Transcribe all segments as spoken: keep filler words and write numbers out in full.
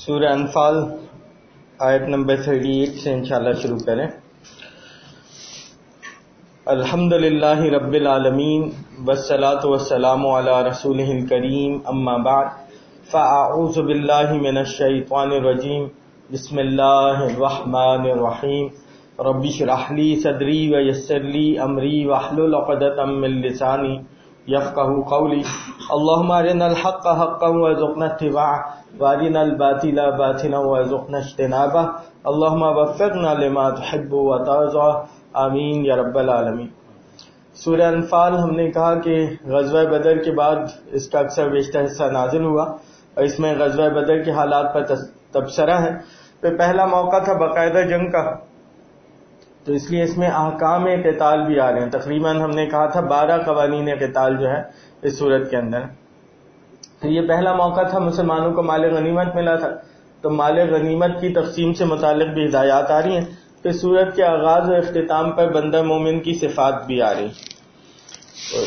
سورہ انفال آیت نمبر اڑتیس سے انشاءاللہ شروع کریں. الحمدللہ رب العالمین والصلاۃ والسلام علی رسولہ الکریم، اما بعد فاعوذ باللہ من الشیطان الرجیم. بسم اللہ الرحمن الرحیم. رب اشرح لی صدری ویسر لی امری واحلل عقدۃ من لسانی یفقہوا قولی. اللہم ارنا الحق حقا وارزقنا اتباعہ وارنا الباطل باطلا وارزقنا اجتنابہ. اللہم وفقنا لما تحب وترضى. آمین یا رب العالمین. سورہ انفال ہم نے کہا کہ غزوہ بدر کے بعد اس کا اکثر بیشتر حصہ نازل ہوا اور اس میں غزوہ بدر کے حالات پر تبصرہ ہے. تو پہلا موقع تھا باقاعدہ جنگ کا، تو اس لیے اس میں احکام قتال بھی آ رہے ہیں. تقریباً ہم نے کہا تھا بارہ قوانین قتال جو ہے اس صورت کے اندر. تو یہ پہلا موقع تھا، مسلمانوں کو مال غنیمت ملا تھا، تو مال غنیمت کی تقسیم سے متعلق بھی ہدایات آ رہی ہیں. تو اس صورت کے آغاز اور اختتام پر بندہ مومن کی صفات بھی آ رہی. تو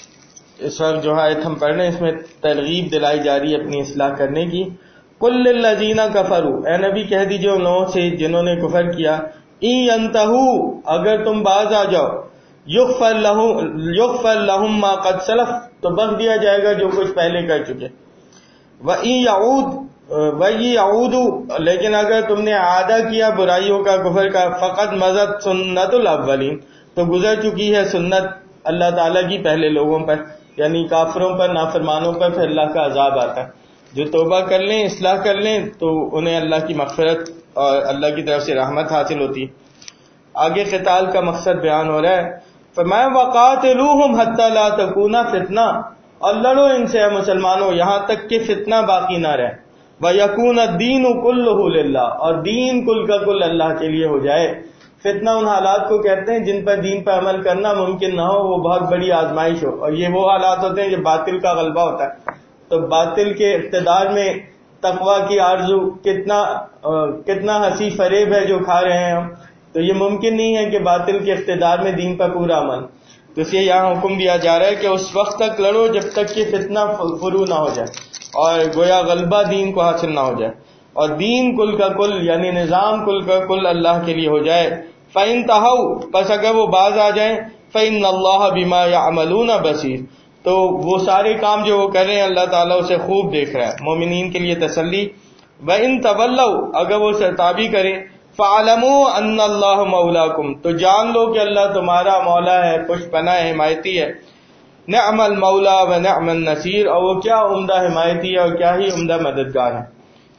اس وقت جو آیت ہم پڑھ رہے ہیں اس میں ترغیب دلائی جا رہی ہے اپنی اصلاح کرنے کی. قل للذین کفروا، اے نبی کہہ دیجئے ان لوگوں سے جنہوں نے کفر کیا، ان ینتہوا، اگر تم باز آ جاؤ، یغفر لہم یغفر لہم ما قد سلف، تو بخش دیا جائے گا جو کچھ پہلے کر چکے. وَإِن يَعُودُ وَإِن يَعُودُوا، لیکن اگر تم نے عادہ کیا برائیوں کا، کفر کا، فقد مضت سنت الاولین، تو گزر چکی ہے سنت اللہ تعالیٰ کی پہلے لوگوں پر، یعنی کافروں پر، نافرمانوں پر پھر اللہ کا عذاب آتا ہے. جو توبہ کر لیں، اصلاح کر لیں، تو انہیں اللہ کی مغفرت اور اللہ کی طرف سے رحمت حاصل ہوتی ہے. آگے قتال کا مقصد بیان ہو رہا ہے. فَمَا وَقَاتِلُوهُمْ حَتَّى لَا تَكُونَ فِتْنَةٌ، اور لڑو ان سے اے مسلمانوں یہاں تک کہ فتنہ باقی نہ رہے. وَيَكُونَ الدِّينُ كُلُّهُ لِلَّهِ، اور دین کل کا کل اللہ کے لیے ہو جائے. فتنہ ان حالات کو کہتے ہیں جن پر دین پر عمل کرنا ممکن نہ ہو، وہ بہت بڑی آزمائش ہو. اور یہ وہ حالات ہوتے ہیں جب باطل کا غلبہ ہوتا ہے. تو باطل کے اقتدار میں تقویٰ کی آرزو کتنا کتنا ہنسی فریب ہے جو کھا رہے ہیں ہم. تو یہ ممکن نہیں ہے کہ باطل کے اقتدار میں دین پر پورا عمل. تو اس لیے یہاں حکم دیا جا رہا ہے کہ اس وقت تک لڑو جب تک کہ فتنہ فرو نہ ہو جائے اور گویا غلبہ دین کو حاصل نہ ہو جائے، اور دین کل کا کل یعنی نظام کل کا کل اللہ کے لیے ہو جائے. فَإِن تَهَوْا، پس اگر وہ باز آ جائیں، فَإِنَّ اللَّهَ بِمَا يَعْمَلُونَ بَصِيرٌ، تو وہ سارے کام جو وہ کر رہے ہیں اللہ تعالیٰ اسے خوب دیکھ رہا ہے. مومنین کے لیے تسلی. وَإِن تَوَلَّوْا، اگر وہ سرتابی کریں، فَاعْلَمُوا أَنَّ اللَّهَ مَوْلَاكُمْ، تو جان لو کہ اللہ تمہارا مولا ہے، پشت پناہ ہے، حمایتی ہے. نعم المولا و نعم النصیر، اور وہ کیا عمدہ حمایتی ہے اور کیا ہی عمدہ مددگار ہے.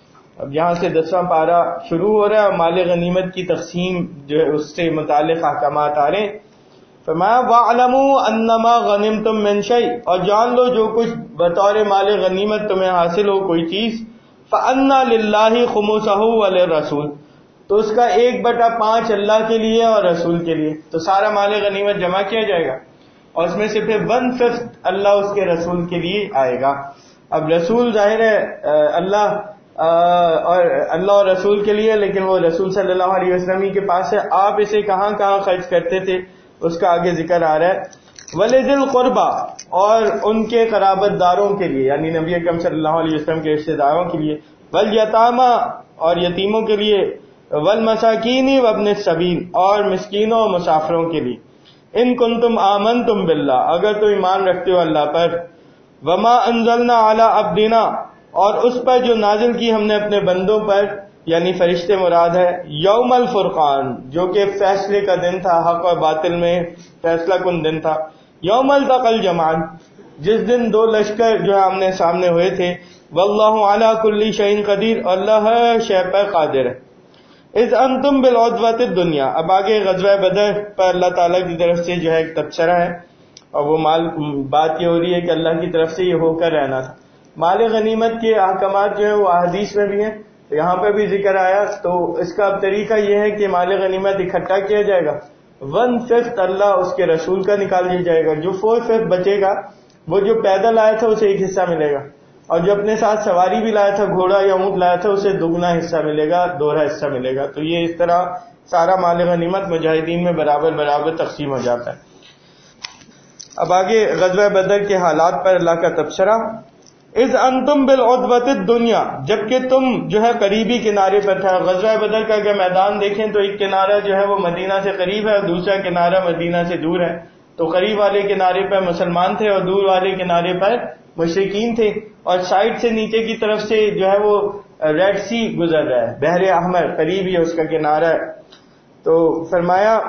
اب یہاں سے دسواں پارہ شروع ہو رہا ہے اور مال غنیمت کی تقسیم جو ہے اس سے متعلق احکامات آ رہے ہیں. فرمایا وَاعْلَمُوا أَنَّمَا غَنِمْتُم مِّن شَيْءٍ، اور جان لو جو کچھ بطور مال غنیمت تمہیں حاصل ہو کوئی چیز، فَأَنَّ لِلَّهِ خُمُسَهُ وَلِلرَّسُولِ، تو اس کا ایک بٹا پانچ اللہ کے لیے اور رسول کے لیے. تو سارا مال غنیمت جمع کیا جائے گا اور اس میں سے پھر ون ففتھ اللہ اس کے رسول کے لیے آئے گا. اب رسول ظاہر ہے اللہ اور اللہ اور رسول کے لیے، لیکن وہ رسول صلی اللہ علیہ وسلم کے پاس ہے. آپ اسے کہاں کہاں خرچ کرتے تھے اس کا آگے ذکر آ رہا ہے. وَلِذِي الْقُرْبَى، اور ان کے قرابت داروں کے لیے یعنی نبی اکرم صلی اللہ علیہ وسلم کے رشتہ داروں کے لیے. وَالْيَتَامَى، اور یتیموں کے لیے. وَالْمَسَاكِينِ وَابْنِ السَّبِيلِ، اور مسکینوں اور مسافروں کے لیے. ان کنتم آمنتم باللہ، اگر تم ایمان رکھتے ہو اللہ پر. وما انزلنا علی عبدنا، اور اس پر جو نازل کی ہم نے اپنے بندوں پر، یعنی فرشتے مراد ہے. یوم الفرقان، جو کہ فیصلے کا دن تھا، حق اور باطل میں فیصلہ کن دن تھا. یوم التقى الجمعان، جس دن دو لشکر جو ہے آمنے سامنے ہوئے تھے. واللہ علی کل شیء قدیر، اللہ ہر شے پر قادر ہے. اذ انتم بالعدوۃ الدنیا، اب آگے غزوہ بدر پر اللہ تعالیٰ کی طرف سے جو ہے ایک تبصرہ ہے، اور وہ مال بات یہ ہو رہی ہے کہ اللہ کی طرف سے یہ ہو کر رہنا تھا. مال غنیمت کے احکامات جو ہیں وہ احادیث میں بھی ہیں، یہاں پہ بھی ذکر آیا. تو اس کا اب طریقہ یہ ہے کہ مال غنیمت اکٹھا کیا جائے گا. ون ففتھ اللہ اس کے رسول کا نکال دیا جائے گا. جو فور ففتھ بچے گا وہ جو پیدل آیا تھا اسے ایک حصہ ملے گا، اور جو اپنے ساتھ سواری بھی لایا تھا، گھوڑا یا اونٹ لایا تھا، اسے دگنا حصہ ملے گا، دوہرا حصہ ملے گا. تو یہ اس طرح سارا مال غنیمت مجاہدین میں برابر برابر تقسیم ہو جاتا ہے. اب آگے غزوہ بدر کے حالات پر اللہ کا تبصرہ. اذ انتم بالعدوۃ الدنیا، جبکہ تم جو ہے قریبی کنارے پر تھا. غزوہ بدر کا اگر میدان دیکھیں تو ایک کنارہ جو ہے وہ مدینہ سے قریب ہے اور دوسرا کنارہ مدینہ سے دور ہے. تو قریب والے کنارے پر مسلمان تھے اور دور والے کنارے پر مشرکین تھے، اور سائڈ سے نیچے کی طرف سے جو ہے وہ ریڈ سی گزر رہا ہے، بحر احمر قریب ہی اس کا کنارہ ہے. تو فرمایا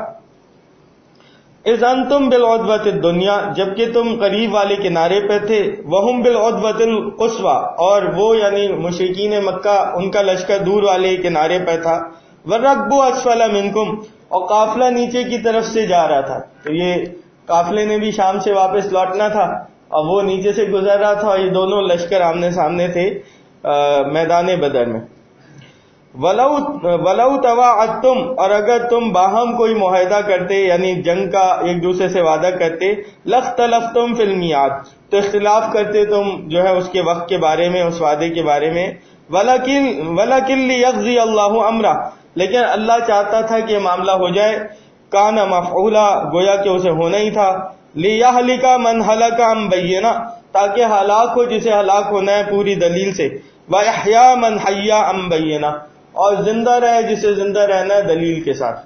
اذ انتم بالعدوۃ الدنیا، جبکہ تم قریب والے کنارے پہ تھے، وہم بالعدوۃ القصویٰ، اور وہ یعنی مشرکین مکہ ان کا لشکر دور والے کنارے پہ تھا. والرکب اسفل منکم، اور قافلہ نیچے کی طرف سے جا رہا تھا. تو یہ قافلے نے بھی شام سے واپس لوٹنا تھا اور وہ نیچے سے گزر رہا تھا، اور یہ دونوں لشکر آمنے سامنے تھے میدان بدر میں. ولو ولو تواعدتم، اور اگر تم باہم کوئی معاہدہ کرتے یعنی جنگ کا ایک دوسرے سے وعدہ کرتے، لاختلفتم فی المیعاد، تو اختلاف کرتے تم جو ہے اس کے وقت کے بارے میں، اس وعدے کے بارے میں. ولکن ولکن لیقضی اللہ امرہ، لیکن اللہ چاہتا تھا کہ یہ معاملہ ہو جائے. کان مفعولا، گویا کہ اسے ہونا ہی تھا. لیہلک من ہلک عن بینہ، تاکہ ہلاک ہو جسے ہلاک ہونا ہے پوری دلیل سے. ویحییٰ من حی عن بینہ، اور زندہ رہے جسے زندہ رہنا ہے دلیل کے ساتھ.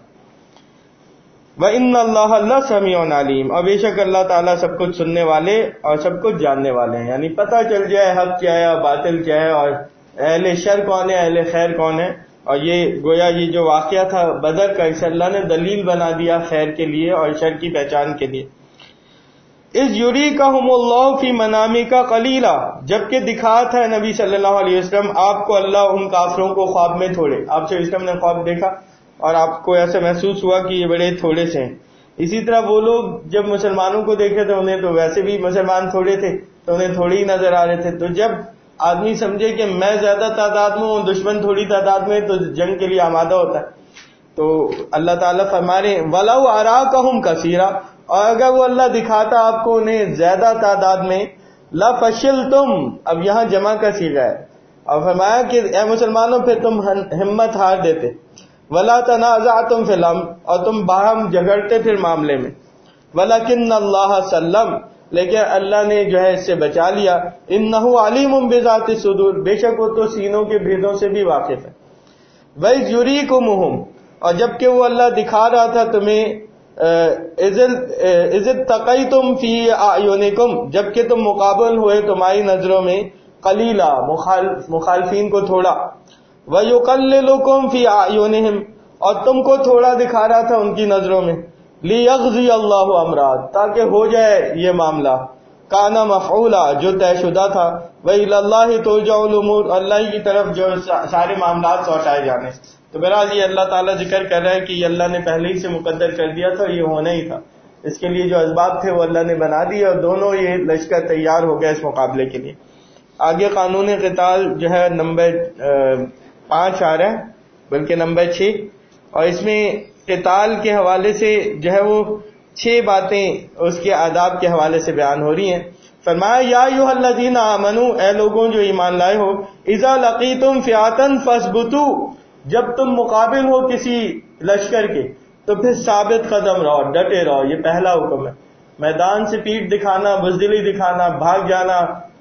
وَإِنَّ اللَّهَ لَسَمِيعٌ عَلِيمٌ، اور بے شک اللہ تعالیٰ سب کچھ سننے والے اور سب کچھ جاننے والے ہیں. یعنی پتہ چل جائے حق کیا ہے اور باطل کیا ہے، اور اہل شر کون ہے اہل خیر کون ہے. اور یہ گویا یہ جو واقعہ تھا بدر کا، اسے اللہ نے دلیل بنا دیا خیر کے لیے اور شر کی پہچان کے لیے. اذ یریکہم اللہ فی منامک قلیلا، جبکہ دکھا تھا نبی صلی اللہ علیہ وسلم آپ کو اللہ ان کافروں کو خواب میں تھوڑے. آپ صلی اللہ علیہ وسلم نے خواب دیکھا اور آپ کو ایسا محسوس ہوا کہ یہ بڑے تھوڑے سے ہیں. اسی طرح وہ لوگ جب مسلمانوں کو دیکھے تو انہیں تو ویسے بھی مسلمان تھوڑے تھے تو انہیں تھوڑے ہی نظر آ رہے تھے. تو جب آدمی سمجھے کہ میں زیادہ تعداد میں ہوں، دشمن تھوڑی تعداد میں، تو جنگ کے لیے آمادہ ہوتا ہے. تو اللہ تعالیٰ فرما رہے ہیں وَلَوْ أَرَاكَهُمْ كَثِيرًا، اور اگر وہ اللہ دکھاتا آپ کو انہیں زیادہ تعداد میں، لَفَشِلْتُمْ، اب یہاں جمع کا صیغہ ہے، اور فرمایا کہ اے مسلمانوں پھر تم ہمت ہار دیتے. وَلَا تَنَازَعْتُمْ فِي الْأَمْرِ، اور تم باہم جھگڑتے پھر معاملے میں. وَلَكِنَّ اللَّهَ سَلَّمَ، لیکن اللہ نے جو ہے اس سے بچا لیا. إِنَّهُ عَلِيمٌ بِذَاتِ الصُّدُورِ، بے شک وہ تو سینوں کے بھیدوں سے بھی واقف ہے. وَإِذْ يُرِيكُمُهُمْ، اور جبکہ وہ اللہ دکھا رہا تھا تمہیں، اذ اتقیتم فی اعینکم، جبکہ تم مقابل ہوئے تمہاری نظروں میں، قلیلا مخالفین کو تھوڑا. ویقللکم فی اعینہم، اور تم کو تھوڑا دکھا رہا تھا ان کی نظروں میں. لیغزی اللہ امرا، تاکہ ہو جائے یہ معاملہ. کانا مفعولا، جو طے شدہ تھا. وإلی اللہ ترجع الامور، اللہ کی طرف جو سارے معاملات لوٹائے جانے. تو بہرحال یہ اللہ تعالیٰ ذکر کر رہا ہے کہ یہ اللہ نے پہلے ہی سے مقدر کر دیا تھا، یہ ہونا ہی تھا. اس کے لیے جو اسباب تھے وہ اللہ نے بنا دیے، اور دونوں یہ لشکر تیار ہو گیا اس مقابلے کے لیے. آگے قانون قتال جو ہے نمبر پانچ آ رہا ہے، بلکہ نمبر چھ، اور اس میں قتال کے حوالے سے جو ہے وہ چھ باتیں اس کے آداب کے حوالے سے بیان ہو رہی ہیں. فرمایا یا ایھا الذین آمنوا، اے لوگوں جو ایمان لائے ہو، اذا لقیتم فئۃ فاثبتوا، جب تم مقابل ہو کسی لشکر کے تو پھر ثابت قدم رہو، ڈٹے رہو. یہ پہلا حکم ہے. میدان سے پیٹھ دکھانا، بزدلی دکھانا، بھاگ جانا،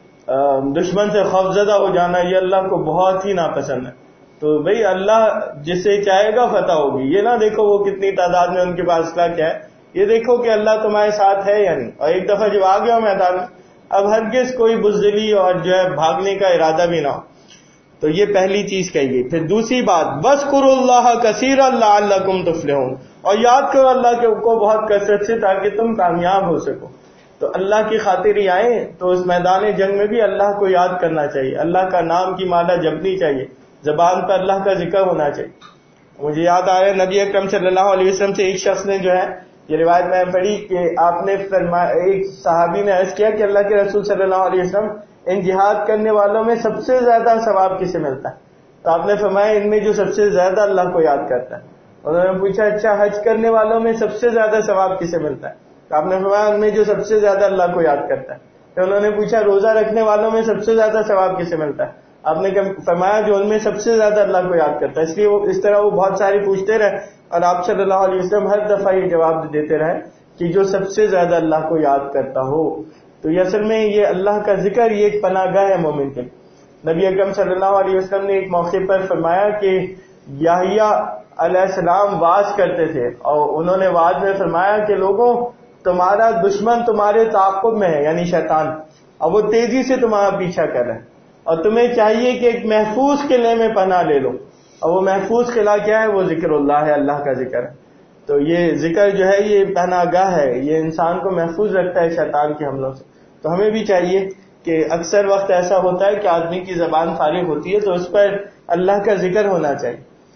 دشمن سے خوفزدہ ہو جانا، یہ اللہ کو بہت ہی ناپسند ہے. تو بھئی اللہ جسے چاہے گا فتح ہوگی. یہ نہ دیکھو وہ کتنی تعداد میں ان کے پاس اسلحہ کیا ہے، یہ دیکھو کہ اللہ تمہارے ساتھ ہے یا نہیں. اور ایک دفعہ جب آ گیا ہو میدان میں، اب ہرگز کوئی بزدلی اور جو ہے بھاگنے کا ارادہ بھی نہ ہو. تو یہ پہلی چیز کہی گئی. پھر دوسری بات، وَاذْكُرُوا اللَّهَ كَثِيرًا لَعَلَّكُمْ تُفْلِحُونَ، اور یاد کرو اللہ کے کو بہت کثرت سے تاکہ تم کامیاب ہو سکو. تو اللہ کی خاطر ہی آئیں تو اس میدان جنگ میں بھی اللہ کو یاد کرنا چاہیے، اللہ کا نام کی مالا جپنی چاہیے، زبان پر اللہ کا ذکر ہونا چاہیے. مجھے یاد آ رہا ہے نبی اکرم صلی اللہ علیہ وسلم سے ایک شخص نے جو ہے، یہ روایت میں پڑھی کہ آپ نے ایک صحابی نے عرض کیا کہ اللہ کے رسول صلی اللہ علیہ وسلم، ان جہاد کرنے والوں میں سب سے زیادہ ثواب کسے ملتا ہے؟ تو آپ نے فرمایا ان میں جو سب سے زیادہ اللہ کو یاد کرتا ہے. انہوں نے پوچھا اچھا حج کرنے والوں میں سب سے زیادہ ثواب کسے ملتا ہے؟ تو آپ نے فرمایا ان میں جو سب سے زیادہ اللہ کو یاد کرتا ہے. تو انہوں نے پوچھا روزہ رکھنے والوں میں سب سے زیادہ ثواب کسے ملتا ہے؟ آپ نے فرمایا جو ان میں سب سے زیادہ اللہ کو یاد کرتا ہے. اس لیے وہ اس طرح وہ بہت ساری پوچھتے رہے اور آپ صلی اللہ علیہ وسلم ہر دفعہ یہ جواب دیتے رہے کہ جو سب سے زیادہ اللہ کو یاد کرتا ہو. تو یہ اصل میں یہ اللہ کا ذکر یہ ایک پناہ گاہ ہے مومن کے. نبی اکرم صلی اللہ علیہ وسلم نے ایک موقع پر فرمایا کہ یحییٰ علیہ السلام واز کرتے تھے اور انہوں نے واز میں فرمایا کہ لوگوں تمہارا دشمن تمہارے تعاقب میں ہے یعنی شیطان، اور وہ تیزی سے تمہارا پیچھا کر رہا ہے اور تمہیں چاہیے کہ ایک محفوظ قلعے میں پناہ لے لو، اور وہ محفوظ قلعہ کیا ہے؟ وہ ذکر اللہ ہے، اللہ کا ذکر ہے. تو یہ ذکر جو ہے یہ پناہ گاہ ہے، یہ انسان کو محفوظ رکھتا ہے شیطان کے حملوں سے. تو ہمیں بھی چاہیے کہ اکثر وقت ایسا ہوتا ہے کہ آدمی کی زبان فارغ ہوتی ہے تو اس پر اللہ کا ذکر ہونا چاہیے.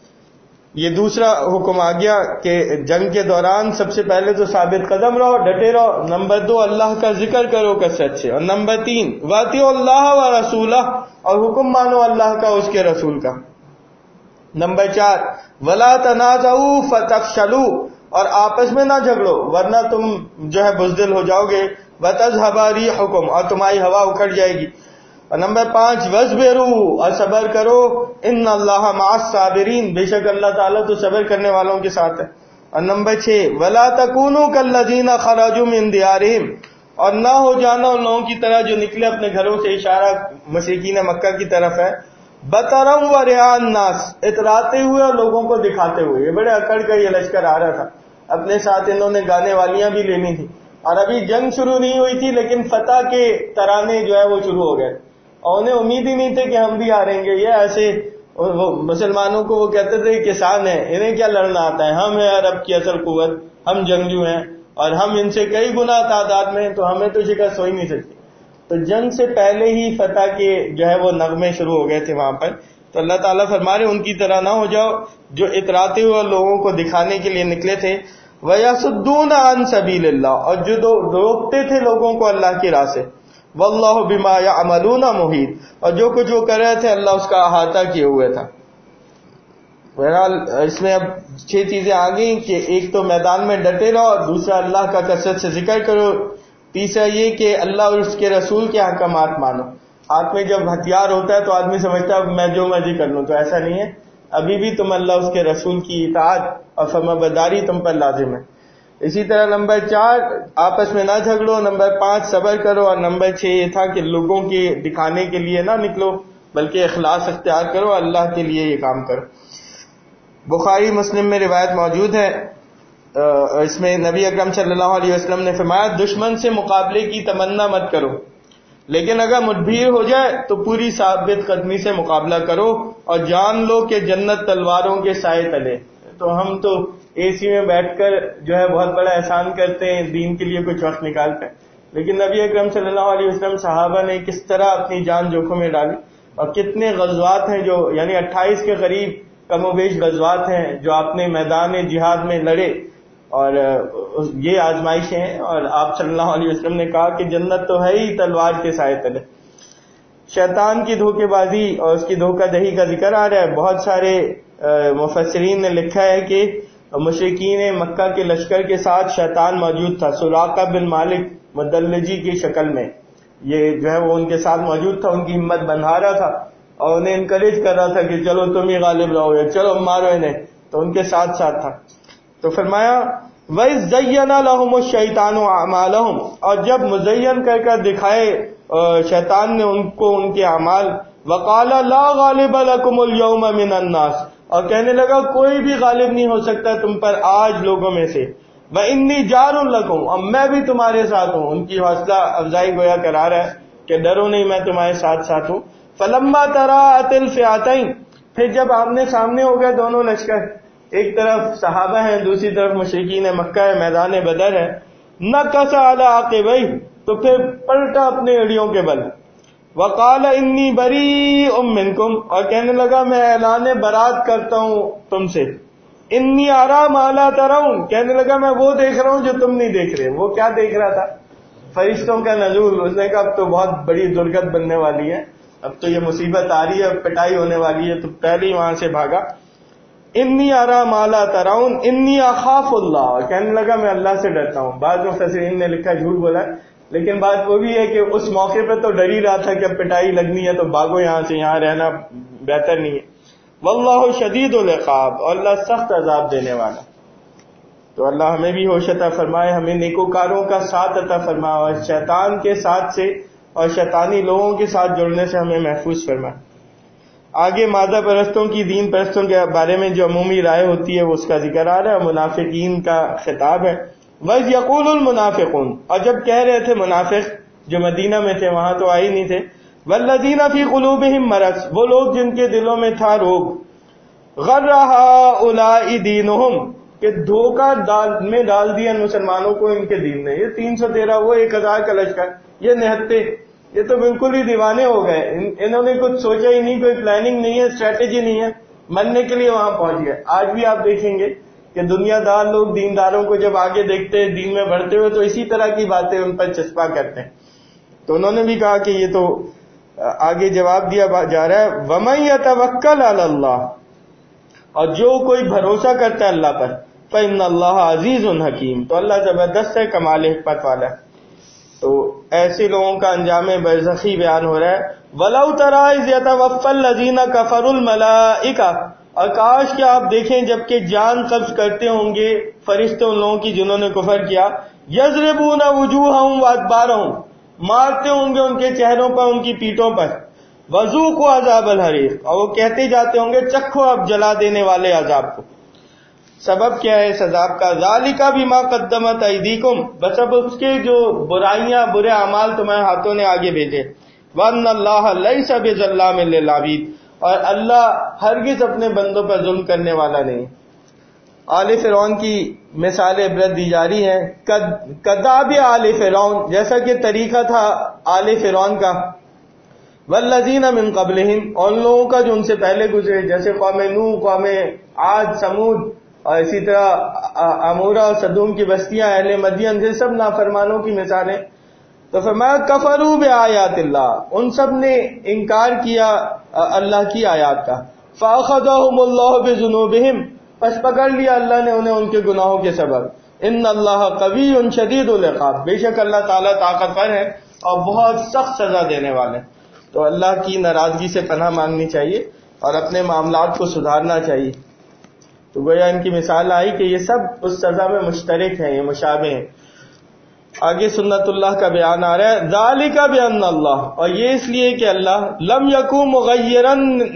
یہ دوسرا حکم آ گیا کہ جنگ کے دوران سب سے پہلے تو ثابت قدم رہو، ڈٹے رہو. نمبر دو اللہ کا ذکر کرو کثرت سے. اور نمبر تین واطیعوا اللہ و رسولہ، اور حکم مانو اللہ کا اس کے رسول کا. نمبر چار ولا تنازعوا فتفشلوا، اور آپس میں نہ جھگڑو ورنہ تم جو ہے بزدل ہو جاؤ گے. وتذهب ريحكم، اور تمہاری ہوا اکھڑ جائے گی. اور نمبر پانچ وَاصْبِرُوا، اور صبر کرو. ان اللہ مع الصابرین، بے شک اللہ تعالیٰ تو صبر کرنے والوں کے ساتھ ہے. اور نمبر چھ وَلَا تَكُونُوا كَالَّذِينَ خَرَجُوا مِن دِيَارِهِمْ، اور نہ ہو جانا ان لوگوں کی طرح جو نکلے اپنے گھروں سے. اشارہ مشرکین مکہ کی طرف ہے. بَطَرًا وَرِئَاءَ النَّاسِ، اتراتے ہوئے اور لوگوں کو دکھاتے ہوئے. یہ بڑے اکڑ کر یہ لشکر آ رہا تھا، اپنے ساتھ انہوں نے گانے والیاں بھی لینی تھی، اور ابھی جنگ شروع نہیں ہوئی تھی لیکن فتح کے ترانے جو ہے وہ شروع ہو گئے، اور انہیں امید ہی نہیں تھی کہ ہم بھی ہاریں گے. یہ ایسے وہ مسلمانوں کو وہ کہتے تھے کسان ہیں، انہیں کیا لڑنا آتا ہے، ہم ہیں عرب کی اصل قوت، ہم جنگجو ہیں اور ہم ان سے کئی گنا تعداد میں، تو ہمیں تو شکست ہو ہی نہیں سکتی. تو جنگ سے پہلے ہی فتح کے جو ہے وہ نغمے شروع ہو گئے تھے وہاں پر. تو اللہ تعالیٰ فرما رہے ان کی طرح نہ ہو جاؤ جو اتراتے ہوئے لوگوں کو دکھانے کے لیے نکلے تھے. وَيَصُدُّونَ عَن سَبِيلِ اللَّهِ، اور جو روکتے تھے لوگوں کو اللہ کی راہ سے. وَاللَّهُ بِمَا يَعْمَلُونَ مُحِيطٌ، اور جو کچھ وہ کر رہے تھے اللہ اس کا احاطہ کیے ہوئے تھا. بہرحال اس میں اب چھ چیزیں آ گئیں کہ ایک تو میدان میں ڈٹے رہو، دوسرا اللہ کا کثرت سے ذکر کرو، تیسرا یہ کہ اللہ اور اس کے رسول کے احکامات مانو. ہاتھ میں جب ہتھیار ہوتا ہے تو آدمی سمجھتا ہے میں جو مرضی کر لوں، تو ایسا نہیں ہے. ابھی بھی تم اللہ اس کے رسول کی اطاعت اور فرمانبرداری تم پر لازم ہے. اسی طرح نمبر چار آپس میں نہ جھگڑو. نمبر پانچ صبر کرو. اور نمبر چھ یہ تھا کہ لوگوں کے دکھانے کے لیے نہ نکلو بلکہ اخلاص اختیار کرو، اللہ کے لیے یہ کام کرو. بخاری مسلم میں روایت موجود ہے، اس میں نبی اکرم صلی اللہ علیہ وسلم نے فرمایا دشمن سے مقابلے کی تمنا مت کرو، لیکن اگر مدبیر ہو جائے تو پوری ثابت قدمی سے مقابلہ کرو اور جان لو کہ جنت تلواروں کے سائے تلے. تو ہم تو اے سی میں بیٹھ کر جو ہے بہت بڑا احسان کرتے ہیں، دین کے لیے کچھ وقت نکالتے ہیں، لیکن نبی اکرم صلی اللہ علیہ وسلم صحابہ نے کس طرح اپنی جان جوکھم میں ڈالی، اور کتنے غزوات ہیں جو یعنی اٹھائیس کے قریب کم و بیش غزوات ہیں جو آپ نے میدان جہاد میں لڑے، اور یہ آزمائشیں ہیں. اور آپ صلی اللہ علیہ وسلم نے کہا کہ جنت تو ہے ہی تلوار کے سائے تلے. شیطان کی دھوکے بازی اور اس کی دھوکہ دہی کا ذکر آ رہا ہے. بہت سارے مفسرین نے لکھا ہے کہ مشرکین مکہ کے لشکر کے ساتھ شیطان موجود تھا، سراقہ بن مالک مدلجی کی شکل میں. یہ جو ہے وہ ان کے ساتھ موجود تھا، ان کی ہمت بندھا رہا تھا اور انہیں انکریج کر رہا تھا کہ چلو تم ہی غالب رہو گے، چلو مارو انہیں. تو ان کے ساتھ ساتھ تھا. تو فرمایا وَإِذْ زَيَّنَ لَهُمُ الشَّيْطَانُ أَعْمَالَهُمْ، اور جب مزین کر کر دکھائے شیطان نے ان کو ان کے اعمال. وَقَالَ لَا غَالِبَ لَكُمُ الْيَوْمَ مِنَ النَّاسِ، اور کہنے لگا کوئی بھی غالب نہیں ہو سکتا تم پر آج لوگوں میں سے. وَإِنِّي جَارٌ لَكُمْ، اور میں بھی تمہارے ساتھ ہوں. ان کی حوصلہ افزائی گویا کرا رہا ہے کہ ڈرو نہیں، میں تمہارے ساتھ ساتھ ہوں. فَلَمَّا تَرَاءَتِ الْفِئَتَيْنِ، پھر جب آمنے سامنے ہو گئے دونوں لشکر، ایک طرف صحابہ ہیں دوسری طرف مشرکین مکہ ہے، میدان بدر ہے. نَكَصَ عَلَىٰ عَقِبَيْهِ، تو پھر پلٹا اپنے اڑیوں کے بل. وَقَالَ إِنِّي بَرِيءٌ مِّنكُمْ، اور کہنے لگا میں اعلان برات کرتا ہوں تم سے. إِنِّي أَرَىٰ مَا لَا تَرَوْنَ، کہنے لگا میں وہ دیکھ رہا ہوں جو تم نہیں دیکھ رہے. وہ کیا دیکھ رہا تھا؟ فرشتوں کا نزول. اس نے کہا اب تو بہت بڑی درگت بننے والی ہے، اب تو یہ مصیبت آ رہی ہے، اب پٹائی ہونے والی ہے. تو پہلے ہی وہاں سے بھاگا. انی ارا ما لا ترون انی اخاف اللہ، کہنے لگا میں اللہ سے ڈرتا ہوں. بعض مفسرین نے لکھا جھوٹ بولا ہے، لیکن بات وہ بھی ہے کہ اس موقع پہ تو ڈر ہی رہا تھا کہ اب پٹائی لگنی ہے تو بھاگو یہاں سے، یہاں رہنا بہتر نہیں ہے. واللہ شدید العقاب، اور اللہ سخت عذاب دینے والا. تو اللہ ہمیں بھی ہوش عطا فرمائے، ہمیں نیکوکاروں کا ساتھ عطا فرمائے، اور شیطان کے ساتھ سے اور شیطانی لوگوں کے ساتھ جڑنے سے ہمیں محفوظ فرمائے۔ آگے مادہ پرستوں کی، دین پرستوں کے بارے میں جو عمومی رائے ہوتی ہے وہ اس کا ذکر آ رہا ہے، منافقین کا خطاب ہے۔ وَإِذْ يَقُولُ الْمُنَافِقُونَ، اور جب کہہ رہے تھے منافق جو مدینہ میں تھے، وہاں تو آئے نہیں تھے، وَالَّذِينَ فِي قُلُوبِهِم مَرَضٌ، وہ لوگ جن کے دلوں میں تھا روگ، غَرَّ هَؤُلَاءِ دِينُهُمْ، کہ دھوکہ ڈال میں ڈال دیا مسلمانوں کو ان کے دین نے، یہ تین سو تیرہ وہ ایک ہزار کا لشکر، یہ نہتے، یہ تو بالکل ہی دیوانے ہو گئے، انہوں نے کچھ سوچا ہی نہیں، کوئی پلاننگ نہیں ہے، اسٹریٹجی نہیں ہے، مرنے کے لیے وہاں پہنچ گئے۔ آج بھی آپ دیکھیں گے کہ دنیا دار لوگ دینداروں کو جب آگے دیکھتے ہیں دین میں بڑھتے ہوئے تو اسی طرح کی باتیں ان پر چسپاں کرتے ہیں۔ تو انہوں نے بھی کہا کہ یہ تو آگے جواب دیا جا رہا ہے، وَمَن يَتَوَکَّلْ عَلَى اللَّهِ، اور جو کوئی بھروسہ کرتا ہے اللہ پر، فَإِنَّ اللَّهَ عَزِيزٌ حَکِيمٌ، تو اللہ زبردست ہے، کمال حکمت والا ہے۔ تو ایسے لوگوں کا انجام برزخی بیان ہو رہا ہے۔ وَلَوْ تَرَىٰ إِذْ يَتَوَفَّى الَّذِينَ كَفَرُوا الْمَلَائِكَةَ، اور کاش کہ آپ دیکھیں جبکہ جان قبض کرتے ہوں گے فرشتے ان لوگوں کی جنہوں نے کفر کیا، يَضْرِبُونَ وُجُوهَهُمْ وَأَدْبَارَهُمْ، مارتے ہوں گے ان کے چہروں پر، ان کی پیٹھوں پر، وَذُوقُوا عَذَابَ الْحَرِيقِ، اور وہ کہتے جاتے ہوں گے چکھو اب جلا دینے والے عذاب کو۔ سبب کیا ہے اس عذاب کا؟ ذالک بما قدمت ایدیکم، بس اب اس کے جو برائیاں، برے اعمال تمہارے ہاتھوں نے آگے بھیجے۔ وان اللہ لیس بظلام للعبید، اور اللہ ہرگز اپنے بندوں پر ظلم کرنے والا نہیں۔ آل فرعون کی مثال عبرت دی جا رہی ہے، کذاب آل فرعون، جیسا کہ طریقہ تھا آل فرعون کا، والذین من قبلہم، اور ان لوگوں کا جو ان سے پہلے گزرے، جیسے قوم نوح، قوم عاد، سمود، اور اسی طرح عمورہ اور صدوم کی بستیاں، اہل مدین، یہ سب نافرمانوں کی مثالیں۔ تو فرمایا کفروا بآیات اللہ، ان سب نے انکار کیا اللہ کی آیات کا، فاخذہم اللہ بذنوبہم، پس پکڑ لیا اللہ نے انہیں ان کے گناہوں کے سبب۔ ان اللہ قوی شدید العقاب، بے شک اللہ تعالیٰ طاقتور ہے اور بہت سخت سزا دینے والے۔ تو اللہ کی ناراضگی سے پناہ مانگنی چاہیے اور اپنے معاملات کو سدھارنا چاہیے۔ تو گویا ان کی مثال آئی کہ یہ سب اس سزا میں مشترک ہیں، یہ مشابہ ہیں۔ آگے سنت اللہ کا بیان آ رہا ہے، ذالک بان اللہ، اور یہ اس لیے کہ اللہ لم یکن مغیرا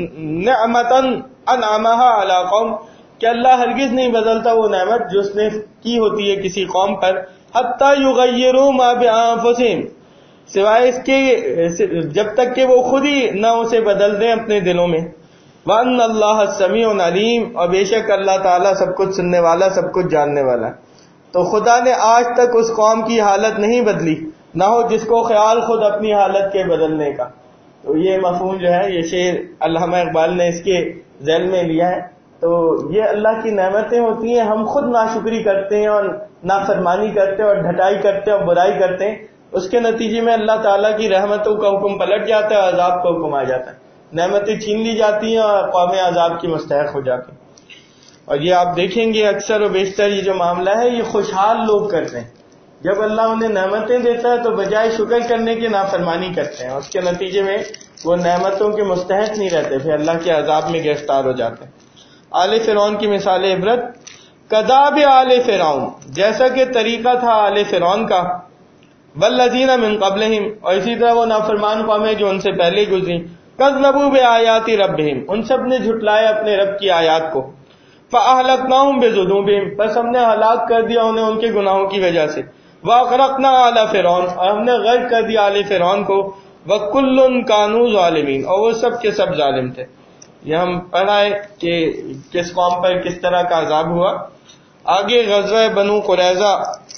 نعمتا انعمها علی قوم، کہ اللہ ہرگز نہیں بدلتا وہ نعمت جو اس نے کی ہوتی ہے کسی قوم پر، حتی یغیروا ما بانفسہم، سوائے اس کے جب تک کہ وہ خود ہی نہ اسے بدل دیں اپنے دلوں میں۔ وَأَنَّ اللَّهَ السَّمِيعُ الْعَلِيمُ، اور بے شک اللہ تعالیٰ سب کچھ سننے والا، سب کچھ جاننے والا۔ تو خدا نے آج تک اس قوم کی حالت نہیں بدلی، نہ ہو جس کو خیال خود اپنی حالت کے بدلنے کا۔ تو یہ مفہوم جو ہے، یہ شعر علامہ اقبال نے اس کے ذیل میں لیا ہے۔ تو یہ اللہ کی نعمتیں ہوتی ہیں، ہم خود ناشکری کرتے ہیں اور نافرمانی کرتے ہیں اور ڈھٹائی کرتے ہیں اور برائی کرتے ہیں، اس کے نتیجے میں اللہ تعالیٰ کی رحمتوں کا حکم پلٹ جاتا ہے اور عذاب کا حکم آ جاتا ہے، نعمتیں چھین لی جاتی ہیں اور قوم عذاب کی مستحق ہو جاتی ہیں۔ اور یہ آپ دیکھیں گے اکثر و بیشتر یہ جو معاملہ ہے یہ خوشحال لوگ کرتے ہیں، جب اللہ انہیں نعمتیں دیتا ہے تو بجائے شکر کرنے کے نافرمانی کرتے ہیں، اس کے نتیجے میں وہ نعمتوں کے مستحق نہیں رہتے، پھر اللہ کے عذاب میں گرفتار ہو جاتے ہیں۔ آل فرعون کی مثال عبرت، کذاب آل فرعون، جیسا کہ طریقہ تھا آل فرعون کا، والذین من قبلہم، اور اسی طرح وہ نافرمان قومیں جو ان سے پہلے گزری، کذبوا بآیات ربہم، ان سب نے جھٹلایا اپنے رب کی آیات کو، فاہلکناہم بذنوبہم، بس ہم نے ہلاک کر دیا انہیں ان کے گناہوں کی وجہ سے، واغرقنا آل فرعون، اور ہم نے غرق کر دیا آل فرعون کو، وکل کانوا ظالمین، اور وہ سب کے سب ظالم تھے۔ یہ ہم پڑھا ہے کہ کس قوم پر کس طرح کا عذاب ہوا۔ آگے غزوہ بنو قریظہ،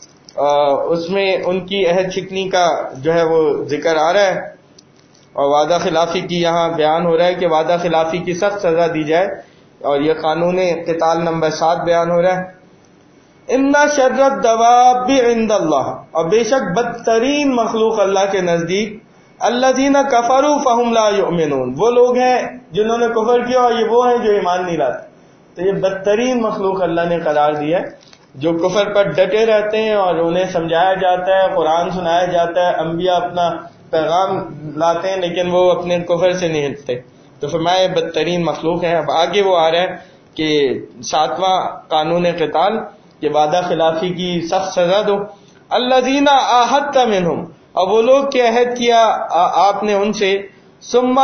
اس میں ان کی عہد شکنی کا جو ہے وہ ذکر آ رہا ہے، اور وعدہ خلافی کی یہاں بیان ہو رہا ہے کہ وعدہ خلافی کی سخت سزا دی جائے، اور یہ قانون قتال نمبر سات بیان ہو رہا ہے۔ ان شر الدواب عند اللہ، اور بے شک بدترین مخلوق اللہ کے نزدیک، الذین کفروا فہم لا یؤمنون، وہ لوگ ہیں جنہوں نے کفر کیا اور یہ وہ ہیں جو ایمان نہیں لاتے۔ تو یہ بدترین مخلوق اللہ نے قرار دیا ہے، جو کفر پر ڈٹے رہتے ہیں اور انہیں سمجھایا جاتا ہے، قرآن سنایا جاتا ہے، انبیاء اپنا پیغام لاتے ہیں لیکن وہ اپنے کفر سے نہیں ہٹتے۔ تو فرمایا بدترین مخلوق ہے۔ اب آگے وہ آ رہا ہے کہ ساتواں قانون قتال، کہ وعدہ خلافی کی سخت سزا دو. الذین عاہدت منہم، اور وہ لوگ کہ عہد کیا آپ نے ان سے، ثم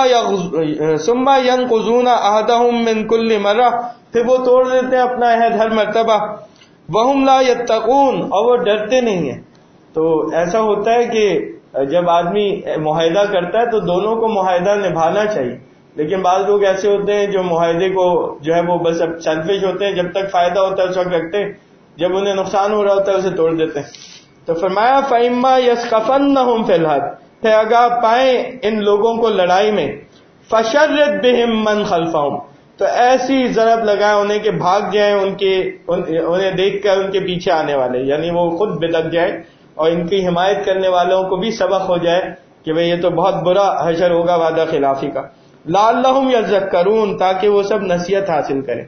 ثم ینقضون عہدہم من کل مرہ، پھر وہ توڑ دیتے ہیں اپنا عہد ہر مرتبہ، وہم لا یتقون، اور وہ ڈرتے نہیں ہیں. تو ایسا ہوتا ہے کہ جب آدمی معاہدہ کرتا ہے تو دونوں کو معاہدہ نبھانا چاہیے، لیکن بعض لوگ ایسے ہوتے ہیں جو معاہدے کو جو ہے وہ بس اب سیلفش ہوتے ہیں، جب تک فائدہ ہوتا ہے اس وقت رکھتے ہیں، جب انہیں نقصان ہو رہا ہوتا ہے اسے توڑ دیتے ہیں. تو فرمایا فَإِمَّا يَسْقَفَنَّهُمْ فِي الْحَرْبِ، پھر اگر آپ پائیں ان لوگوں کو لڑائی میں، فَشَرِّدْ بِهِمْ مَنْ خَلْفَهُمْ، تو ایسی ضرب لگائیں انہیں کہ بھاگ جائیں ان کے انہیں دیکھ کر ان کے پیچھے آنے والے، یعنی وہ خود بدک جائیں اور ان کی حمایت کرنے والوں کو بھی سبق ہو جائے کہ بھئی یہ تو بہت برا حشر ہوگا وعدہ خلافی کا. لعلہم یذکرون، تاکہ وہ سب نصیحت حاصل کریں.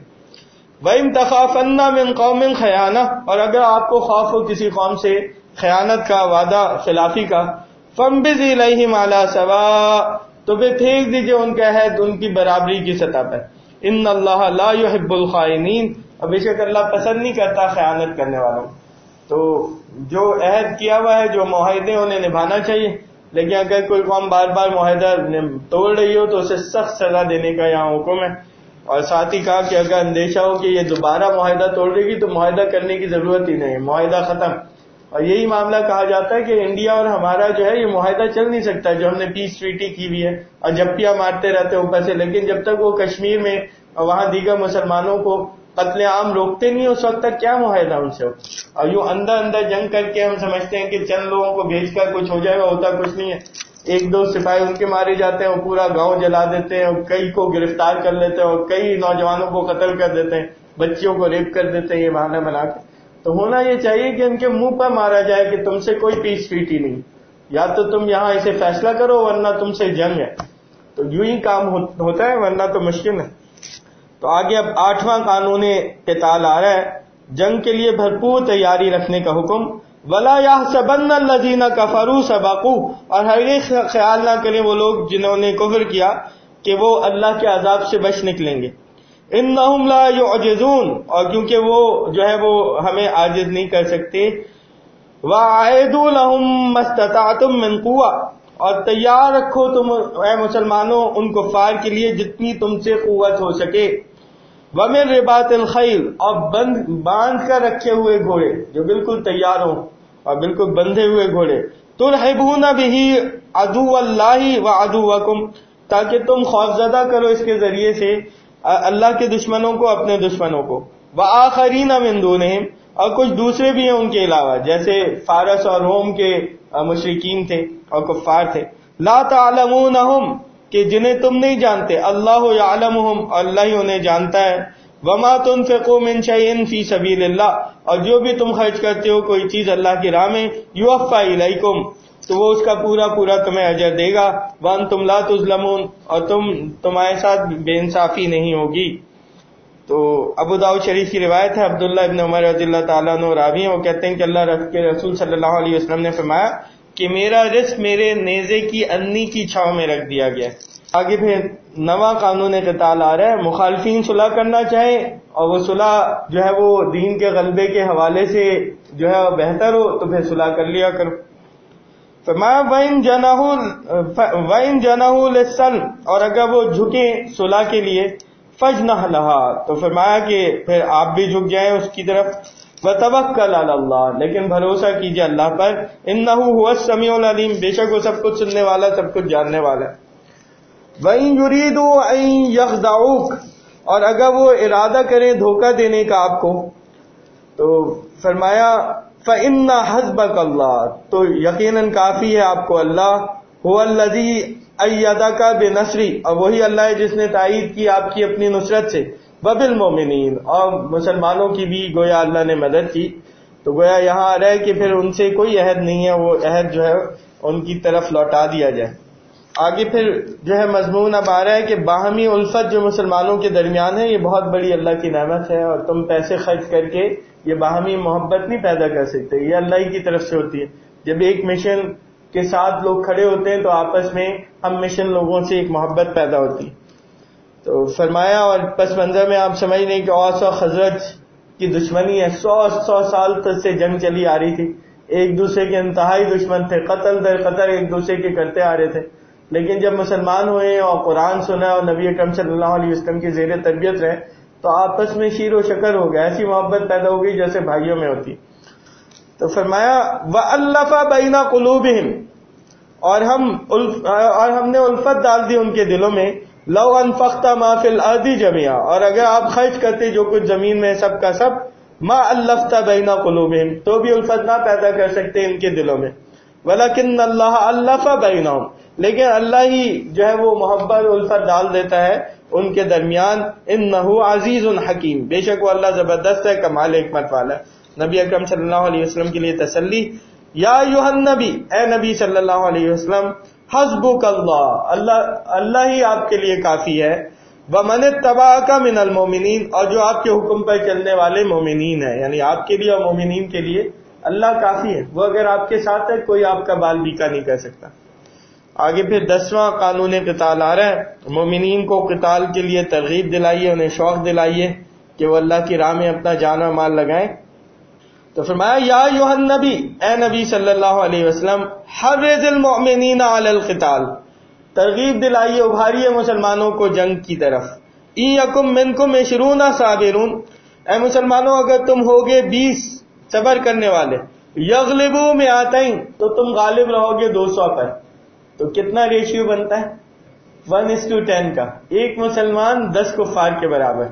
وَإِن تَخَافَنَّ مِن قَوْمٍ خَیَانَةً، اور اگر آپ کو خوف ہو کسی قوم سے خیانت کا، وعدہ خلافی کا، فَانبِذْ إِلَیْہِمْ عَلیٰ سَوَاءٍ، تو پھر پھینک دیجئے ان کا عہد ان کی برابری کی سطح پر. ان اللہ لا يحب الخائنین، اور بے شک اللہ پسند نہیں کرتا خیانت کرنے والوں. تو جو عہد کیا ہوا ہے، جو معاہدے انہیں نبھانا چاہیے، لیکن اگر کوئی قوم بار بار معاہدہ توڑ رہی ہو تو اسے سخت سزا دینے کا یہاں حکم ہے. اور ساتھ ہی کہا کہ اگر اندیشہ ہو کہ یہ دوبارہ معاہدہ توڑ رہے گی تو معاہدہ کرنے کی ضرورت ہی نہیں ہے، معاہدہ ختم. اور یہی معاملہ کہا جاتا ہے کہ انڈیا اور ہمارا جو ہے یہ معاہدہ چل نہیں سکتا جو ہم نے پیس ٹریٹی کی ہوئی ہے، اور جھپیاں مارتے رہتے ہیں اوپر سے، لیکن جب تک وہ کشمیر میں اور وہاں دیگر مسلمانوں کو قتل عام روکتے نہیں اس وقت تک کیا معاہدہ ان سے ہو. اور یوں اندر اندر جنگ کر کے ہم سمجھتے ہیں کہ چند لوگوں کو بھیج کر کچھ ہو جائے گا، ہوتا کچھ نہیں ہے. ایک دو سپاہی ان کے مارے جاتے ہیں، وہ پورا گاؤں جلا دیتے ہیں، اور کئی کو گرفتار کر لیتے ہیں، اور کئی نوجوانوں کو قتل کر دیتے ہیں، بچیوں کو ریپ کر دیتے ہیں یہ بہانہ بنا کے. تو ہونا یہ چاہیے کہ ان کے منہ پر مارا جائے کہ تم سے کوئی پیس ٹریٹی نہیں، یا تو تم یہاں اسے فیصلہ کرو ورنہ تم سے جنگ ہے. تو یوں ہی کام ہوتا ہے، ورنہ تو مشکل ہے. تو آگے اب آٹھواں قانون قتال آ رہا ہے، جنگ کے لیے بھرپور تیاری رکھنے کا حکم. وَلَا يَحْسَبَنَّ الَّذِينَ كَفَرُوا سَبَقُوا، اور ہرگز خیال نہ کریں وہ لوگ جنہوں نے کفر کیا کہ وہ اللہ کے عذاب سے بچ نکلیں گے. اِنَّهُمْ لَا يُعْجِزُونَ، اور کیونکہ وہ جو ہے وہ ہمیں عاجز نہیں کر سکتے. وَأَعِدُوا لَهُم مَّا اسْتَطَعْتُم مِّن قُوَّةٍ، اور تیار رکھو تم اے مسلمانوں ان کفار کے لیے جتنی تم سے قوت ہو سکے. وَمِن رِبَاطِ الْخَیْلِ، اور بند باندھ کر رکھے ہوئے گھوڑے جو بالکل تیار ہوں اور بالکل بندھے ہوئے گھوڑے. تُرْہِبُونَ بِهِ عَدُوَّ اللَّهِ وَعَدُوَّکُمْ، تاکہ تم خوفزدہ کرو اس کے ذریعے سے اللہ کے دشمنوں کو، اپنے دشمنوں کو. وَآخَرِینَ مِن دُونِہِمْ، اور کچھ دوسرے بھی ہیں ان کے علاوہ، جیسے فارس اور روم کے مشرکین تھے اور کفار تھے. لا تعلمونہم، کہ جنہیں تم نہیں جانتے. اللہ یعلمہم، اللہ ہی انہیں جانتا ہے. وما تنفقوا من شیء فی سبیل اللہ، اور جو بھی تم خرچ کرتے ہو کوئی چیز اللہ کی راہ میں، یوفی الیکم، تو وہ اس کا پورا پورا تمہیں اجر دے گا. وانتم لا تظلمون، اور تم تمہارے ساتھ بے انصافی نہیں ہوگی. تو ابو داؤد شریف کی روایت ہے، عبداللہ ابن عمر رضی اللہ تعالیٰ عنہ راوی ہیں، وہ کہتے ہیں کہ اللہ کے رسول صلی اللہ علیہ وسلم نے فرمایا کہ میرا رزق میرے نیزے کی انی کی چھاؤں میں رکھ دیا گیا. آگے پھر نواں قانون قتال آ رہا ہے. مخالفین صلح کرنا چاہیں اور وہ صلح جو ہے وہ دین کے غلبے کے حوالے سے جو ہے بہتر ہو تو پھر صلح کر لیا کرو. فرمایا وَإِن جَنَحُوا وَإِن جَنَحُوا لِلسَّلْمِ، اور اگر وہ جھکیں صلح کے لیے، فَاجْنَحْ لَهَا، تو فرمایا کہ پھر آپ بھی جھک جائیں اس کی طرف. وَتَوَکَّلْ عَلَى اللَّهِ، لیکن بھروسہ کیجئے اللہ پر. إِنَّهُ هُوَ السَّمِيعُ الْعَلِيمُ، بے شک وہ سب کچھ سننے والا، سب کچھ جاننے والا ہے. وَإِن يُرِيدُوا أَن يَخْدَعُوكَ، اور اگر وہ ارادہ کریں دھوکہ دینے کا آپ کو، تو فرمایا فَإِنَّ حَسْبَكَ اللَّهُ، تو یقیناً کافی ہے آپ کو اللہ. هُوَ الَّذِي أَيَّدَكَ بِنَصْرِهِ، اور وہی اللہ ہے جس نے تائید کی آپ کی اپنی نصرت سے. وَبِالْمُؤْمِنِينَ، اور مسلمانوں کی بھی گویا اللہ نے مدد کی. تو گویا یہاں آ رہا ہے کہ پھر ان سے کوئی عہد نہیں ہے، وہ عہد جو ہے ان کی طرف لوٹا دیا جائے. آگے پھر جو ہے مضمون اب آ رہا ہے کہ باہمی الفت جو مسلمانوں کے درمیان ہے یہ بہت بڑی اللہ کی نعمت ہے، اور تم پیسے خرچ کر کے یہ باہمی محبت نہیں پیدا کر سکتے، یہ اللہ ہی کی طرف سے ہوتی ہے. جب ایک مشن کے ساتھ لوگ کھڑے ہوتے ہیں تو آپس میں ہم مشن لوگوں سے ایک محبت پیدا ہوتی. تو فرمایا، اور پس منظر میں آپ سمجھ لیں کہ اوس اور خزرج کی دشمنی ہے. سو سو سال تک سے جنگ چلی آ رہی تھی, ایک دوسرے کے انتہائی دشمن تھے, قتل در قتل ایک دوسرے کے کرتے آ رہے تھے. لیکن جب مسلمان ہوئے اور قرآن سنا اور نبی اکرم صلی اللہ علیہ وسلم کی زیر تربیت رہے تو آپس میں شیر و شکر ہو گیا, ایسی محبت پیدا ہو گئی جیسے بھائیوں میں ہوتی. تو فرمایا وَأَلَّفَ بَيْنَ قُلُوبِهِمْ, اور ہم اور ہم نے الفت ڈال دی ان کے دلوں میں. لَوْ أَنفَقْتَ مَا فِي الْأَرْضِ جَمِيعًا, اور اگر آپ خرچ کرتے جو کچھ زمین میں سب کا سب, مَا أَلَّفْتَ بَيْنَ قُلُوبِهِمْ, تو بھی الفت نہ پیدا کر سکتے ان کے دلوں میں. وَلَكِنَّ اللَّهَ أَلَّفَ بَيْنَهُمْ, لیکن اللہ ہی جو ہے وہ محبت الفت ڈال دیتا ہے ان کے درمیان. انه عزیز حکیم, بے شک وہ اللہ زبردست ہے, کمال حکمت والا ہے. نبی اکرم صلی اللہ علیہ وسلم کے لیے تسلی, یا ایھا النبی, اے نبی صلی اللہ علیہ وسلم, حسبک اللہ, اللہ اللہ ہی آپ کے لیے کافی ہے. ومن اتبعک من المؤمنین, اور جو آپ کے حکم پر چلنے والے مومنین ہیں, یعنی آپ کے لیے اور مومنین کے لیے اللہ کافی ہے. وہ اگر آپ کے ساتھ ہے کوئی آپ کا بال بیکا نہیں کر سکتا. آگے پھر دسواں قانون قتال آ رہا ہے. مومنین کو قتال کے لیے ترغیب دلائیے, انہیں شوق دلائیے کہ وہ اللہ کی راہ میں اپنا جان و مال لگائیں. تو فرمایا یا ایھا النبی, اے نبی صلی اللہ علیہ وسلم, حرض المؤمنین علی القتال, ترغیب دلائیے, ابھاریے مسلمانوں کو جنگ کی طرف. ان یکم منکم عشرون صابرون, اے مسلمانوں اگر تم ہوگے بیس صبر کرنے والے, یغلبوا مئتین, تو تم غالب رہو گے دو سو پر. تو کتنا ریشیو بنتا ہے؟ ون از ٹو ٹین کا, ایک مسلمان دس کفار کے برابر.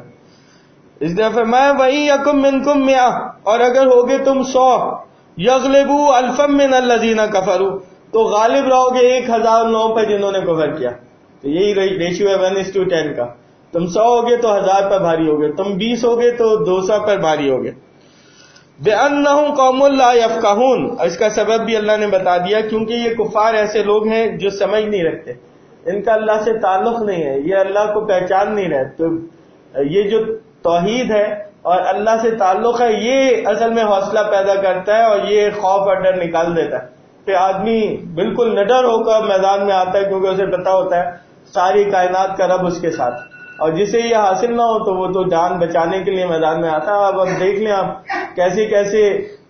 اس دفعہ فرمایا وَإِن يَكُن مِّنكُم مِّئَةٌ, اور اگر ہوگے تم سو, يَغْلِبُوا أَلْفًا مِّنَ الَّذِينَ كَفَرُوا, تو غالب رہو گے ایک ہزار لوگوں پہ جنہوں نے کفر کیا. تو یہی ریشیو ہے ون از ٹو ٹین کا. تم سو ہوگے تو ہزار پر بھاری ہوگے, تم بیس ہوگے تو دو سو پر بھاری ہوگے. بِأَنَّهُمْ قَوْمٌ لَا يَفْقَهُونَ, اور اس کا سبب بھی اللہ نے بتا دیا, کیونکہ یہ کفار ایسے لوگ ہیں جو سمجھ نہیں رکھتے, ان کا اللہ سے تعلق نہیں ہے, یہ اللہ کو پہچان نہیں رہے. تو یہ جو توحید ہے اور اللہ سے تعلق ہے, یہ اصل میں حوصلہ پیدا کرتا ہے اور یہ خوف اور ڈر نکال دیتا ہے کہ آدمی بالکل نڈر ہو کر میدان میں آتا ہے, کیونکہ اسے پتا ہوتا ہے ساری کائنات کا رب اس کے ساتھ, اور جسے یہ حاصل نہ ہو تو وہ تو جان بچانے کے لیے میدان میں آتا ہے. اب اب دیکھ لیں آپ کیسے کیسے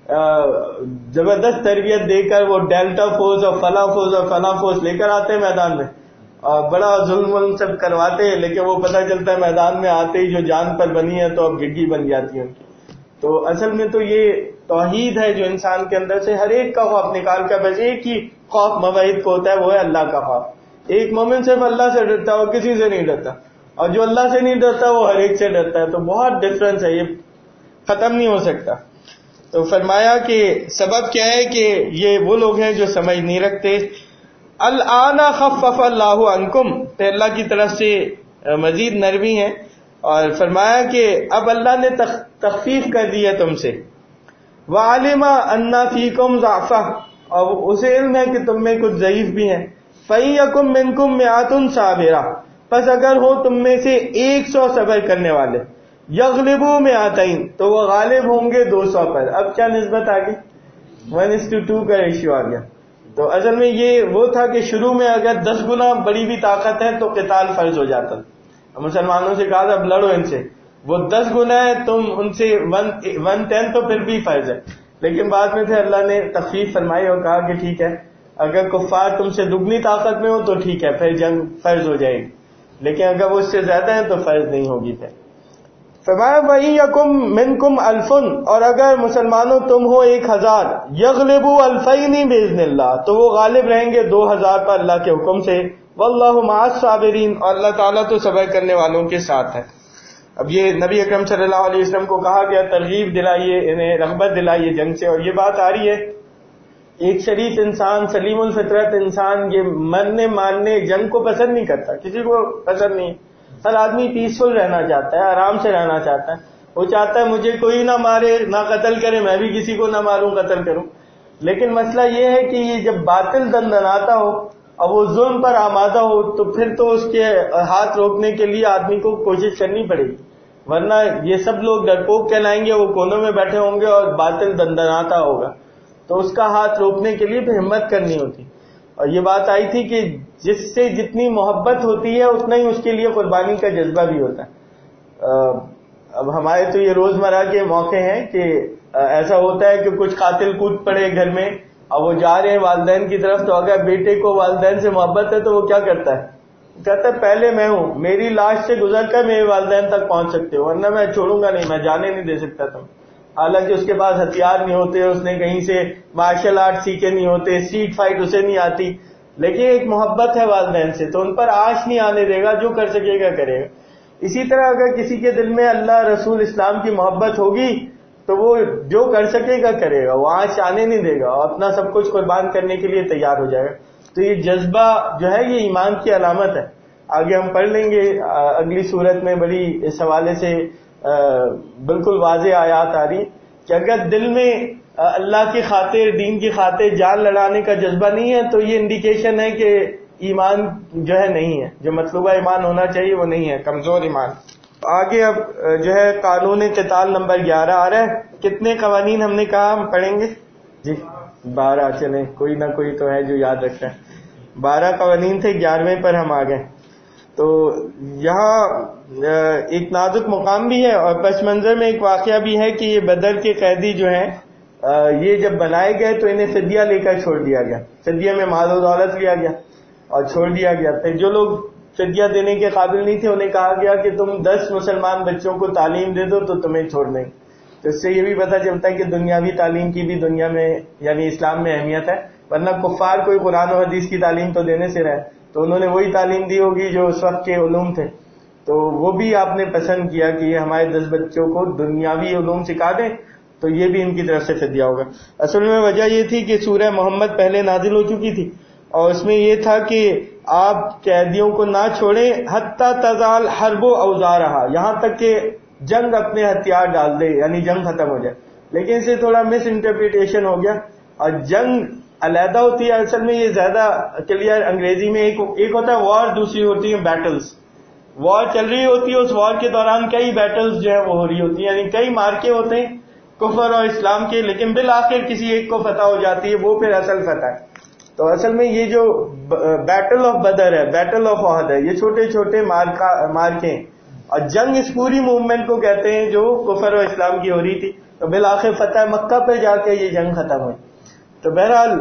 زبردست تربیت دے کر وہ ڈیلٹا فورس اور فلاں فورس اور فلاں فورس لے کر آتے ہیں میدان میں, اور بڑا ظلم ولم سب کرواتے ہیں, لیکن وہ پتہ چلتا ہے میدان میں آتے ہی جو جان پر بنی ہے تو اب گڈی بن جاتی ہے ان کی. تو اصل میں تو یہ توحید ہے جو انسان کے اندر سے ہر ایک کا خوف نکال کر, بس ایک ہی خوف موحد کو ہوتا ہے, وہ ہے اللہ کا خوف. ایک مومن صرف اللہ سے ڈرتا ہے اور کسی سے نہیں ڈرتا, اور جو اللہ سے نہیں ڈرتا وہ ہر ایک سے ڈرتا ہے. تو بہت ڈفرنس ہے, یہ ختم نہیں ہو سکتا. تو فرمایا کہ سبب کیا ہے کہ یہ وہ لوگ ہیں جو سمجھ نہیں رکھتے. الآن خفف اللہ عنکم, تو اللہ کی طرف سے مزید نرمی ہے, اور فرمایا کہ اب اللہ نے تخفیف کر دی ہے تم سے. وعلم ان فیکم ضعفا, اور اسے علم ہے کہ تم میں کچھ ضعیف بھی ہیں. فإن یکم منکم مئۃ صابرہ, پس اگر ہو تم میں سے ایک سو صبر کرنے والے, یغلبوا مئتین, تو وہ غالب ہوں گے دو سو پر. اب کیا نسبت آ گئی؟ ون از ٹو ٹو کا ریشیو آ گیا. تو اصل میں یہ وہ تھا کہ شروع میں اگر دس گنا بڑی بھی طاقت ہے تو قتال فرض ہو جاتا. مسلمانوں سے کہا تھا اب لڑو ان سے, وہ دس گنا ہے, تم ان سے ون ون ٹین تو پھر بھی فرض ہے. لیکن بعد میں پھر اللہ نے تخفیف فرمائی اور کہا کہ ٹھیک ہے, اگر کفار تم سے دگنی طاقت میں ہو تو ٹھیک ہے, پھر جنگ فرض ہو جائے گی, لیکن اگر وہ اس سے زیادہ ہیں تو فرض نہیں ہوگی. پھر فرمایا وَإِن يَكُن مِّنكُمْ أَلْفٌ, اور اگر مسلمانوں تم ہو ایک ہزار, يَغْلِبُوا أَلْفَيْنِ بِإِذْنِ اللَّهِ, تو وہ غالب رہیں گے دو ہزار پر اللہ کے حکم سے. وَاللَّهُ مَعَ الصَّابِرِينَ, اور اللہ تعالیٰ تو صبر کرنے والوں کے ساتھ ہے. اب یہ نبی اکرم صلی اللہ علیہ وسلم کو کہا گیا ترغیب دلائیے, انہیں رغبت دلائیے جنگ سے, اور یہ بات آ رہی ہے ایک شریف انسان, سلیم الفطرت انسان یہ مرنے ماننے جنگ کو پسند نہیں کرتا, کسی کو پسند نہیں. ہر آدمی پیسفل رہنا چاہتا ہے, آرام سے رہنا چاہتا ہے. وہ چاہتا ہے مجھے کوئی نہ مارے نہ قتل کرے, میں بھی کسی کو نہ ماروں قتل کروں. لیکن مسئلہ یہ ہے کہ یہ جب باطل دندناتا ہو اور وہ ظلم پر آمادہ ہو تو پھر تو اس کے ہاتھ روکنے کے لیے آدمی کو کوشش کرنی پڑے گی, ورنہ یہ سب لوگ ڈرپوک کہلائیں گے, وہ کونوں میں بیٹھے ہوں گے اور باطل دندناتا ہوگا, تو اس کا ہاتھ روکنے کے لیے بھی ہمت کرنی ہوتی. اور یہ بات آئی تھی کہ جس سے جتنی محبت ہوتی ہے اتنا ہی اس کے لیے قربانی کا جذبہ بھی ہوتا ہے. اب ہمارے تو یہ روزمرہ کے موقع ہیں کہ ایسا ہوتا ہے کہ کچھ قاتل کود پڑے گھر میں، اب وہ جا رہے ہیں والدین کی طرف، تو اگر بیٹے کو والدین سے محبت ہے تو وہ کیا کرتا ہے؟ کہتا ہے پہلے میں ہوں، میری لاش سے گزر کر میرے والدین تک پہنچ سکتے ہو، ورنہ میں چھوڑوں گا نہیں، میں جانے نہیں دے سکتا تم. حالانکہ اس کے پاس ہتھیار نہیں ہوتے، اس نے کہیں سے مارشل آرٹ سیکھے نہیں ہوتے، اسٹریٹ فائٹ اسے نہیں آتی، لیکن ایک محبت ہے والدین سے تو ان پر آش نہیں آنے دے گا، جو کر سکے گا کرے گا. اسی طرح اگر کسی کے دل میں اللہ رسول اسلام کی محبت ہوگی تو وہ جو کر سکے گا کرے گا، وہ آش آنے نہیں دے گا اور اپنا سب کچھ قربان کرنے کے لیے تیار ہو جائے گا. تو یہ جذبہ جو ہے یہ ایمان کی علامت ہے. آگے ہم پڑھ لیں گے اگلی صورت میں، بڑی اس حوالے سے بالکل واضح آیات آ رہی کہ اگر دل میں اللہ کی خاطر، دین کی خاطر جان لڑانے کا جذبہ نہیں ہے تو یہ انڈیکیشن ہے کہ ایمان جو ہے نہیں ہے، جو مطلوبہ ایمان ہونا چاہیے وہ نہیں ہے، کمزور ایمان. آگے اب جو ہے قانون قتال نمبر گیارہ آ رہا ہے. کتنے قوانین ہم نے کہا ہم پڑھیں گے؟ جی بارہ. چلیں کوئی نہ کوئی تو ہے جو یاد رکھتا ہے. بارہ قوانین تھے، گیارہویں پر ہم آ گئے. تو یہاں ایک نازک مقام بھی ہے اور پس منظر میں ایک واقعہ بھی ہے کہ یہ بدر کے قیدی جو ہیں یہ جب بنائے گئے تو انہیں فدیہ لے کر چھوڑ دیا گیا، فدیہ میں مال و دولت لیا گیا اور چھوڑ دیا گیا. پھر جو لوگ فدیہ دینے کے قابل نہیں تھے انہیں کہا گیا کہ تم دس مسلمان بچوں کو تعلیم دے دو تو تمہیں چھوڑ دیں. تو اس سے یہ بھی پتہ چلتا ہے کہ دنیاوی تعلیم کی بھی دنیا میں یعنی اسلام میں اہمیت ہے، ورنہ کفار کوئی قرآن و حدیث کی تعلیم تو دینے سے رہے، تو انہوں نے وہی تعلیم دی ہوگی جو اس وقت کے علوم تھے. تو وہ بھی آپ نے پسند کیا کہ یہ ہمارے دس بچوں کو دنیاوی علوم سکھا دیں، تو یہ بھی ان کی طرف سے فدیہ ہوگا. اصل میں وجہ یہ تھی کہ سورہ محمد پہلے نازل ہو چکی تھی اور اس میں یہ تھا کہ آپ قیدیوں کو نہ چھوڑیں حتی تزال حرب و اوزارہا، یہاں تک کہ جنگ اپنے ہتھیار ڈال دے، یعنی جنگ ختم ہو جائے. لیکن اسے تھوڑا مس انٹرپریٹیشن ہو گیا اور جنگ علیحدہ ہوتی ہے. اصل میں یہ زیادہ کلیئر انگریزی میں ایک ایک ہوتا ہے وار، دوسری ہوتی ہے بیٹلز. وار چل رہی ہوتی ہے، اس وار کے دوران کئی بیٹلز جو ہے وہ ہو رہی ہوتی ہیں، یعنی کئی مارکے ہوتے ہیں کفر اور اسلام کے، لیکن بالآخر کسی ایک کو فتح ہو جاتی ہے، وہ پھر اصل فتح ہے. تو اصل میں یہ جو بیٹل آف بدر ہے، بیٹل آف احد ہے، یہ چھوٹے چھوٹے مارکے ہیں اور جنگ اس پوری موومنٹ کو کہتے ہیں جو کفر اور اسلام کی ہو رہی تھی. تو بالآخر فتح مکہ پہ جا کے یہ جنگ ختم ہوئی. تو بہرحال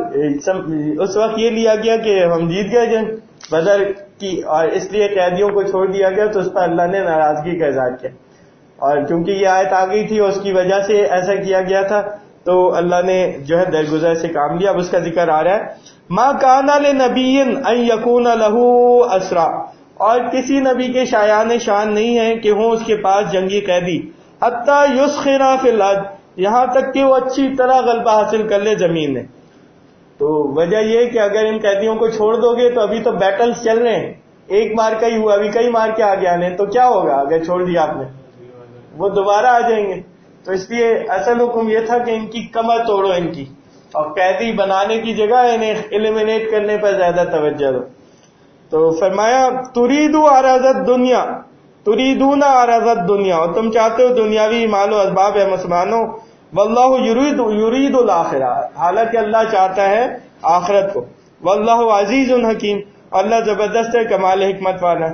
اس وقت یہ لیا گیا کہ ہم جیت گئے جنگ بدر کی، اور اس لیے قیدیوں کو چھوڑ دیا گیا. تو اس پر اللہ نے ناراضگی کا اظہار کیا، اور چونکہ یہ آیت آ گئی تھی اور اس کی وجہ سے ایسا کیا گیا تھا تو اللہ نے جو ہے درگزر سے کام لیا. اب اس کا ذکر آ رہا ہے ما کان لنبی ان یکون لہ اسرا، اور کسی نبی کے شایان شان نہیں ہے کہ ہوں اس کے پاس جنگی قیدی، حتی یسخر فی الارض، یہاں تک کہ وہ اچھی طرح غلبہ حاصل کر لے زمین میں. تو وجہ یہ کہ اگر ان قیدیوں کو چھوڑ دو گے تو ابھی تو بیٹلز چل رہے ہیں، ایک مار کا ہی ہوا، ابھی کئی مار کے آگے آنے، تو کیا ہوگا اگر چھوڑ دیا آپ نے؟ وہ دوبارہ آ جائیں گے. تو اس لیے اصل حکم یہ تھا کہ ان کی کمر توڑو ان کی، اور قیدی بنانے کی جگہ انہیں ایلیمینیٹ کرنے پر زیادہ توجہ دو. تو فرمایا تریدو عرض دنیا، تریدون عرض دنیا، اور تم چاہتے ہو دنیاوی مال و اسباب ہے مسلمانوں. واللہ یرید یرید الاخرہ، حالانکہ اللہ چاہتا ہے آخرت کو. واللہ عزیز حکیم، اللہ زبردست ہے، کمال حکمت والا ہے.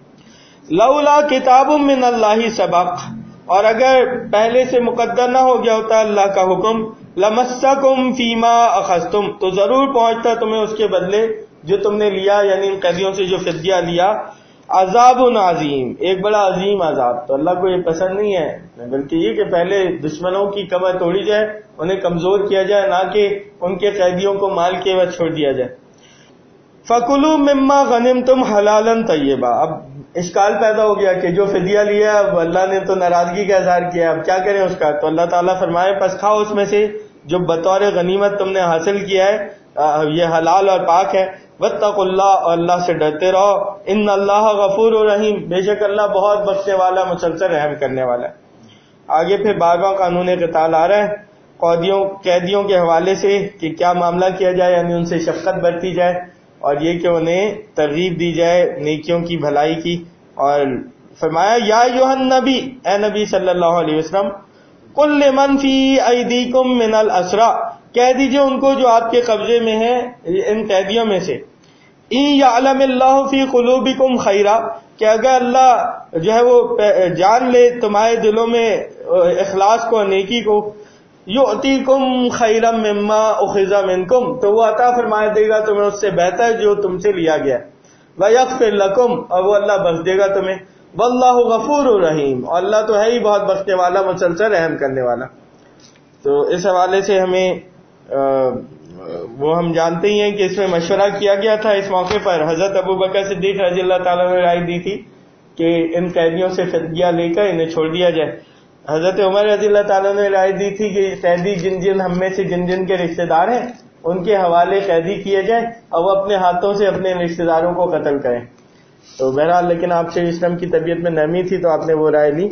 لولا کتاب من اللہ سبق، اور اگر پہلے سے مقدر نہ ہو گیا ہوتا اللہ کا حکم، لمسکم فیما اخذتم، تو ضرور پہنچتا تمہیں اس کے بدلے جو تم نے لیا، یعنی ان قیدیوں سے جو فدیہ لیا. عذاب عظیم، ایک بڑا عظیم عذاب. تو اللہ کو یہ پسند نہیں ہے، بلکہ یہ کہ پہلے دشمنوں کی کمر توڑی جائے، انہیں کمزور کیا جائے، نہ کہ ان کے قیدیوں کو مال کے عوض چھوڑ دیا جائے. فَكُلُوا مِمَّا غَنِمْتُمْ حَلَالًا طَيِّبًا، اب اشکال پیدا ہو گیا کہ جو فدیہ لیا اب اللہ نے تو ناراضگی کا اظہار کیا، اب کیا کریں اس کا؟ تو اللہ تعالیٰ فرمائے پس کھاؤ اس میں سے جو بطور غنیمت تم نے حاصل کیا ہے، یہ حلال اور پاک ہے. واتقوا اللہ، اور اللہ سے ڈرتے رہو. ان اللہ غفور رحیم، بے شک اللہ بہت بخشنے والا، مسلسل رحم کرنے والا ہے. آگے پھر بارہواں قانون قتال آ رہا ہے قیدیوں قیدیوں کے حوالے سے کہ کیا معاملہ کیا جائے، یعنی ان سے شفقت برتی جائے اور یہ کہ انہیں ترغیب دی جائے نیکیوں کی، بھلائی کی. اور فرمایا یا ایھا النبی، اے نبی صلی اللہ علیہ وسلم، قل لمن فی ایدیکم من الاسری، کہہ دیجئے ان کو جو آپ کے قبضے میں ہیں ان قیدیوں میں سے، ان یعلم اللہ فی قلوبکم خیرا، کہ اگر اللہ جو ہے وہ جان لے تمہارے دلوں میں اخلاص کو، نیکی کو، یؤتیکم خیرا مما اخذ منکم، تو وہ عطا فرما دے گا تمہیں اس سے بہتر جو تم سے لیا گیا، ویغفر لکم، اور وہ اللہ بخش دے گا تمہیں، واللہ غفور رحیم، اور اللہ تو ہے ہی بہت بخشنے والا، مسلسل رحم کرنے والا۔ تو اس حوالے سے ہمیں وہ ہم جانتے ہی ہیں کہ اس میں مشورہ کیا گیا تھا۔ اس موقع پر حضرت ابو بکر صدیق رضی اللہ تعالیٰ نے رائے دی تھی کہ ان قیدیوں سے فدیہ لے کر انہیں چھوڑ دیا جائے۔ حضرت عمر رضی اللہ تعالیٰ نے رائے دی تھی کہ قیدی جن جن ہم میں سے جن جن کے رشتہ دار ہیں ان کے حوالے قیدی کیے جائیں اور وہ اپنے ہاتھوں سے اپنے رشتہ داروں کو قتل کریں۔ تو بہرحال لیکن آپ سے اسلام کی طبیعت میں نرمی تھی تو آپ نے وہ رائے لی۔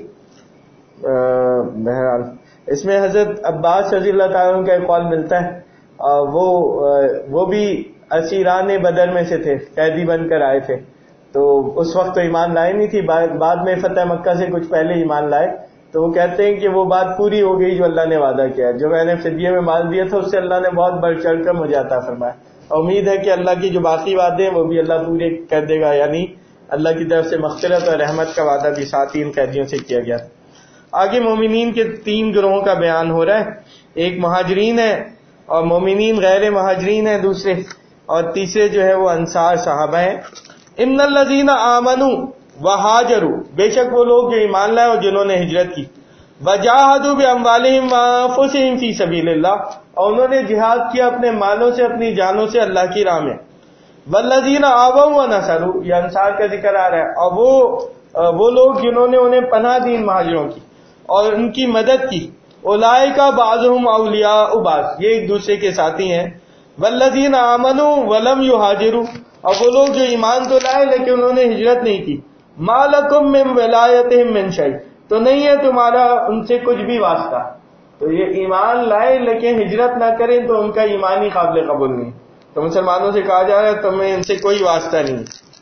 بہرحال اس میں حضرت عباس رضی اللہ تعالیٰ کا ایک قول ملتا ہے، وہ وہ بھی اسیران بدر میں سے تھے، قیدی بن کر آئے تھے، تو اس وقت تو ایمان لائے نہیں تھی، بعد میں فتح مکہ سے کچھ پہلے ایمان لائے۔ تو وہ کہتے ہیں کہ وہ بات پوری ہو گئی جو اللہ نے وعدہ کیا، جو میں نے فدیے میں مال دیا تھا اس سے اللہ نے بہت بڑھ چڑھ کر مجھے عطا فرمایا۔ امید ہے کہ اللہ کی جو باقی وعدے ہیں وہ بھی اللہ پورے کر دے گا، یعنی اللہ کی طرف سے مغفرت اور رحمت کا وعدہ بھی ساتھ ہی ان قیدیوں سے کیا گیا۔ آگے مومنین کے تین گروہوں کا بیان ہو رہا ہے، ایک مہاجرین ہے اور مومنین غیر مہاجرین ہیں دوسرے، اور تیسرے جو ہے وہ انصار صحابہ ہیں۔ ان الذین آمنوا وہاجروا، بے شک وہ لوگ جو ایمان لائے اور جنہوں نے ہجرت کی، وجاہدوا باموالہم وانفسہم فی سبیل اللہ، اور انہوں نے جہاد کیا اپنے مالوں سے اپنی جانوں سے اللہ کی راہ میں، والذین آووا ونصروا، یہ انصار کا ذکر آ رہا ہے، اور وہ وہ لوگ جنہوں نے انہیں پناہ دی مہاجروں کی اور ان کی مدد کی، اولئک بعضهم اولیاء بعض، یہ ایک دوسرے کے ساتھی ہیں، والذین آمنوا ولم یہاجروا، اور وہ لوگ جو ایمان تو لائے لیکن انہوں نے ہجرت نہیں کی، ما لکم من ولایتہم من شیء، تو نہیں ہے تمہارا ان سے کچھ بھی واسطہ۔ تو یہ ایمان لائے لیکن ہجرت نہ کریں تو ان کا ایمان ہی قابل قبول نہیں، تو مسلمانوں سے کہا جا رہا ہے تمہیں ان سے کوئی واسطہ نہیں،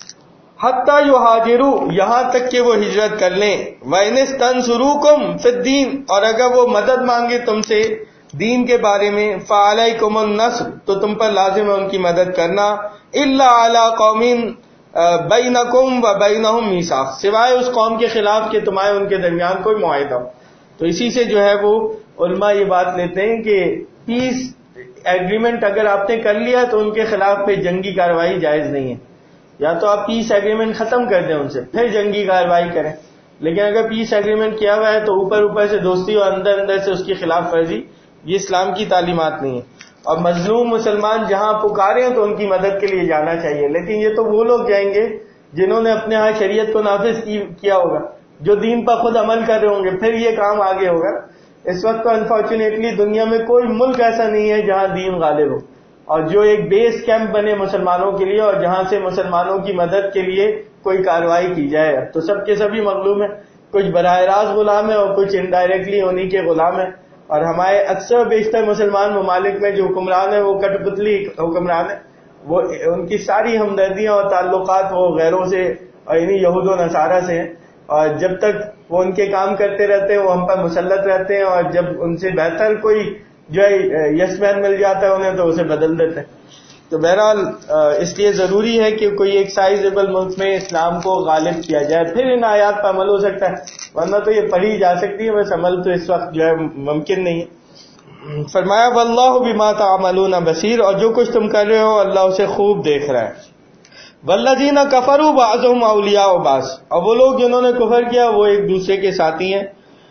حتی یہاجروا، یہاں تک کہ وہ ہجرت کر لیں، وَإِنِ اسْتَنْصُرُوكُمْ فِي الدِّينِ، اور اگر وہ مدد مانگے تم سے دین کے بارے میں، فَعَلَيْكُمُ النَّصْرُ، تو تم پر لازم ہے ان کی مدد کرنا، إِلَّا عَلَىٰ قَوْمٍ بَيْنَكُمْ وَبَيْنَهُمْ مِيثَاقٌ، سوائے اس قوم کے خلاف کہ تمہارے ان کے درمیان کوئی معاہدہ ہو۔ تو اسی سے جو ہے وہ علماء یہ بات لیتے ہیں کہ پیس ایگریمنٹ اگر آپ نے کر لیا تو ان کے خلاف پہ جنگی کارروائی جائز نہیں ہے، یا تو آپ پیس ایگریمنٹ ختم کر دیں ان سے پھر جنگی کارروائی کریں، لیکن اگر پیس ایگریمنٹ کیا ہوا ہے تو اوپر اوپر سے دوستی اور اندر اندر سے اس کی خلاف ورزی، یہ اسلام کی تعلیمات نہیں ہے۔ اور مظلوم مسلمان جہاں پکارے ہیں تو ان کی مدد کے لیے جانا چاہیے، لیکن یہ تو وہ لوگ جائیں گے جنہوں نے اپنے ہاں شریعت کو نافذ کیا ہوگا، جو دین پر خود عمل کر رہے ہوں گے، پھر یہ کام آگے ہوگا۔ اس وقت تو انفارچونیٹلی دنیا میں کوئی ملک ایسا نہیں ہے جہاں دین غالب ہو، اور جو ایک بیس کیمپ بنے مسلمانوں کے لیے اور جہاں سے مسلمانوں کی مدد کے لیے کوئی کارروائی کی جائے، تو سب کے سبھی مغلوم ہیں، کچھ براہ راست غلام ہیں اور کچھ انڈائریکٹلی انہی کے غلام ہیں۔ اور ہمارے اکثر بیشتر مسلمان ممالک میں جو حکمران ہیں وہ کٹ پتلی حکمران ہیں، وہ ان کی ساری ہمدردیاں اور تعلقات وہ غیروں سے اور انہی یہود و نصارہ سے ہیں، اور جب تک وہ ان کے کام کرتے رہتے ہیں وہ ہم پر مسلط رہتے ہیں، اور جب ان سے بہتر کوئی جو ہے یس مین مل جاتا ہے انہیں تو اسے بدل دیتے ہیں۔ تو بہرحال اس لیے ضروری ہے کہ کوئی ایک سائزیبل ملک میں اسلام کو غالب کیا جائے، پھر ان آیات پر عمل ہو سکتا ہے، ورنہ تو یہ پڑھی جا سکتی ہے، بس عمل تو اس وقت جو ہے ممکن نہیں ہے۔ فرمایا واللہ بما تعملون بصیر، اور جو کچھ تم کر رہے ہو اللہ اسے خوب دیکھ رہا ہے۔ والذین کفروا بعضهم اولیاء بعض، اور وہ لوگ جنہوں نے کفر کیا وہ ایک دوسرے کے ساتھی ہیں۔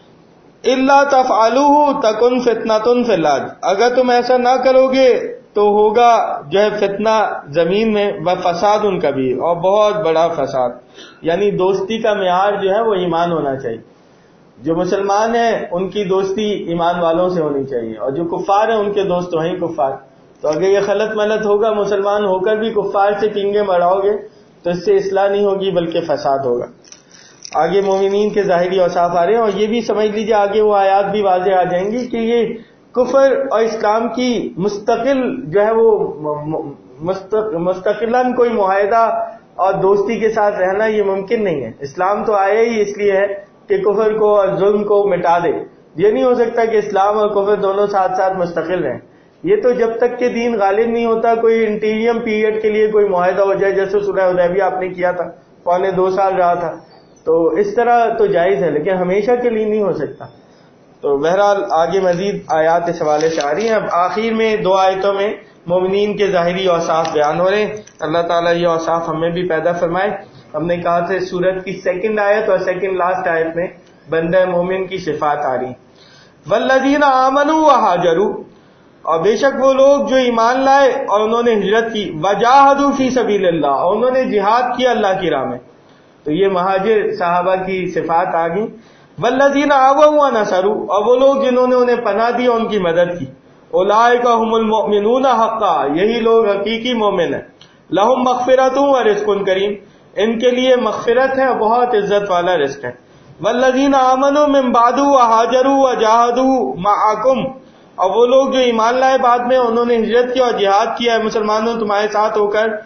الا تفعلوه تکن فتنۃ فی الارض، اگر تم ایسا نہ کرو گے تو ہوگا جو ہے فتنہ زمین میں، وفساد کبیر، اور بہت بڑا فساد۔ یعنی دوستی کا معیار جو ہے وہ ایمان ہونا چاہیے، جو مسلمان ہیں ان کی دوستی ایمان والوں سے ہونی چاہیے، اور جو کفار ہیں ان کے دوست تو ہیں کفار۔ تو اگر یہ خلط ملط ہوگا، مسلمان ہو کر بھی کفار سے پینگے مڑاؤ گے تو اس سے اصلاح نہیں ہوگی بلکہ فساد ہوگا۔ آگے مومنین کے ظاہری اوصاف آ رہے ہیں، اور یہ بھی سمجھ لیجیے آگے وہ آیات بھی واضح آ جائیں گی کہ یہ کفر اور اسلام کی مستقل جو ہے وہ مستقلاً کوئی معاہدہ اور دوستی کے ساتھ رہنا یہ ممکن نہیں ہے۔ اسلام تو آیا ہی اس لیے ہے کہ کفر کو اور ظلم کو مٹا دے، یہ نہیں ہو سکتا کہ اسلام اور کفر دونوں ساتھ ساتھ مستقل رہیں۔ یہ تو جب تک کہ دین غالب نہیں ہوتا، کوئی انٹیریم پیریڈ کے لیے کوئی معاہدہ ہو جائے، جیسے صلح حدیبیہ آپ نے کیا تھا، پونے دو سال رہا تھا. تو اس طرح تو جائز ہے لیکن ہمیشہ کے لیے نہیں ہو سکتا. تو بہرحال آگے مزید آیات اس حوالے سے آ رہی ہیں. اب آخر میں دو آیتوں میں مومنین کے ظاہری اوصاف بیان ہو رہے ہیں. اللہ تعالیٰ یہ اوصاف ہمیں بھی پیدا فرمائے. ہم نے کہا تھا سورت کی سیکنڈ آیت اور سیکنڈ لاسٹ آیت میں بندہ مومن کی صفات آ رہی. والذین آمنوا وہاجروا، اور بے شک وہ لوگ جو ایمان لائے اور انہوں نے ہجرت کی، وجاہدوا فی سبیل اللہ، اور انہوں نے جہاد کیا اللہ کی راہ میں. تو یہ مہاجر صحابہ کی صفات آ گئی. والذین آووا ونصروا، اور وہ لوگ جنہوں نے انہیں پناہ دی اور ان کی مدد کی. اولئک هم المؤمنون حقا، یہی لوگ حقیقی مومن ہیں. لہم مغفرۃ ورزق کریم، ان کے لیے مغفرت ہے اور بہت عزت والا رزق ہے. والذین آمنوا من بعد وہاجروا وجاہدوا معکم، اور وہ لوگ جو ایمان لائے بعد میں انہوں نے ہجرت کی اور جہاد کیا ہے مسلمانوں تمہارے ساتھ ہو کر.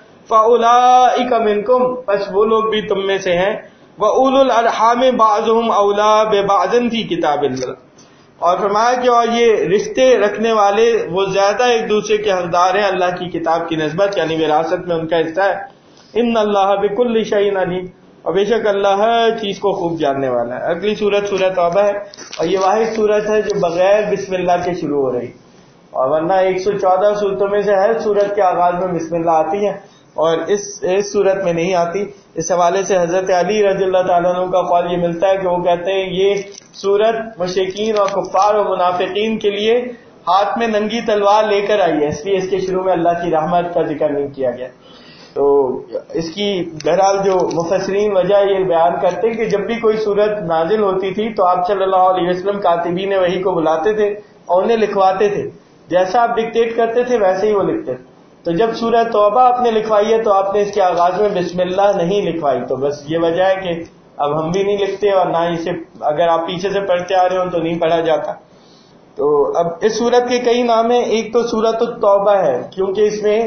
فاولئک منکم، پس وہ لوگ بھی تم میں سے ہیں. وَأُولُو الْأَرْحَامِ بَعْضُهُمْ أَوْلَىٰ بِبَعْضٍ فِي كِتَابِ اللَّهِ، اور فرمایا کہ اور یہ رشتے رکھنے والے وہ زیادہ ایک دوسرے کے حقدار ہیں اللہ کی کتاب کی نسبت، یعنی وراثت میں ان کا حصہ ہے. ان اللہ بکل شیء علیم، اور بے شک اللہ ہر چیز کو خوب جاننے والا ہے. اگلی سورت سورۃ توبہ ہے، اور یہ واحد سورت ہے جو بغیر بسم اللہ کے شروع ہو رہی، اور ورنہ ایک سو چودہ سورتوں میں سے ہر سورت کے آغاز میں بسم اللہ آتی ہے اور اس اس سورت میں نہیں آتی. اس حوالے سے حضرت علی رضی اللہ تعالیٰ عنہ کا قول یہ ملتا ہے کہ وہ کہتے ہیں یہ سورت مشرکین اور کفار اور منافقین کے لیے ہاتھ میں ننگی تلوار لے کر آئی ہے، اس لیے اس کے شروع میں اللہ کی رحمت کا ذکر نہیں کیا گیا. تو اس کی بہرحال جو مفسرین وجہ یہ بیان کرتے ہیں کہ جب بھی کوئی سورت نازل ہوتی تھی تو آپ صلی اللہ علیہ وسلم کاتبین وحی کو بلاتے تھے اور انہیں لکھواتے تھے، جیسا آپ ڈکٹیٹ کرتے تھے ویسے ہی وہ لکھتے تھے. تو جب سورہ توبہ آپ نے لکھوائی ہے تو آپ نے اس کے آغاز میں بسم اللہ نہیں لکھوائی. تو بس یہ وجہ ہے کہ اب ہم بھی نہیں لکھتے اور نہ اسے اگر آپ پیچھے سے پڑھتے آ رہے ہو تو نہیں پڑھا جاتا. تو اب اس سورت کے کئی نام ہیں. ایک تو سورۃ التوبہ ہے کیونکہ اس میں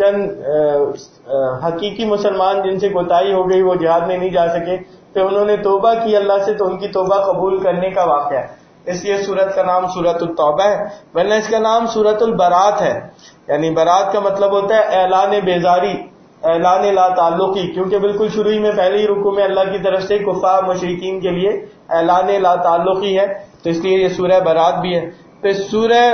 چند حقیقی مسلمان جن سے کوتاہی ہو گئی وہ جہاد میں نہیں جا سکے تو انہوں نے توبہ کی اللہ سے، تو ان کی توبہ قبول کرنے کا واقعہ ہے، اس لیے سورت کا نام سورۃ التوبہ ہے. ورنہ اس کا نام سورۃ البرات ہے، یعنی برات کا مطلب ہوتا ہے اعلان بیزاری، اعلان لا تعلقی، کیونکہ بالکل شروع میں پہلے ہی رکوع میں اللہ کی طرف سے کفار مشرکین کے لیے اعلان لا تعلقی ہے، تو اس لیے یہ سورہ برات بھی ہے. پھر سورہ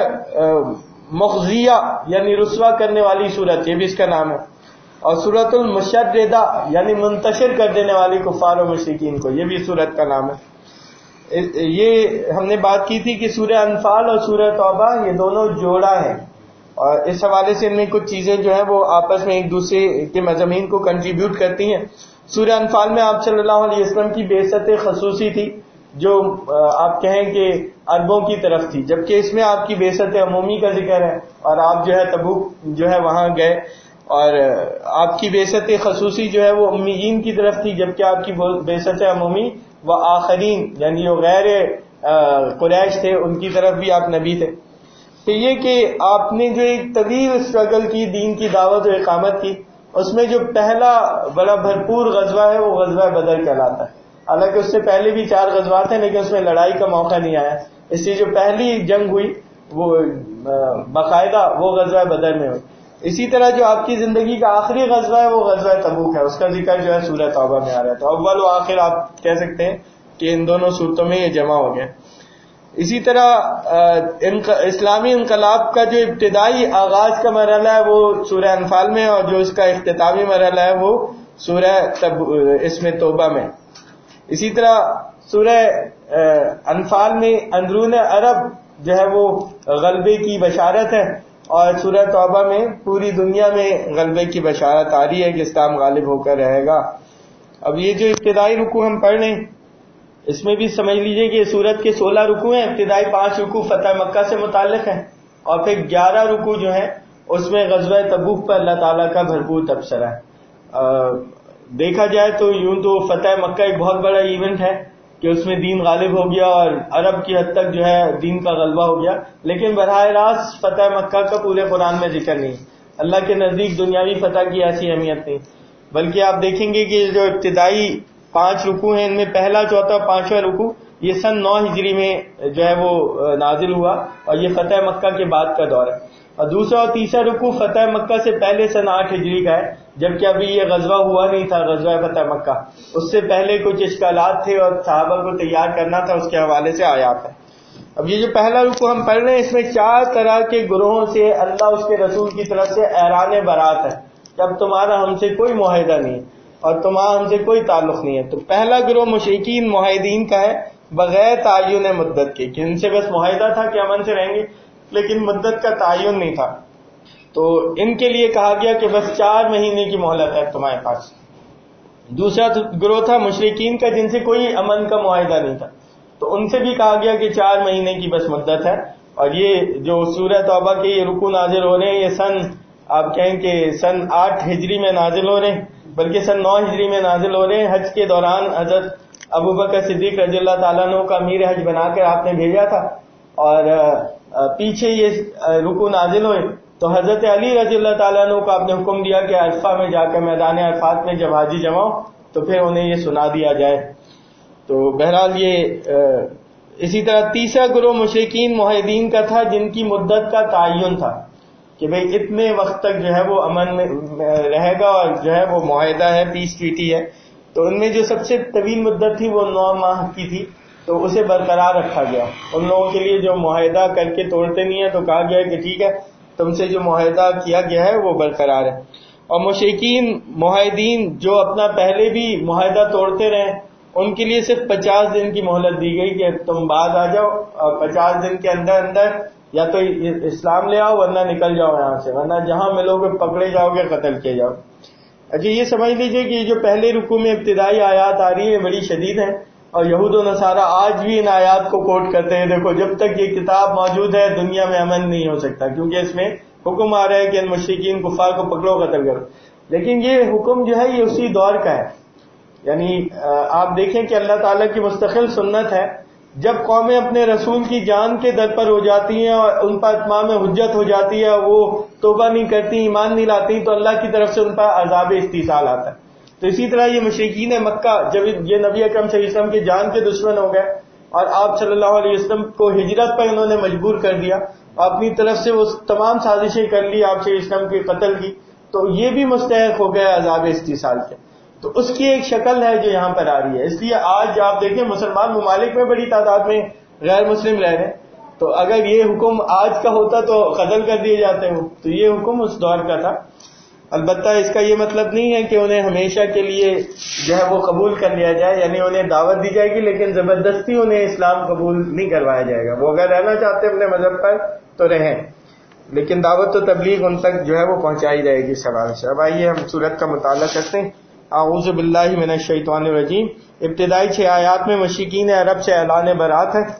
مخزیہ یعنی رسوا کرنے والی سورت، یہ بھی اس کا نام ہے. اور سورۃ المشردہ یعنی منتشر کر دینے والی کفار و مشرکین کو، یہ بھی سورت کا نام ہے. یہ ہم نے بات کی تھی کہ سورہ انفال اور سورہ توبہ یہ دونوں جوڑا ہیں، اور اس حوالے سے ان میں کچھ چیزیں جو ہیں وہ آپس میں ایک دوسرے کے مضامین کو کنٹریبیوٹ کرتی ہیں. سورہ انفال میں آپ صلی اللہ علیہ وسلم کی بعثت خصوصی تھی جو آپ کہیں کہ عربوں کی طرف تھی، جبکہ اس میں آپ کی بعثت عمومی کا ذکر ہے اور آپ جو ہے تبوک جو ہے وہاں گئے، اور آپ کی بعثت خصوصی جو ہے وہ امیین کی طرف تھی، جبکہ آپ کی بعثت عمومی و آخرین یعنی جو غیر قریش تھے ان کی طرف بھی آپ نبی تھے. تو یہ کہ آپ نے جو ایک طویل اسٹرگل کی دین کی دعوت و اقامت کی، اس میں جو پہلا بڑا بھرپور غزوہ ہے وہ غزوہ بدر کہلاتا ہے. حالانکہ اس سے پہلے بھی چار غزوات ہیں لیکن اس میں لڑائی کا موقع نہیں آیا، اس لیے جو پہلی جنگ ہوئی وہ باقاعدہ وہ غزوہ بدر میں ہوئی. اسی طرح جو آپ کی زندگی کا آخری غزوہ ہے وہ غزوہ تبوک ہے، اس کا ذکر جو ہے سورہ توبہ میں آ رہا ہے. تو اول و آخر آپ کہہ سکتے ہیں کہ ان دونوں صورتوں میں یہ جمع ہو گیا. اسی طرح اسلامی انقلاب کا جو ابتدائی آغاز کا مرحلہ ہے وہ سورہ انفال میں، اور جو اس کا اختتامی مرحلہ ہے وہ سورہ اس میں توبہ میں. اسی طرح سورہ انفال میں اندرون عرب جو ہے وہ غلبے کی بشارت ہے، اور سورہ توبہ میں پوری دنیا میں غلبے کی بشارت آ رہی ہے کہ اسلام غالب ہو کر رہے گا. اب یہ جو ابتدائی رکوع ہم پڑھ رہے ہیں اس میں بھی سمجھ لیجئے کہ سورت کے سولہ رکوع ہیں، ابتدائی پانچ رکوع فتح مکہ سے متعلق ہیں، اور پھر گیارہ رکوع جو ہیں اس میں غزوہ تبوک پر اللہ تعالیٰ کا بھرپور تبصرہ ہے. دیکھا جائے تو یوں تو فتح مکہ ایک بہت بڑا ایونٹ ہے کہ اس میں دین غالب ہو گیا اور عرب کی حد تک جو ہے دین کا غلبہ ہو گیا، لیکن براہ راست فتح مکہ کا پورے قرآن میں ذکر نہیں. اللہ کے نزدیک دنیاوی فتح کی ایسی اہمیت نہیں، بلکہ آپ دیکھیں گے کہ جو ابتدائی پانچ رکوع ہیں ان میں پہلا چوتھا پانچواں رکوع یہ سن نو ہجری میں جو ہے وہ نازل ہوا، اور یہ فتح مکہ کے بعد کا دور ہے. اور دوسرا اور تیسرا رکوع فتح مکہ سے پہلے سن آٹھ ہجری کا ہے، جبکہ ابھی یہ غزوہ ہوا نہیں تھا، غزوہ فتح مکہ، اس سے پہلے کچھ اشکالات تھے اور صحابہ کو تیار کرنا تھا، اس کے حوالے سے آیات ہے۔ اب یہ جو پہلا رکوع ہم پڑھ رہے ہیں، اس میں چار طرح کے گروہوں سے اللہ اس کے رسول کی طرف سے اعلان برات ہے کہ اب تمہارا ہم سے کوئی معاہدہ نہیں ہے اور تمہارا ہم سے کوئی تعلق نہیں ہے۔ تو پہلا گروہ مشرکین معاہدین کا ہے بغیر تعین مدت کے، کہ ان سے بس معاہدہ تھا کہ امن سے رہیں گے لیکن مدت کا تعین نہیں تھا، تو ان کے لیے کہا گیا کہ بس چار مہینے کی مہلت ہے تمہارے پاس۔ دوسرا گروہ تھا مشرکین کا جن سے کوئی امن کا معاہدہ نہیں تھا، تو ان سے بھی کہا گیا کہ چار مہینے کی بس مدت ہے۔ اور یہ جو سورہ توبہ کے یہ رکوع نازل ہو رہے ہیں، یہ سن آپ کہیں کہ سن آٹھ ہجری میں نازل ہو رہے ہیں، بلکہ سن نو ہجری میں نازل ہو رہے ہیں۔ حج کے دوران حضرت ابو بکر صدیق رضی اللہ تعالیٰ عنہ کا امیر حج بنا کر آپ نے بھیجا تھا، اور پیچھے یہ رکوع نازل ہوئے تو حضرت علی رضی اللہ تعالیٰ عنہ کو آپ نے حکم دیا کہ عرفہ میں جا کر میدان عرفات میں جب حاجی جمع ہو تو پھر انہیں یہ سنا دیا جائے۔ تو بہرحال یہ اسی طرح تیسرا گروہ مشرکین معاہدین کا تھا جن کی مدت کا تعین تھا کہ بھئی اتنے وقت تک جو ہے وہ امن میں رہے گا، اور جو ہے وہ معاہدہ ہے، پیس ٹریٹی ہے۔ تو ان میں جو سب سے طویل مدت تھی وہ نو ماہ کی تھی، تو اسے برقرار رکھا گیا۔ ان لوگوں کے لیے جو معاہدہ کر کے توڑتے نہیں ہیں تو کہا گیا کہ ٹھیک ہے، تم سے جو معاہدہ کیا گیا ہے وہ برقرار ہے۔ اور مشرکین معاہدین جو اپنا پہلے بھی معاہدہ توڑتے رہے، ان کے لیے صرف پچاس دن کی مہلت دی گئی کہ تم بعد آ جاؤ، اور پچاس دن کے اندر اندر یا تو اسلام لے آؤ ورنہ نکل جاؤ یہاں سے، ورنہ جہاں ملو گے پکڑے جاؤ گے، قتل کیے جاؤ۔ اچھا یہ سمجھ لیجئے کہ یہ جو پہلے رکوع میں ابتدائی آیات آ رہی ہیں بڑی شدید ہیں، اور یہود و نصارہ آج بھی ان آیات کو کوٹ کرتے ہیں، دیکھو جب تک یہ کتاب موجود ہے دنیا میں امن نہیں ہو سکتا، کیونکہ اس میں حکم آ رہا ہے کہ ان مشرکین کفار کو پکڑو قتل کرو۔ لیکن یہ حکم جو ہے یہ اسی دور کا ہے، یعنی آپ دیکھیں کہ اللہ تعالیٰ کی مستقل سنت ہے، جب قومیں اپنے رسول کی جان کے در پر ہو جاتی ہیں اور ان پر اتمام حجت ہو جاتی ہے، وہ توبہ نہیں کرتی، ایمان نہیں لاتی، تو اللہ کی طرف سے ان پر عذاب استیصال آتا ہے۔ تو اسی طرح یہ مشرکین مکہ جب یہ نبی اکرم صلی اللہ علیہ وسلم کے جان کے دشمن ہو گئے اور آپ صلی اللہ علیہ وسلم کو ہجرت پر انہوں نے مجبور کر دیا، اپنی طرف سے وہ تمام سازشیں کر لی آپ صلی اللہ علیہ وسلم کے قتل کی، تو یہ بھی مستحق ہو گیا عذاب استیصال کے۔ تو اس کی ایک شکل ہے جو یہاں پر آ رہی ہے۔ اس لیے آج آپ دیکھیں مسلمان ممالک میں بڑی تعداد میں غیر مسلم رہ رہے ہیں، تو اگر یہ حکم آج کا ہوتا تو قتل کر دیے جاتے ہوں، تو یہ حکم اس دور کا تھا۔ البتہ اس کا یہ مطلب نہیں ہے کہ انہیں ہمیشہ کے لیے جو ہے وہ قبول کر لیا جائے، یعنی انہیں دعوت دی جائے گی لیکن زبردستی انہیں اسلام قبول نہیں کروایا جائے گا، وہ اگر رہنا چاہتے ہیں اپنے مذہب پر تو رہیں، لیکن دعوت و تبلیغ ان تک جو ہے وہ پہنچائی جائے گی اس حوالے سے۔ اب آئیے ہم سورت کا مطالعہ کرتے ہیں۔ اعوذ باللہ من الشیطان الرجیم۔ ابتدائی چھ آیات میں مشرکین عرب سے اعلان برات ہے۔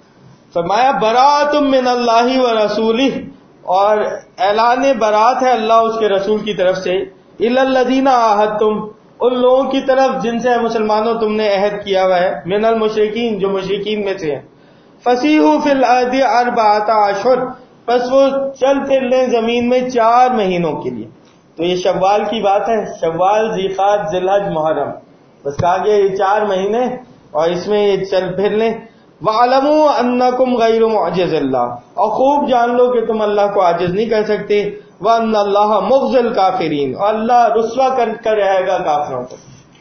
فرمایا برات من اللہ و رسولہ، اور اعلان برات ہے اللہ اس کے رسول کی طرف سے، الی الذین عاہدتم، ان لوگوں کی طرف جن سے مسلمانوں تم نے عہد کیا ہوا ہے، من المشرکین جو مشرکین میں سے ہیں، فسیحوا فی الارض اربعۃ اشہر، پس وہ چل پھر لیں زمین میں چار مہینوں کے لیے۔ تو یہ شوال کی بات ہے، شوال، ذیقعد، ذی الحج، محرم، بس کہا گیا یہ چار مہینے اور اس میں یہ چل پھر لیں۔ وَاعْلَمُوا أَنَّكُمْ غَيْرُ مُعْجِزِ اللَّهِ، اور خوب جان لو کہ تم اللہ کو عاجز نہیں کر سکتے، وَأَنَّ اللَّهَ مُخْزِي الْكَافِرِينَ، اور اللہ رسوا کر کر رہے گا کافروں کو۔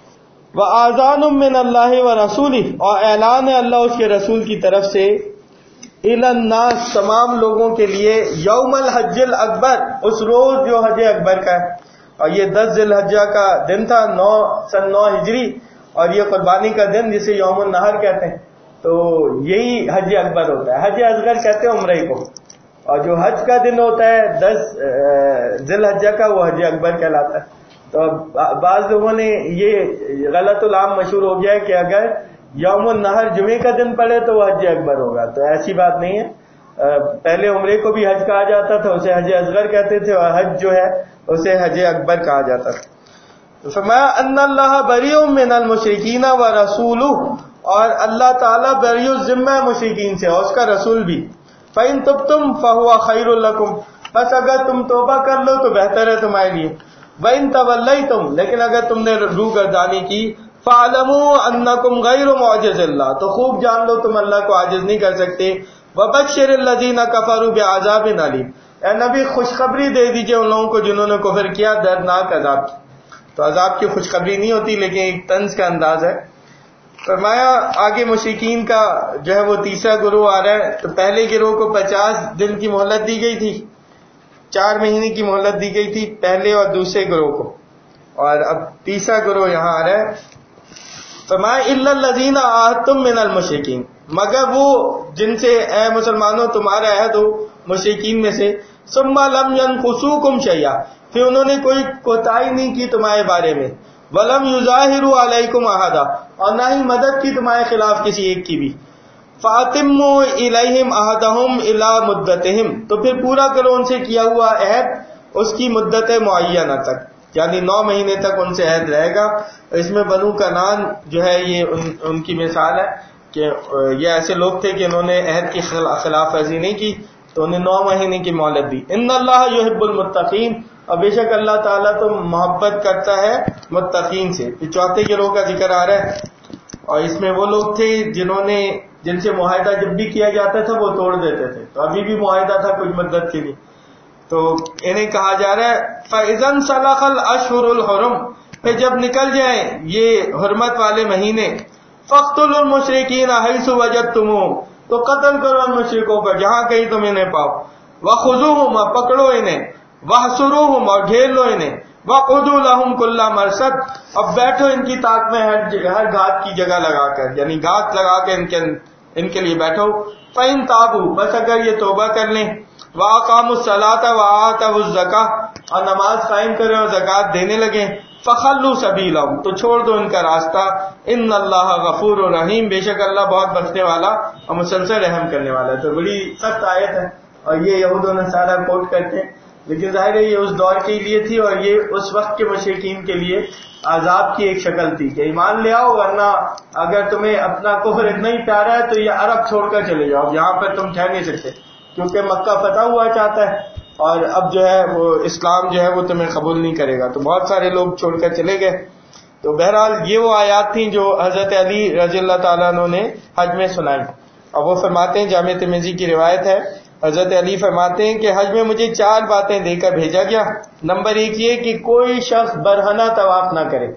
وَآذَانٌ مِّنَ اللَّهِ وَرَسُولِهِ، اور اعلان ہے اللہ اس کے رسول کی طرف سے، إِلَى النَّاسِ، تمام لوگوں کے لیے، یوم الحج الاکبر، اس روز جو حج اکبر کا ہے، اور یہ دس ذی الحجہ کا دن تھا، نو سن نو ہجری، اور یہ قربانی کا دن جسے یوم النحر کہتے ہیں، تو یہی حج اکبر ہوتا ہے۔ حج اصغر کہتے ہیں عمرے کو، اور جو حج کا دن ہوتا ہے دس ذی الحجہ کا، وہ حج اکبر کہلاتا ہے۔ تو بعض لوگوں نے یہ غلط العام مشہور ہو گیا ہے کہ اگر یوم النحر جمعے کا دن پڑے تو وہ حج اکبر ہوگا، تو ایسی بات نہیں ہے۔ پہلے عمرے کو بھی حج کہا جاتا تھا، اسے حج اصغر کہتے تھے، اور حج جو ہے اسے حج اکبر کہا جاتا تھا۔ فرمایا ان اللہ بریء من المشرکین ورسولہ، اور اللہ تعالیٰ بریء الذمہ مشرکین سے اور اس کا رسول بھی۔ فإن تبتم فهو خیر لکم، بس اگر تم توبہ کر لو تو بہتر ہے تمہارے لیے۔ وإن تولیتم، لیکن اگر تم نے روگردانی کی، فاعلموا انکم غیر معجز اللہ، تو خوب جان لو تم اللہ کو عاجز نہیں کر سکتے۔ وبشر الذین کفروا بعذاب علیم، اے نبی خوشخبری دے دیجئے ان لوگوں کو جنہوں نے کفر کیا دردناک عذاب کی۔ تو عذاب کی خوشخبری نہیں ہوتی لیکن ایک طنز کا انداز ہے. فرمایا آگے مشرکین کا جو ہے وہ تیسرا گروہ آ رہا ہے. تو پہلے گروہ کو پچاس دن کی مہلت دی گئی تھی، چار مہینے کی مہلت دی گئی تھی پہلے اور دوسرے گروہ کو، اور اب تیسرا گروہ یہاں آ رہا ہے. فرمایا الا الذین عاہدتم من المشرکین، مگر وہ جن سے اے مسلمانوں تمہارا عہد ہو مشرکین میں سے، ثم لم ينقصوکم شیئا، پھر انہوں نے کوئی کوتاہی نہیں کی تمہارے بارے میں، ولم یظاہروا علیکم احدا، اور نہ ہی مدد کی تمہارے خلاف کسی ایک کی بھی، فاتموا الیہم عہدہم الی مدتہم، تو پھر پورا کرو ان سے کیا ہوا عہد اس کی مدت معینہ تک، یعنی نو مہینے تک ان سے عہد رہے گا. اس میں بنو کنان جو ہے یہ ان, ان کی مثال ہے کہ یہ ایسے لوگ تھے کہ انہوں نے عہد کی خلاف ورزی نہیں کی تو انہیں نو مہینے کی مہلت دی. ان اللہ یحب المتقین، اور بے شک اللہ تعالیٰ تو محبت کرتا ہے متقین سے. یہ چوتھے گروہ کا ذکر آ رہا ہے، اور اس میں وہ لوگ تھے جنہوں نے جن سے معاہدہ جب بھی کیا جاتا تھا وہ توڑ دیتے تھے. تو ابھی بھی معاہدہ تھا کچھ مدت کے لیے، تو انہیں کہا جا رہا ہے فَإِذَا انْسَلَخَ الْأَشْهُرُ الْحُرُمُ، پھر جب نکل جائیں یہ حرمت والے مہینے، فَاقْتُلُوا الْمُشْرِكِينَ حَيْثُ وَجَدتُّمُوهُمْ، تو قتل کرو ان مشرکوں پر جہاں کہیں تم انہیں پاؤ، وَخُذُوهُمْ، اور پکڑو انہیں، وَاحْصُرُوهُمْ، اور گھیر لو انہیں، وَقُعُدُوا لَهُمْ كُلَّ مَرْصَدٍ، اب بیٹھو ان کی طاق میں ہر ہر گھات کی جگہ لگا کر، یعنی گھات لگا کے ان کے ان کے لیے بیٹھو. فَإِن تَابُوا، بس اگر یہ توبہ کر لیں، وَأَقَامُوا الصَّلَاةَ وَآتَوُا الزَّكَاةَ، اور نماز قائم کریں اور زکوٰۃ دینے لگیں، فَخَلُّوا سَبِيلَهُمْ، تو چھوڑ دو ان کا راستہ. ان اللہ غفور رحیم، بے شک اللہ بہت بخشنے والا اور مسلسل رحم کرنے والا ہے. تو بڑی سخت آیت ہے، اور یہ یہود و نصارہ کوٹ کرتے ہیں، لیکن ظاہر ہے یہ اس دور کے لیے تھی، اور یہ اس وقت کے مشرکین کے لیے عذاب کی ایک شکل تھی کہ ایمان لے آؤ، ورنہ اگر تمہیں اپنا کفر اتنا ہی پیارا ہے تو یہ عرب چھوڑ کر چلے جاؤ، یہاں پر تم ٹھہر نہیں سکتے، کیونکہ مکہ فتح ہوا چاہتا ہے اور اب جو ہے وہ اسلام جو ہے وہ تمہیں قبول نہیں کرے گا. تو بہت سارے لوگ چھوڑ کر چلے گئے. تو بہرحال یہ وہ آیات تھیں جو حضرت علی رضی اللہ تعالیٰ عنہ نے حج میں سنائی. اور وہ فرماتے ہیں، جامع ترمذی کی روایت ہے، حضرت علی فرماتے ہیں کہ حج میں مجھے چار باتیں دے کر بھیجا گیا. نمبر ایک یہ کہ کوئی شخص برہنہ طواف نہ کرے.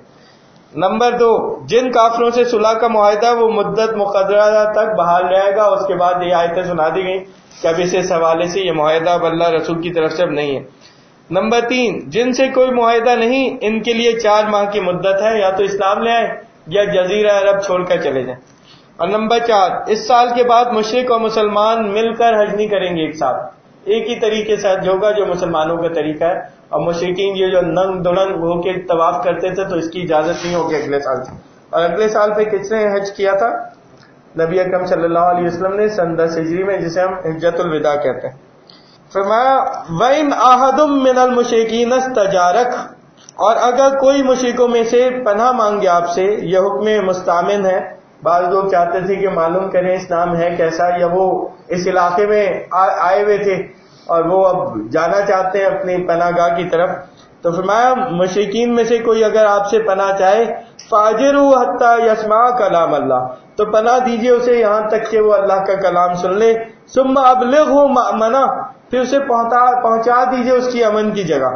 نمبر دو، جن کافروں سے صلح کا معاہدہ وہ مدت مقررہ تک بحال رہے گا. اس کے بعد یہ آیتیں سنا دی گئیں کہ اب اس حوالے سے یہ معاہدہ اب اللہ رسول کی طرف سے اب نہیں ہے. نمبر تین، جن سے کوئی معاہدہ نہیں ان کے لیے چار ماہ کی مدت ہے، یا تو اسلام لے آئیں یا جزیرہ عرب چھوڑ کر چلے جائیں. اور نمبر چار، اس سال کے بعد مشرک اور مسلمان مل کر حج نہیں کریں گے ایک ساتھ، ایک ہی طریقے سے حج ہوگا جو مسلمانوں کا طریقہ ہے. اور مشرکین یہ جو ننگ دڑنگ ہو کے طواف کرتے تھے تو اس کی اجازت نہیں ہوگی اگلے سال سے. اور اگلے سال پہ کس نے حج کیا تھا؟ نبی اکرم صلی اللہ علیہ وسلم نے سن دس ہجری میں، جسے ہم حجۃ الوداع کہتے ہیں. فرمایا وَإِنْ أَحَدٌ مِّنَ الْمُشْرِكِينَ اسْتَجَارَكَ، اور اگر کوئی مشرکوں میں سے پناہ مانگے آپ سے، یہ حکم مستعمن ہے. بعض لوگ چاہتے تھے کہ معلوم کریں اسلام ہے کیسا، یا وہ اس علاقے میں آئے ہوئے تھے اور وہ اب جانا چاہتے ہیں اپنی پناہ گاہ کی طرف. تو فرمایا مشرکین میں سے کوئی اگر آپ سے پناہ چاہے، فَاجِرُوا حَتَّى يَسْمَعَ كَلَامَ اللَّهِ، تو پناہ دیجئے اسے یہاں تک کہ وہ اللہ کا کلام سن لے. ثُمَّ أَبْلِغْهُ مَأْمَنَهُ، پھر اسے پہنچا پہنچا دیجئے اس کی امن کی جگہ.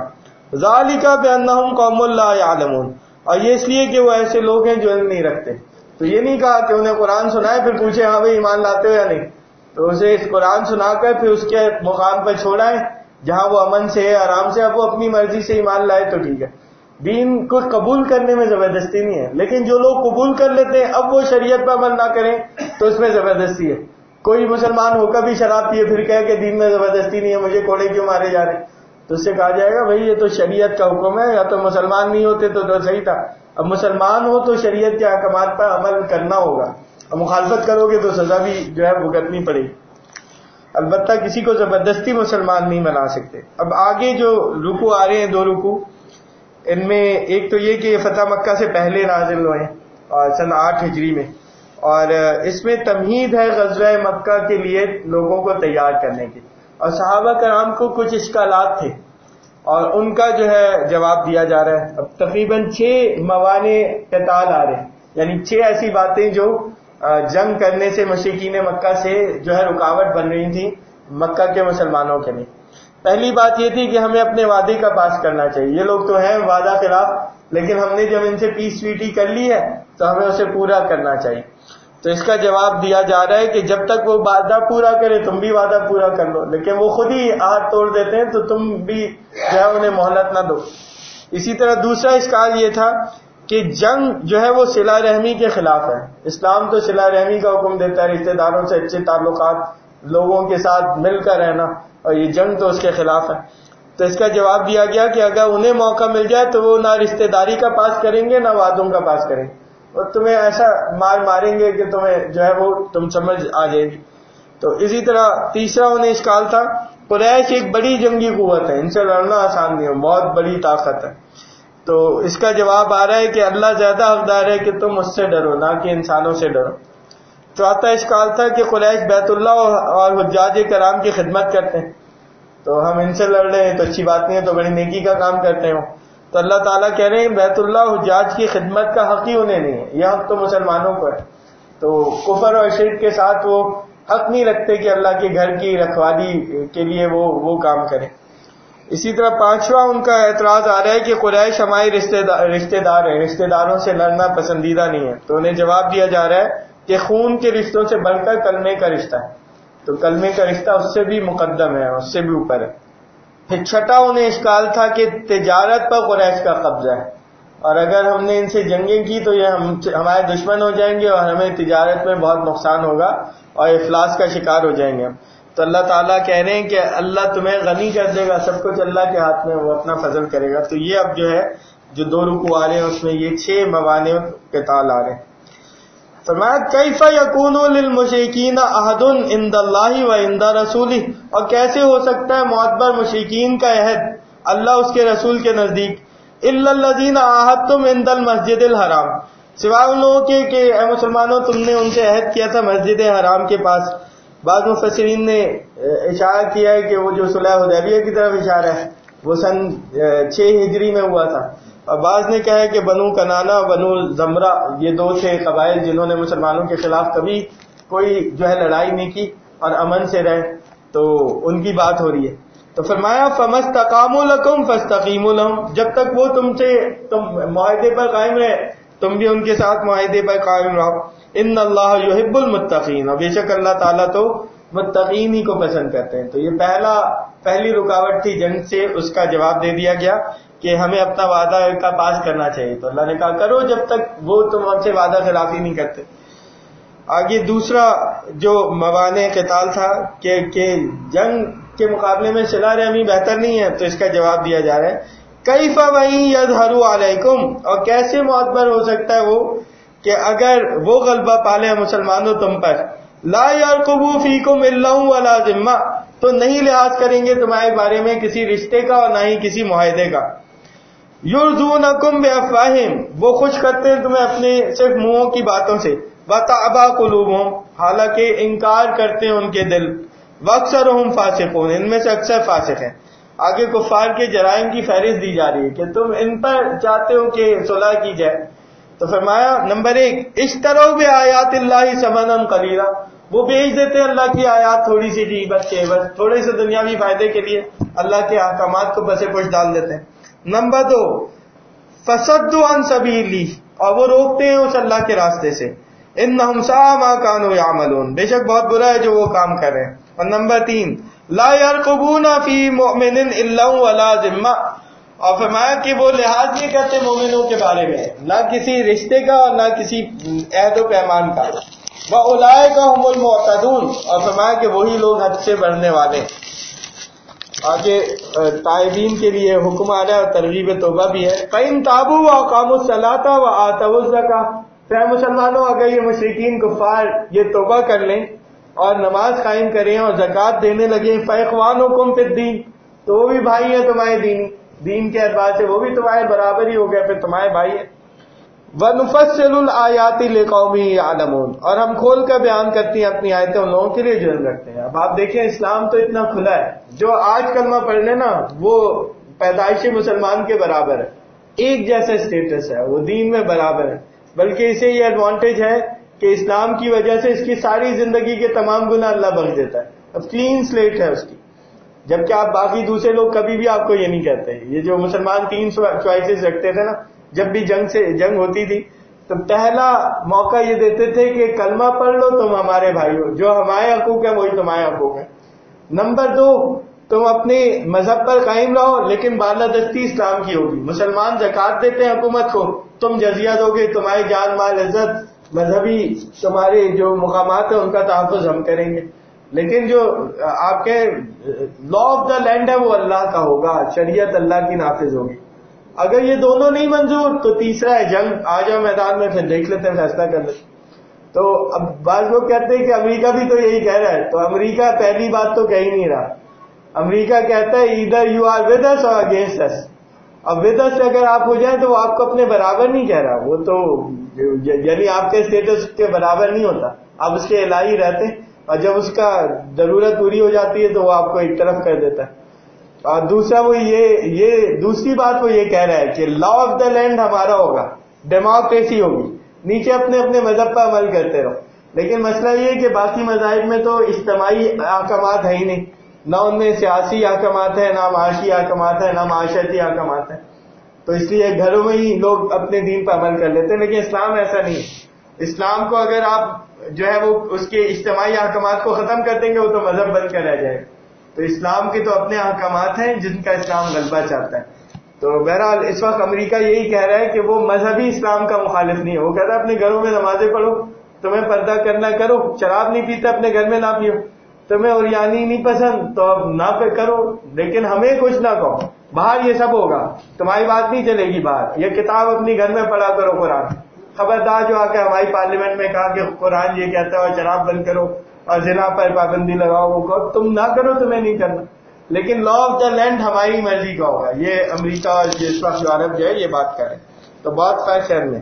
ذَلِكَ بِأَنَّهُمْ قَوْمٌ لَا يَعْلَمُونَ، اور یہ اس لیے کہ وہ ایسے لوگ ہیں جو علم نہیں رکھتے. تو یہ نہیں کہا کہ انہیں قرآن سنائے پھر پوچھے ہاں بھائی ایمان لاتے ہو یا نہیں، تو اسے اس قرآن سنا کر پھر اس کے مقام پر چھوڑائیں جہاں وہ امن سے ہے، آرام سے. اب وہ اپنی مرضی سے ایمان لائے تو ٹھیک ہے، دین کو قبول کرنے میں زبردستی نہیں ہے. لیکن جو لوگ قبول کر لیتے ہیں اب وہ شریعت پر عمل نہ کریں تو اس میں زبردستی ہے. کوئی مسلمان ہو کر بھی شراب پیے پھر کہے کہ دین میں زبردستی نہیں ہے، مجھے کوڑے کیوں مارے جا رہے ہیں، تو اس سے کہا جائے گا بھائی یہ تو شریعت کا حکم ہے، یا تو مسلمان نہیں ہوتے تو, تو صحیح تھا. اب مسلمان ہو تو شریعت کے احکامات پر عمل کرنا ہوگا، اور مخالفت کرو گے تو سزا بھی جو ہے بھگتنی پڑے گی. البتہ کسی کو زبردستی مسلمان نہیں بنا سکتے. اب آگے جو رکوع آ رہے ہیں، دو رکوع، ان میں ایک تو یہ کہ فتح مکہ سے پہلے نازل ہوئے اور سن آٹھ ہجری میں، اور اس میں تمہید ہے غزوہ مکہ کے لیے لوگوں کو تیار کرنے کی. اور صحابہ کرام کو کچھ اشکالات تھے اور ان کا جو ہے جواب دیا جا رہا ہے. اب تقریباً چھ موانع قتال آ رہے ہیں، یعنی چھ ایسی باتیں جو جنگ کرنے سے مشرکین مکہ سے جو ہے رکاوٹ بن رہی تھی مکہ کے مسلمانوں کے لیے. پہلی بات یہ تھی کہ ہمیں اپنے وعدے کا پاس کرنا چاہیے. یہ لوگ تو ہیں وعدہ خلاف، لیکن ہم نے جب ان سے پیس ٹریٹی کر لی ہے تو ہمیں اسے پورا کرنا چاہیے. تو اس کا جواب دیا جا رہا ہے کہ جب تک وہ وعدہ پورا کرے تم بھی وعدہ پورا کر لو, لیکن وہ خود ہی عہد توڑ دیتے ہیں تو تم بھی جو ہے انہیں مہلت نہ دو. اسی طرح دوسرا اشکال یہ تھا کہ جنگ جو ہے وہ صلہ رحمی کے خلاف ہے. اسلام تو صلہ رحمی کا حکم دیتا ہے, رشتہ داروں سے اچھے تعلقات, لوگوں کے ساتھ مل کر رہنا, اور یہ جنگ تو اس کے خلاف ہے. تو اس کا جواب دیا گیا کہ اگر انہیں موقع مل جائے تو وہ نہ رشتہ داری کا پاس کریں گے نہ وعدوں کا پاس کریں گے, اور تمہیں ایسا مار ماریں گے کہ تمہیں جو ہے وہ تم سمجھ آ جائے گی. تو اسی طرح تیسرا انہیں اشکال تھا, قریش ایک بڑی جنگی قوت ہے, ان سے لڑنا آسان نہیں ہے, بہت بڑی طاقت ہے. تو اس کا جواب آ رہا ہے کہ اللہ زیادہ حقدار ہے کہ تم اس سے ڈرو نہ کہ انسانوں سے ڈرو. چوتھا اشکال تھا کہ قریش بیت اللہ اور حجاج کرام کی خدمت کرتے ہیں, تو ہم ان سے لڑ رہے ہیں تو اچھی بات نہیں ہے, تو بڑی نیکی کا کام کرتے ہوں. تو اللہ تعالیٰ کہہ رہے ہیں بیت اللہ حجاج کی خدمت کا حق ہی انہیں نہیں ہے, یہ حق تو مسلمانوں کو ہے. تو کفر اور شرک کے ساتھ وہ حق نہیں رکھتے کہ اللہ کے گھر کی رکھوالی کے لیے وہ وہ کام کریں. اسی طرح پانچواں ان کا اعتراض آ رہا ہے کہ قریش ہمارے رشتے دار رشتے دار ہیں, رشتے داروں سے لڑنا پسندیدہ نہیں ہے. تو انہیں جواب دیا جا رہا ہے کہ خون کے رشتوں سے بڑھ کر کلمے کا رشتہ ہے, تو کلمے کا رشتہ اس سے بھی مقدم ہے, اس سے بھی اوپر ہے. پھر چھٹا انہیں اشکال تھا کہ تجارت پر قریش کا قبضہ ہے, اور اگر ہم نے ان سے جنگیں کی تو یہ ہم ہمارے دشمن ہو جائیں گے اور ہمیں تجارت میں بہت نقصان ہوگا اور افلاس کا شکار ہو جائیں گے ہم. تو اللہ تعالیٰ کہہ رہے ہیں کہ اللہ تمہیں غنی کر دے گا, سب کچھ اللہ کے ہاتھ میں, وہ اپنا فضل کرے گا. تو یہ اب جو ہے جو دو رکوع آ رہے ہیں اس میں یہ چھ موانع قتال آ رہے ہیں. فرمایا کیف یکون للمشرکین عہد عند اللہ و عند رسولہ, اور کیسے ہو سکتا ہے معتبر مشرکین کا عہد اللہ اس کے رسول کے نزدیک, الا الذین عاہدتم عند المسجد الحرام, سوائے ان لوگوں کے کہ اے مسلمانوں تم نے ان سے عہد کیا تھا مسجد حرام کے پاس. بعض مفسرین نے اشارہ کیا ہے کہ وہ جو صلح حدیبیہ کی طرف اشارہ ہے وہ سن چھ ہجری میں ہوا تھا, اور بعض نے کہا ہے کہ بنو کنانا بنو زمرہ یہ دو تھے قبائل جنہوں نے مسلمانوں کے خلاف کبھی کوئی جو ہے لڑائی نہیں کی اور امن سے رہے, تو ان کی بات ہو رہی ہے. تو فرمایا فمستقاموا لکم فاستقیموا لہم, جب تک وہ تم سے تم معاہدے پر قائم رہے تم بھی ان کے ساتھ معاہدے پر قائم رہو. ان اللہ یحب المتقین, اور بے شک اللہ تعالیٰ تو متقین ہی کو پسند کرتے ہیں. تو یہ پہلا پہلی رکاوٹ تھی جنگ سے, اس کا جواب دے دیا گیا کہ ہمیں اپنا وعدہ کا پاس کرنا چاہیے. تو اللہ نے کہا کرو جب تک وہ تم ہم سے وعدہ خلافی نہیں کرتے. آگے دوسرا جو موانع قتال تھا کہ کہ جنگ کے مقابلے میں صلہ رحمی بہتر نہیں ہے, تو اس کا جواب دیا جا رہا ہے کیف وَإِن یظہروا علیکم, اور کیسے معتبر ہو سکتا ہے وہ کہ اگر وہ غلبہ پالے مسلمانوں تم پر, لا یرقبوا فیکم الا ولا ذمہ, تو نہیں لحاظ کریں گے تمہارے بارے میں کسی رشتے کا اور نہ ہی کسی معاہدے کا. یرضونکم بافواہہم, وہ خوش کرتے ہیں تمہیں اپنے صرف منہوں کی باتوں سے, وتأبى قلوبہم, حالانکہ انکار کرتے ہیں ان کے دل, واکثرہم فاسقون, ان میں سے اکثر فاسق ہیں. آگے کفار کے جرائم کی فہرست دی جا رہی ہے کہ تم ان پر چاہتے ہو کہ صلح کی جائے. تو فرمایا نمبر ایک اشتروا بآیات اللہ ثمنا قلیلا, وہ بیچ دیتے ہیں اللہ کی آیات تھوڑی سی جی بس کے بس تھوڑے سے دنیاوی فائدے کے لیے اللہ کے احکامات کو پس پش ڈال دیتے ہیں. نمبر دو فصدوا عن سبیلی, اور وہ روکتے ہیں اس اللہ کے راستے سے, انہم ساء ما کانوا یعملون, بے شک بہت برا ہے جو وہ کام کر رہے ہیں. اور نمبر تین لا یرقبون فی مؤمن الا ولا ذمہ, اور فرمایا کہ وہ لحاظ نہیں کرتے مومنوں کے بارے میں نہ کسی رشتے کا اور نہ کسی عہد و پیمان کا. وَأُولَئِكَ هُمُ الْمُعْتَدُونَ, اور فرمایا کہ وہی لوگ حد سے بڑھنے والے. آگے تائبین کے لیے حکم آ رہا ہے اور ترغیب توبہ بھی ہے. فَإِن تَابُوا وَأَقَامُوا الصَّلَاةَ وَآتَوُا الزَّكَاةَ, اے مسلمانوں اگر یہ مشرکین کفار یہ توبہ کر لیں اور نماز قائم کریں اور زکوٰۃ دینے لگیں, فَإِخْوَانُكُمْ فِي الدِّينِ, تو وہ بھی بھائی ہیں تمہارے دینی, دین کے اعتبار سے وہ بھی تمہارے برابر ہی ہو گئے, پھر تمہارے بھائی ہیں. وَنُفَصِّلُ الْآيَاتِ لِقَوْمٍ يَعْلَمُونَ, اور ہم کھول کر بیان کرتی ہیں اپنی آیتیں ان لوگوں کے لیے جو علم رکھتے ہیں. اب آپ دیکھیں اسلام تو اتنا کھلا ہے, جو آج کلمہ پڑھ لے نا وہ پیدائشی مسلمان کے برابر ہے, ایک جیسا اسٹیٹس ہے, وہ دین میں برابر ہے. بلکہ اسے یہ ایڈوانٹیج ہے کہ اسلام کی وجہ سے اس کی ساری زندگی کے تمام گناہ اللہ بخش دیتا ہے. اب کلین سلیٹ ہے اس کی, جبکہ آپ باقی دوسرے لوگ کبھی بھی آپ کو یہ نہیں کہتے. یہ جو مسلمان تین چوائسز رکھتے تھے نا, جب بھی جنگ سے جنگ ہوتی تھی تو پہلا موقع یہ دیتے تھے کہ کلمہ پڑھ لو تم ہمارے بھائی ہو، جو ہمارے حقوق ہیں وہی تمہارے حقوق ہیں. نمبر دو، تم اپنے مذہب پر قائم رہو لیکن بالادستی اسلام کی ہوگی. مسلمان زکوٰۃ دیتے ہیں حکومت کو، تم جزیہ دو گے، تمہاری جان مال عزت مذہبی تمہارے جو مقامات ہیں ان کا تحفظ ہم کریں گے. لیکن جو آپ کے لا آف دا لینڈ ہے وہ اللہ کا ہوگا، شریعت اللہ کی نافذ ہوگی. اگر یہ دونوں نہیں منظور تو تیسرا ہے جنگ. آ جاؤ میدان میں، پھر دیکھ لیتے ہیں، فیصلہ کر لیتے. تو اب بعض لوگ کہتے ہیں کہ امریکہ بھی تو یہی کہہ رہا ہے. تو امریکہ پہلی بات تو کہہ ہی نہیں رہا. امریکہ کہتا ہے ادھر یو آر ود اس اور اگینسٹ اس. اب ود اس اگر آپ ہو جائیں تو وہ آپ کو اپنے برابر نہیں کہہ رہا، وہ تو یعنی آپ کے اسٹیٹس کے برابر نہیں ہوتا، آپ اس کے الہی رہتے ہیں، اور جب اس کا ضرورت پوری ہو جاتی ہے تو وہ آپ کو ایک طرف کر دیتا ہے. اور دوسرا وہ یہ یہ دوسری بات وہ یہ کہہ رہا ہے کہ لا آف دا لینڈ ہمارا ہوگا، ڈیموکریسی ہوگی، نیچے اپنے اپنے مذہب پر عمل کرتے رہو. لیکن مسئلہ یہ ہے کہ باقی مذاہب میں تو اجتماعی احکامات ہے ہی نہیں، نہ ان میں سیاسی احکامات ہیں، نہ معاشی احکامات ہیں، نہ معاشرتی احکامات ہیں. تو اس لیے گھروں میں ہی لوگ اپنے دین پر عمل کر لیتے ہیں. لیکن اسلام ایسا نہیں ہے. اسلام کو اگر آپ جو ہے وہ اس کے اجتماعی احکامات کو ختم کر دیں گے وہ تو مذہب بن کر رہ جائے گا. تو اسلام کے تو اپنے احکامات ہیں جن کا اسلام غلبہ چاہتا ہے. تو بہرحال اس وقت امریکہ یہی کہہ رہا ہے کہ وہ مذہبی اسلام کا مخالف نہیں ہے. وہ کہتا ہے اپنے گھروں میں نمازیں پڑھو، تمہیں پردہ کرنا کرو، شراب نہیں پیتا اپنے گھر میں نہ پیو، تمہیں اوریانی نہیں پسند تو اب نہ پہ کرو، لیکن ہمیں کچھ نہ کہو. باہر یہ سب ہوگا، تمہاری بات نہیں چلے گی باہر. یہ کتاب اپنی گھر میں پڑھا کرو قرآن. خبردار جو آ کے ہماری پارلیمنٹ میں کہا کہ قرآن یہ کہتا ہے اور شراب بند کرو اور زنا پر پابندی لگاؤ، وہ کہو تم نہ کرو، تمہیں نہیں کرنا. لیکن لا آف دا لینڈ ہماری مرضی کا ہوگا. یہ امریکہ اور جس وقت یورپ جو ہے یہ بات کریں تو بہت خیر شہر میں.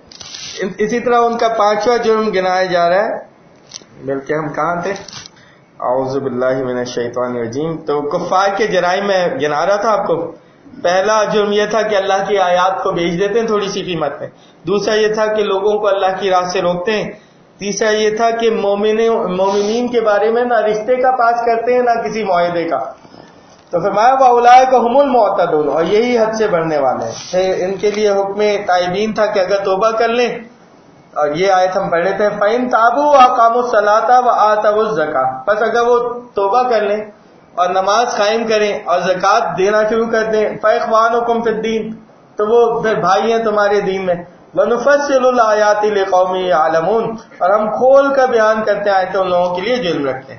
اسی طرح ان کا پانچواں جرم گنایا جا رہا ہے، بلکہ ہم کہاں تھے، اعوذ باللہ من الشیطان الرجیم. تو کفار کے جرائم میں گنا رہا تھا آپ کو. پہلا جرم یہ تھا کہ اللہ کی آیات کو بیچ دیتے ہیں تھوڑی سی قیمت میں. دوسرا یہ تھا کہ لوگوں کو اللہ کی راہ سے روکتے ہیں. تیسرا یہ تھا کہ مومنین کے بارے میں نہ رشتے کا پاس کرتے ہیں نہ کسی معاہدے کا. تو فرمایا وَأُولَٰئِکَ هُمُ الْمُعْتَدُونَ، اور یہی حد سے بڑھنے والے ہیں. پھر ان کے لیے حکم تائبین تھا کہ اگر توبہ کر لیں، اور یہ آیت ہم پڑھ لیتے ہیں فَإِن تَابُوا وَأَقَامُوا الصَّلَاةَ وَآتَوُا الزَّكَاةَ، بس اگر وہ توبہ کر لیں اور نماز قائم کریں اور زکوٰۃ دینا شروع کر دیں، فَإِخْوَانُكُمْ فِي الدِّينِ، تو وہ پھر بھائی ہیں تمہارے دین میں. وَنُفَصِّلُ الْآيَاتِ لِقَوْمٍ يَعْلَمُونَ، اور ہم کھول کر بیان کرتے ہیں آیتیں ان لوگوں کے لیے جو علم رکھتے ہیں.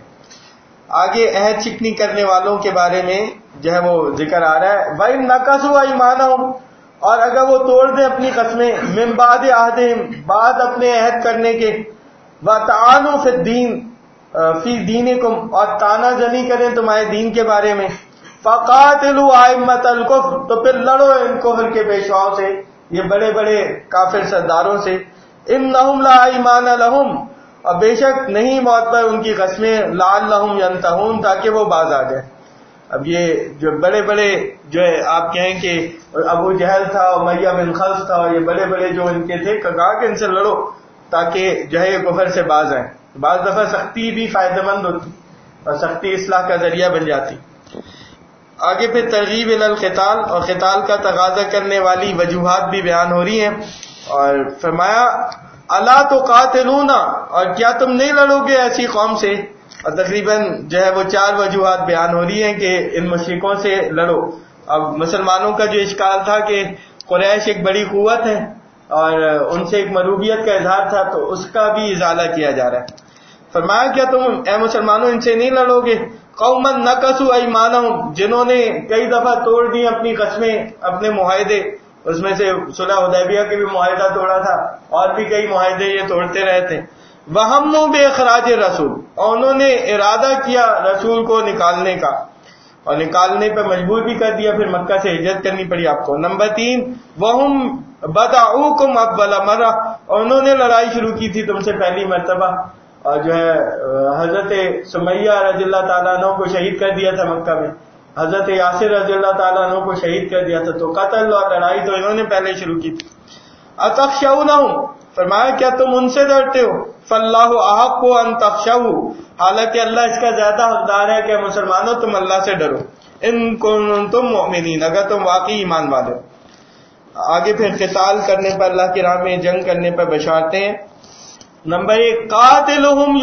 آگے عہد شکنی کرنے والوں کے بارے میں جو ہے وہ ذکر آ رہا ہے. وَإِن نَقَضُوا أَيْمَانَهُمْ، اور اگر وہ توڑ دیں اپنی قسمیں، من بعد عہدہم، بعد اپنے عہد کرنے کے، وَطَعَنُوا فِي الدِّينِ فی دینکم، اور تانا زنی کریں تمہارے دین کے بارے میں، فَقَاتِلُوا أَئِمَّةَ الْكُفْرِ، تو پھر لڑو ان کفر کے پیشواؤں سے، یہ بڑے بڑے کافر سرداروں سے. اِنَّهُمْ لَا أَيْمَانَ لَهُمْ، اور بے شک نہیں موت پر ان کی قسمیں، لعلہم ینتہون، تاکہ وہ باز آ جائیں. اب یہ جو بڑے بڑے جو ہے آپ کہیں کہ ابو جہل تھا، امیہ بن خلف تھا، یہ بڑے بڑے جو ان کے تھے، کہا کہ ان سے لڑو تاکہ جو ہے یہ کفر سے باز آئیں. بعض دفعہ سختی بھی فائدہ مند ہوتی اور سختی اصلاح کا ذریعہ بن جاتی. آگے پھر ترغیب الی القتال، اور قتال کا تقاضا کرنے والی وجوہات بھی بیان ہو رہی ہیں. اور فرمایا الا تقاتلون، اور کیا تم نہیں لڑو گے ایسی قوم سے. اور تقریباً جو ہے وہ چار وجوہات بیان ہو رہی ہیں کہ ان مشرکوں سے لڑو. اب مسلمانوں کا جو اشکال تھا کہ قریش ایک بڑی قوت ہے اور ان سے ایک مروبیت کا اظہار تھا، تو اس کا بھی ازالہ کیا جا رہا ہے. فرمایا کیا تم اے مسلمانوں ان سے نہیں لڑو گے، قوما نقصوا ایمانہم، جنہوں نے کئی دفعہ توڑ دی اپنی قسمیں، اپنے معاہدے. اس میں سے صلح حدیبیہ کے بھی معاہدہ توڑا تھا، اور بھی کئی معاہدے یہ توڑتے رہے تھے. وَهَمُّوا بِإِخْرَاجِ الرَّسُولِ، اور انہوں نے ارادہ کیا رسول کو نکالنے کا، اور نکالنے پہ مجبور بھی کر دیا، پھر مکہ سے ہجرت کرنی پڑی آپ کو. نمبر تین وَهُمْ بَدَعُوكُمْ أَوَّلَ مَرَّةٍ، اور انہوں نے لڑائی شروع کی تھی تم سے پہلی مرتبہ، اور جو ہے حضرت سمیہ رضی اللہ تعالیٰ عنہ کو شہید کر دیا تھا مکہ میں، حضرت یاسر رضی اللہ تعالیٰ عنہ کو شہید کر دیا تھا. تو قتل اور لڑائی تو انہوں نے پہلے شروع کی تھی. اتخشونہم، فرمایا کیا تم ان سے ڈرتے ہو، فاللہ احق ان تخشوا، حالانکہ اللہ اس کا زیادہ حقدار ہے کہ مسلمانوں تم اللہ سے ڈرو، ان کنتم مؤمنین، اگر تم واقعی ایمان والے ہو. آگے پھر قتال کرنے پر، اللہ کی راہ میں جنگ کرنے پر بشارتیں ہیں۔ نمبر ایک، قاتلہم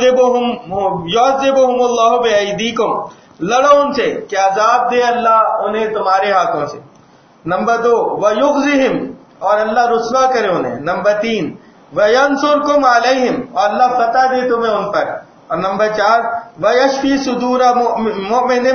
یعذبہم یعذبہم اللہ بایدیکم، لڑو ان سے کہ عذاب دے اللہ انہیں تمہارے ہاتھوں سے۔ نمبر دو، ویخزہم، اور اللہ رسوا کرے انہیں۔ نمبر تین، وینصرکم علیہم، اور اللہ فتح دے تمہیں ان پر۔ اور نمبر چار، ویشفی صدور مؤمن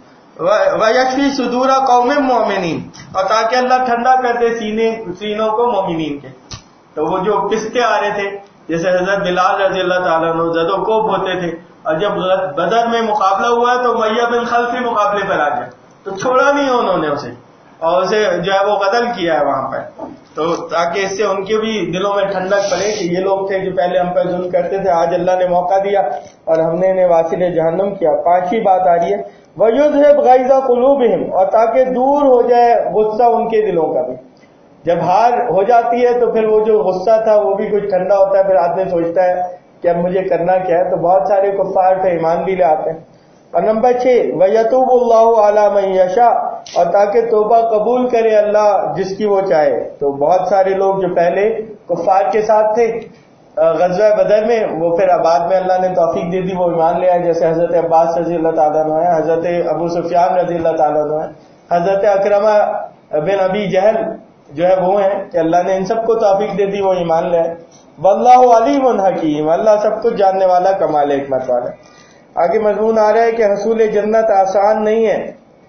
ویشفی صدور قوم مؤمنین، اور تاکہ اللہ ٹھنڈا کر دے سینے سینوں کو مومنین کے۔ تو وہ جو پستے آ رہے تھے، جیسے حضرت بلال رضی اللہ تعالیٰ عنہ زد و کوب ہوتے تھے، اور جب بدر میں مقابلہ ہوا تو امیہ بن خلف ہی مقابلے پر آ گیا، تو چھوڑا نہیں انہوں نے اسے، اور اسے جو ہے وہ قتل کیا ہے وہاں پر، تو تاکہ اس سے ان کے بھی دلوں میں ٹھنڈک پڑے کہ یہ لوگ تھے جو پہلے ہم پر ظلم کرتے تھے، آج اللہ نے موقع دیا اور ہم نے انہیں واصل جہنم کیا۔ پانچویں بات آ رہی ہے، وَيُذْهِبْ غَيْظَ قُلُوبِهِمْ، اور تاکہ دور ہو جائے غصہ ان کے دلوں کا بھی۔ جب ہار ہو جاتی ہے تو پھر وہ جو غصہ تھا وہ بھی کچھ ٹھنڈا ہوتا ہے، پھر آدمی سوچتا ہے کہ اب مجھے کرنا کیا ہے، تو بہت سارے کفار پہ ایمان بھی لے آتے ہیں۔ اور نمبر چھ، وَيَتُوبُ اللَّهُ عَلَى مَن يَشَاءُ، اور تاکہ توبہ قبول کرے اللہ جس کی وہ چاہے۔ تو بہت سارے لوگ جو پہلے کفار کے ساتھ تھے غزوہ بدر میں، وہ پھر بعد میں اللہ نے توفیق دے دی، وہ ایمان لے آئے، جیسے حضرت عباس رضی اللہ تعالیٰ عنہ ہے، حضرت ابو سفیان رضی اللہ تعالیٰ عنہ ہے، حضرت اکرمہ بن ابی جہل جو ہے وہ ہیں کہ اللہ نے ان سب کو توفیق دے دی، وہ ایمان لے آئے۔ واللہ علیم حکیم، اللہ سب کچھ جاننے والا، کمال حکمت والا۔ آگے مضمون آ رہا ہے کہ حصول جنت آسان نہیں ہے۔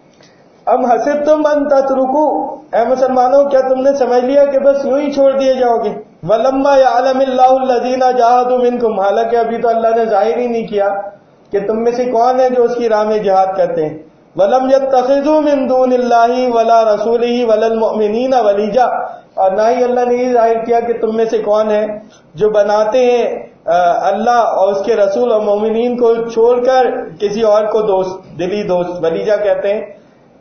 ام حسبتم ان تترکوا، اے مسلمانوں کیا تم نے سمجھ لیا کہ بس یوں ہی چھوڑ دیے جاؤ گے؟ ولما یعلم اللہ الذین جاہدوا منکم، حالانکہ ابھی تو اللہ نے ظاہر ہی نہیں کیا کہ تم میں سے کون ہے جو اس کی راہ میں جہاد کرتے ہیں۔ ولم یتخذوا من دون اللہ ولا رسولہ ولا المؤمنین ولیجا، اور نہ ہی اللہ نے یہ ظاہر کیا کہ تم میں سے کون ہے جو بناتے ہیں اللہ اور اس کے رسول اور مومنین کو چھوڑ کر کسی اور کو دوست، دلی دوست، ولیجا کہتے ہیں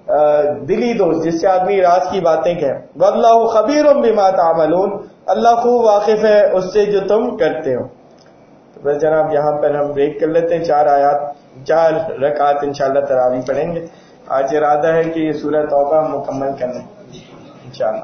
دلی دوست جس سے آدمی راز کی باتیں کہے۔ واللہ خبیر بما تعملون، اللہ خوب واقف ہے اس سے جو تم کرتے ہو۔ تو بس جناب یہاں پر ہم بریک کر لیتے ہیں، چار آیات چار رکعات انشاءاللہ تراویح پڑھیں گے۔ آج ارادہ ہے کہ یہ سورہ توبہ مکمل کرنا انشاءاللہ۔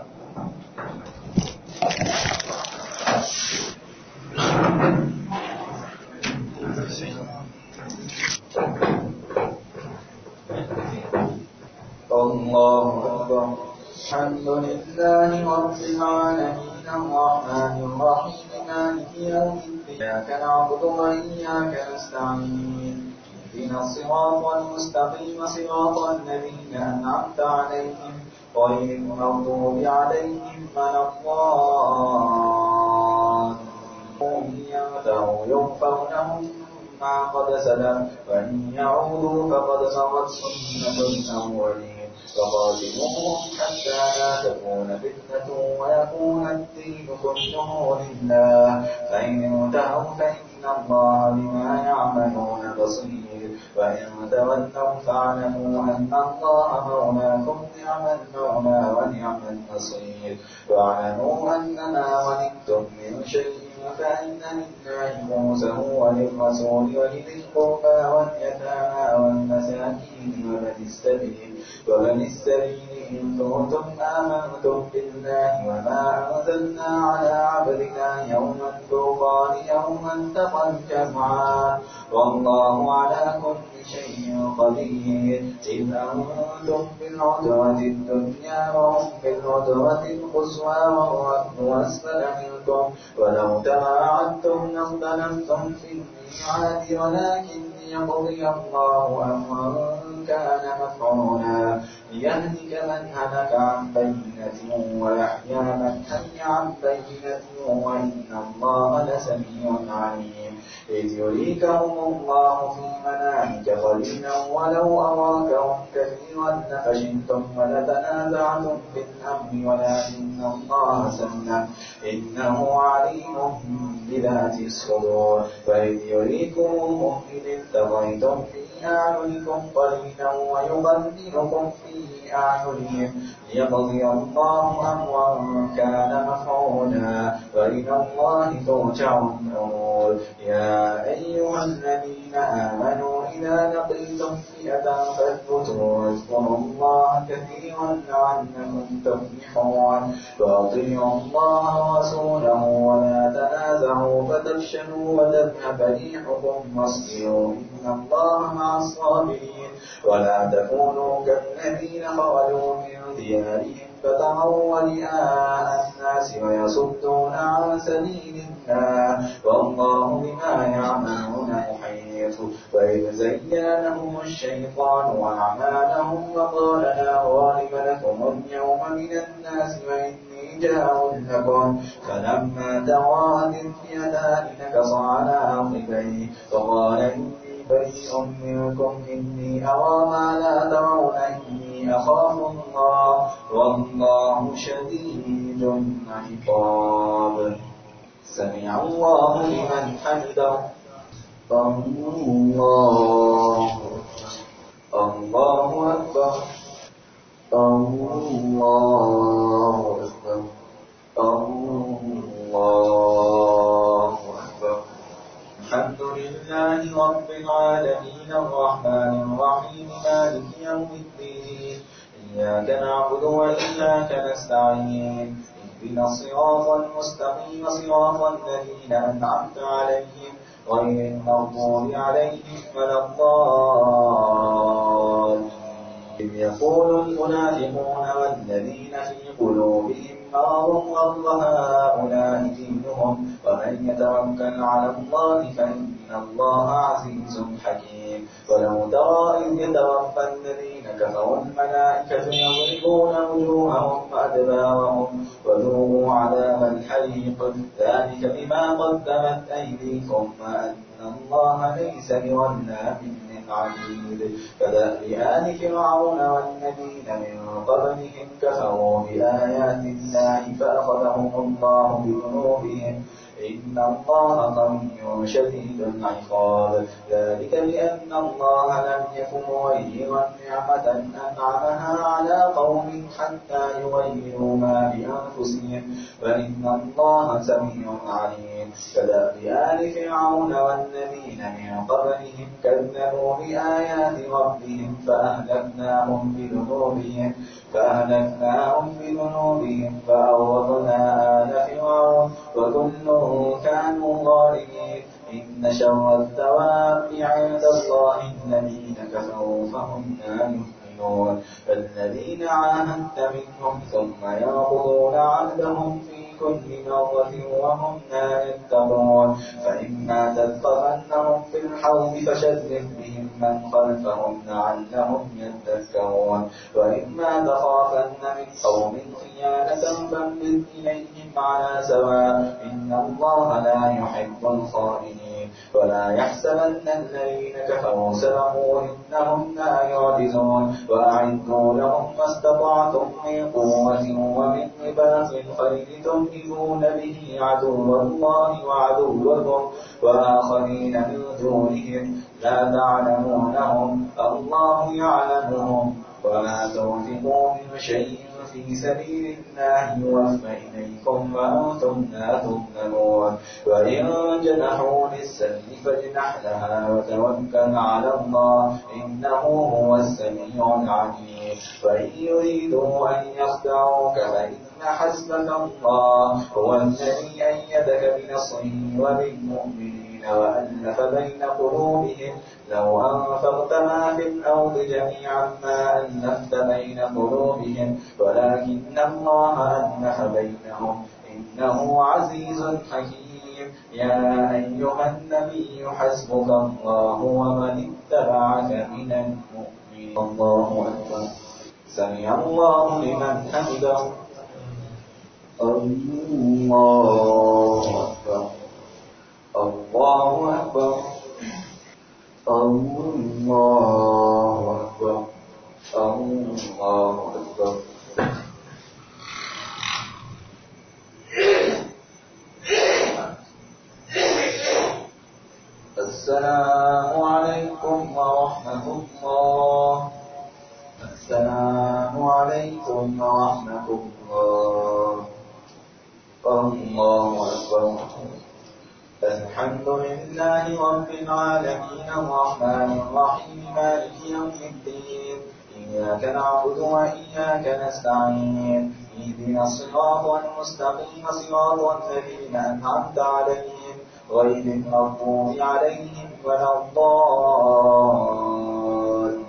اللہ اکبر، الحمد للہ رب العالمین الرحمن الرحیم مالک یوم الدین، ایاک نعبد وایاک نستعین، اهدنا الصراط المستقیم صراط الذین انعمت علیہم غیر المغضوب علیہم ولا الضالین، یغفر لهم ما قد سلف وإن يعودوا فقد صغت سنة الأولين، فقاتلوهم حتى لا تكون فتنة ويكون الدين كله لله، فإن انتهوا فإن الله بما يعملون بصير، وإن تولوا فاعلموا أن الله مولاكم نعم المولى ونعم النصير، واعلموا أنما غنمتم من شيء فإن لله خمسه وللرسول ولذي القربى واليتامى والمساكين وابن السبيل وابن السبيل إن كنتم آمنتم بالله وما أنزلنا على عبدنا يوم الفرقان يوم التقى الجمعان، والله على كل شيء قدير، إذ أنتم بالعدوة الدنيا وهم بالعدوة القصوى والركب أسفل منكم، ولو تواعدتم لاختلفتم في الميعاد، ولكن ليقضي الله أمرا كان مفعولا، ليهلك من هلك عن بينة ويحيى من حي عن بينة، وإن الله لسميع عليم، إذ يريكهم الله في منامك قليلا ولو أراكهم كثيرا لفشلتم ولتنازعتم في الأمر، ولكن الله سلم إنه عليم بذات الصدور، وإذ يريكمهم إذ التقيتم في أعينكم قليلا ويقللكم في أعينهم ليقضي الله أمرا كان مفعولا وإلى الله ترجع الأمور. يا أيها الذين آمنوا إذا لقيتم فئة فاثبتوا واذكروا الله كثيرا لعلكم تفلحون. وأطيعوا الله ورسوله ولا تنازعوا فتفشلوا وتذهب ريحكم واصبروا إن الله مع الصابرين. ولا تكونوا كالذين خرجوا من ديارهم فتعوا رئاء الناس ويصدون عن سبيل الله والله بما يعملون محيط. وإذ زين لهم الشيطان أعمالهم وقال لا غالب لكم اليوم من الناس وإني جار لكم فلما تراءت الفئتان نكص على عقبيه وقال إني بريء منكم إني أرى ما لا ترون إني أخاف الله والله شديد العقاب. سمع الله لمن حمده. الله الله أكبر. الله أكبر. الله أكبر. الحمد لله رب العالمين الرحمن الرحيم مالك يوم الدين. إياك نعبد وإياك نستعين. اهدنا الصراط المستقيم صراط الذين أنعمت عليهم غير المغضوب عليهم ولا الضالين. إذ يقول المنافقون والذين في قلوبهم مرض غر هؤلاء دينهم ومن يتوكل على الله فإن الله عزيز حكيم. ولو ترى إذ يتوفى الذين كفروا الملائكة يضربون وجوههم وأدبارهم وذوقوا عذاب الحريق ذلك بما قدمت أيديكم وأن الله ليس بظلام للعبيد. كدأب آل فرعون والذين من قبلهم كفروا بآيات الله فأخذهم الله بذنوبهم إن الله قوي شديد العقاب. ذلك بأن الله لم يكن مغيرا نعمة أنعمها على قوم حتى يغيروا ما بأنفسهم وإن الله سميع عليم. كدأب آل فرعون والذين من قبلهم كذبوا بآيات ربهم فأهلكناهم بذنوبهم فأهلكناهم بذنوبهم فأغرقنا آل فرعون وكل كانوا ظالمين. إن شر الدواب عند الله الذين كفروا فهم لا يؤمنون. الذين عاهدت منهم ثم ينقضون عهدهم في كل مرة وهم لا يتقون. فإما تثقفنهم في الحرب فشرد بهم من خلفهم لعلهم يذكرون. وإما تخافن من قوم خيانة فانبذ إليهم على سواء إن الله لا يحب الخائنين. ولا يحسبن الذين كفروا سبقوا إنهم لا يعجزون. وأعدوا لهم ما استطعتم من قوة ومن رباط الخيل تنهبون به عدو الله وعدوكم وآخرين من دونهم لا تعلمونهم الله يعلمهم. وما تنفقوا من شيء في سبيل الله يوفى إليكم وأنتم لا تظلمون. وإن جنحوا للسلم فاجنح لها وتوكل على الله إنه هو السميع العليم. وإن يريدوا أن يخدعوك فإن حسبك الله هو الذي أيدك بنصره وبالمؤمنين وألف بين قلوبهم لو أنفقت ما في الأرض جميعا ما ألفت بين قلوبهم ولكن الله ألف بينهم إنه عزيز حكيم. يا أيها النبي حسبك الله ومن اتبعك من المؤمنين. الله أكبر. سمع الله لمن حمده. الله أكبر. الله أكبر. الله أكبر. الله أكبر. السلام عليكم ورحمة الله. السلام عليكم ثم رحمة الله. الله أكبر. الحمد لله رب العالمين الرحمن الرحيم مالك يوم الدين إياك نعبد وإياك نستعين اهدنا الصراط المستقيم صراط الذين أنعمت عليهم غير المغضوب عليهم ولا الضالين.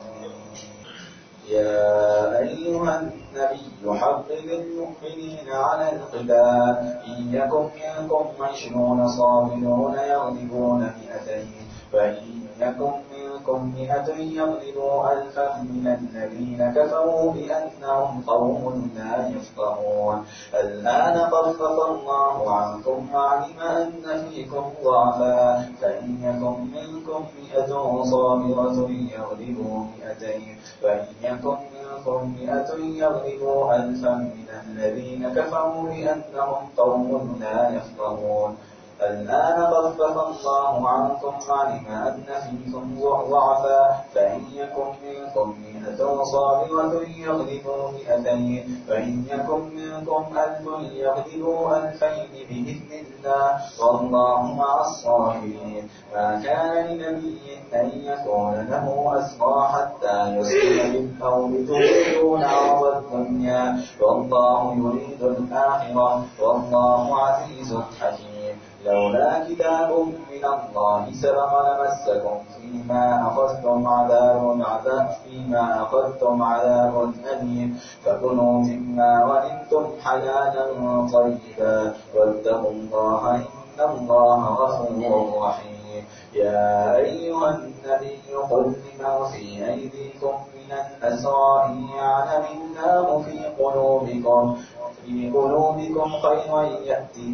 يا أيها النبي حرض المؤمنين على القتال إن يكن منكم عشرون صابرون يغلبون مئتين فإن يكن منكم مئة يغلبوا ألفا من الذين كفروا بأنهم قوم لا يفقهون. الآن خفف الله عنكم وعلم أن فيكم ضعفا فإن يكن منكم مئة صابرة يغلبوا مئتين فإن يكن منكم مئة يغلبوا ألفا من الذين كفروا بأنهم قوم لا يفقهون. الآن خفف الله عنكم وعلم أن فيكم ضعفا فإن يكن منكم مئة صابرة يغلبوا مئتين فإن يكن منكم ألف يغلبوا ألفين بإذن الله والله مع الصابرين. ما كان لنبي أن يكون له أسرى حتى يسكن في الأرض تريدون عرض الدنيا والله يريد الآخرة والله عزيز حكيم. لولا كتاب من الله سبق لمسكم فيما أخذتم عذاب عذاب فيما أخذتم عذاب أليم فكلوا مما غنمتم حلالا طيبا واتقوا الله إن الله غفور رحيم. يا أيها النبي قل لمن في أيديكم من الأسرى إن يعلم الله في قلوبكم في قلوبكم خيرا يأتي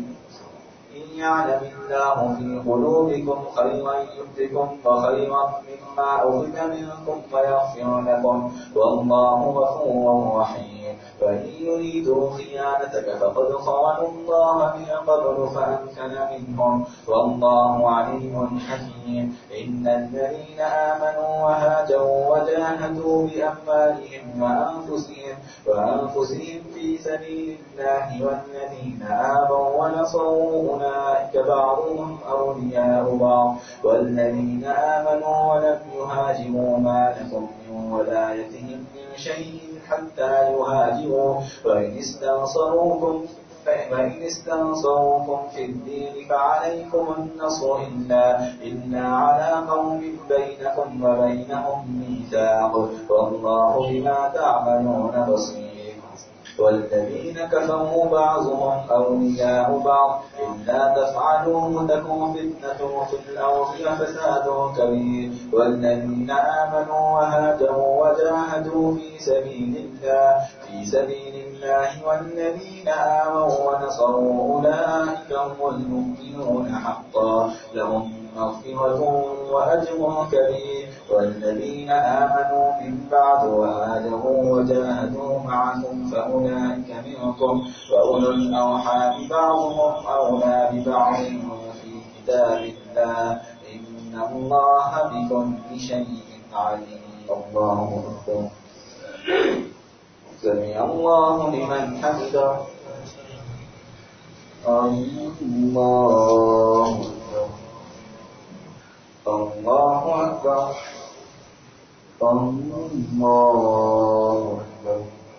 إن يعلم الله في قلوبكم خيرا يؤتكم وخيرا مما أخذ منكم ويغفر لكم والله غفور رحيم. فإن يريدوا خيانتك فقد خانوا الله من قبل فأمكن منهم والله عليم حكيم. إن الذين آمنوا وهاجروا وجاهدوا بأموالهم وأنفسهم وأنفسهم في سبيل الله والذين آمنوا ونصروا أولئك بعضهم أولياء بعض والذين آمنوا ولم يهاجروا ما لكم من ولايتهم من شيء حتى يهاجروا وإن استنصروكم فإن استنصروكم في الدين فعليكم النصر إلا, إلا على قوم بينكم وبينهم ميثاق والله بما تعملون بصير. والذين كفروا بعضهم أولياء بعض إلا تفعلوه تكون فتنة في الأرض وفساد كبير. والذين آمنوا وهاجروا وجاهدوا في سبيل الله في سبيل الله والذين آمنوا ونصروا أولئك هم المؤمنون حقا لهم مغفرة وأجر كبير. والذين آمنوا من بعد وهاجروا وجاهدوا معكم فأولئك منكم وأولو الأرحام بعضهم أولى ببعض في كتاب الله إن الله بكل شيء عليم. الله أكبر. سمع الله لمن حمده. الله الله أكبر. الله أكبر.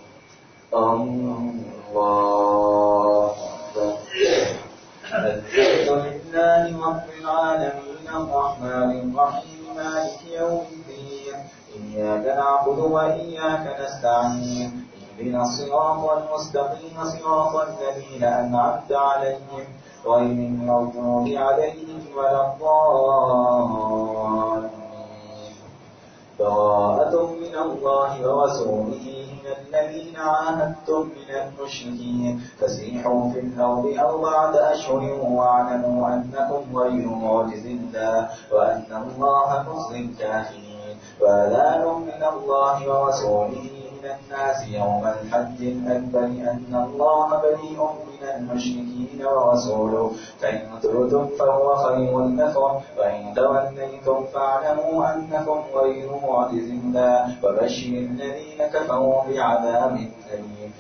الله أكبر. الحمد لله رب العالمين الرحمن الرحيم مالك يوم الدين إياك نعبد وإياك نستعين اهدنا الصراط المستقيم صراط الذين أنعمت عليهم غير المغضوب عليهم ولا الضالين. براءة من الله ورسوله من الذين عاهدتم من المشركين فسيحوا في الأرض أربعة أشهر واعلموا أنكم غير معجز الله وأن الله مخزي الكافرين. وأذان من الله ورسوله إلى الناس يوم الحج الأكبر أن الله بريء من المشركين ورسوله فإن تبتم فهو خير لكم وإن توليتم فاعلموا أنكم غير معجز الله وبشر الذين كفروا بعذاب أليم.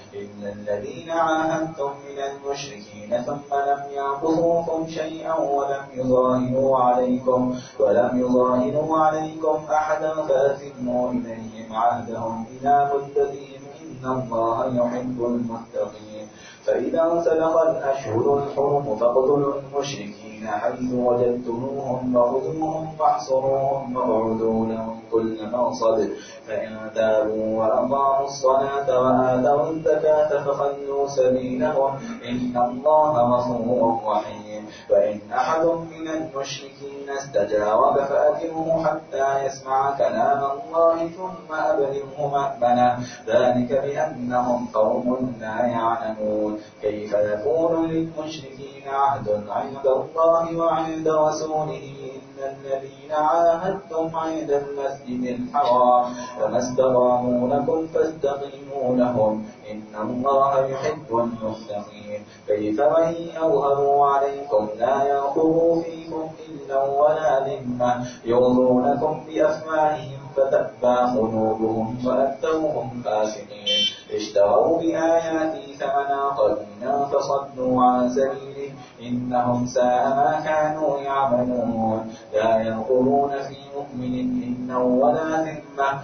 الذين عاهدتم من المشركين ثم لم ينقصوكم شيئا ولم يظاهروا عليكم ولم يظاهروا عليكم أحدا فأتموا إليهم عهدهم إلى مدتهم إن الله يحب المتقين. فإذا انسلخ الأشهر الحرم فاقتلوا المشركين حيث وجدتموهم وخذوهم واحصروهم واقعدوا لهم كل مرصد فإن تابوا وأقاموا الصلاة وآتوا الزكاة فخلوا سبيلهم إن الله غفور رحيم. وإن أحد من المشركين استجارك فأجره حتى يسمع كلام الله ثم أبلغه مأمنه ذلك بأنهم قوم لا يعلمون. كيف يكون للمشركين عهد عند الله وعند رسوله إن الذين عاهدتم عند المسجد الحرام فما استقاموا لكم فاستقيموا لهم إن الله يحب المتقين. كيف وإن يظهروا عليكم لا يرقبوا فيكم إلا ولا ذمة يرضونكم بأفواههم فتأبى قلوبهم وأكثرهم فاسقين. اشتروا بآياتي ثمنا قليلا فصدوا عن سبيله إنهم ساء ما كانوا يعملون. لا يرقبون في مؤمن إلا ولا ذمة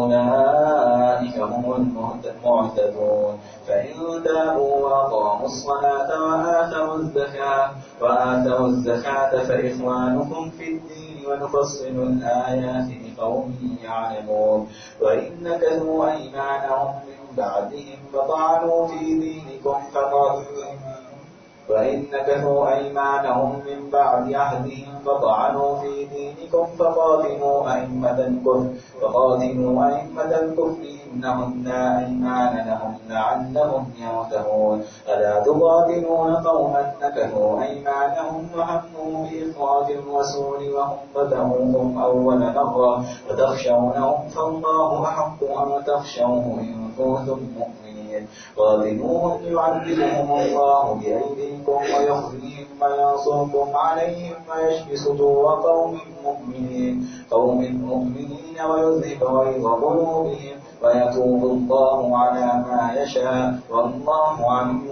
وأولئك هم المعتدون. فإن تابوا وأقاموا الصلاة وآتوا الزكاة وآتوا الزكاة فإخوانكم في الدين ونفصل الآيات لقوم يعلمون. وإن نكثوا أيمانهم من بعدهم فطعنوا في دينكم فقاتلوا وإن نكثوا أيمانهم من بعد عهدهم فطعنوا في دينكم فقاتلوا أئمة الكفر فقاتلوا أئمة الكفر إنهم لا أيمان لهم لعلهم يرتهون. ألا تقاتلون قوما نكثوا أيمانهم وهموا بإخراج الرسول وهم بدأوكم أول مرة وتخشونهم فالله أحق أن تخشوه إن كنتم مؤمنين. قاتلوهم يعذبهم الله بأيديكم ويخزيهم وينصركم عليهم ويشفي صدور قوم مؤمنين قوم مؤمنين ويذهب غيظ قلوبهم ويتوب الله على ما يشاء والله عليم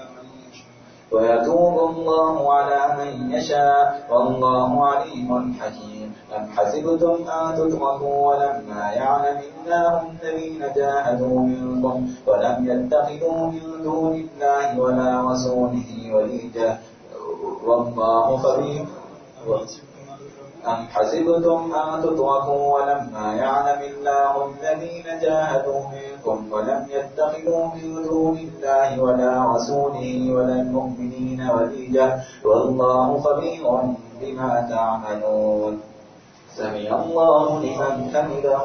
ويتوب الله على من يشاء والله عليم حكيم. أم حسبتم أن تتركوا ولما يعلم الله الذين جاهدوا منكم ولم يتخذوا من دون الله ولا رسوله وليجا والله خبير. أم حسبتم أن تتركوا ولما يعلم الله الذين جاهدوا منكم ولم يتخذوا من دون الله ولا رسوله ولا المؤمنين وليجا والله خبير بما تعملون. سمع الله لمن حمده.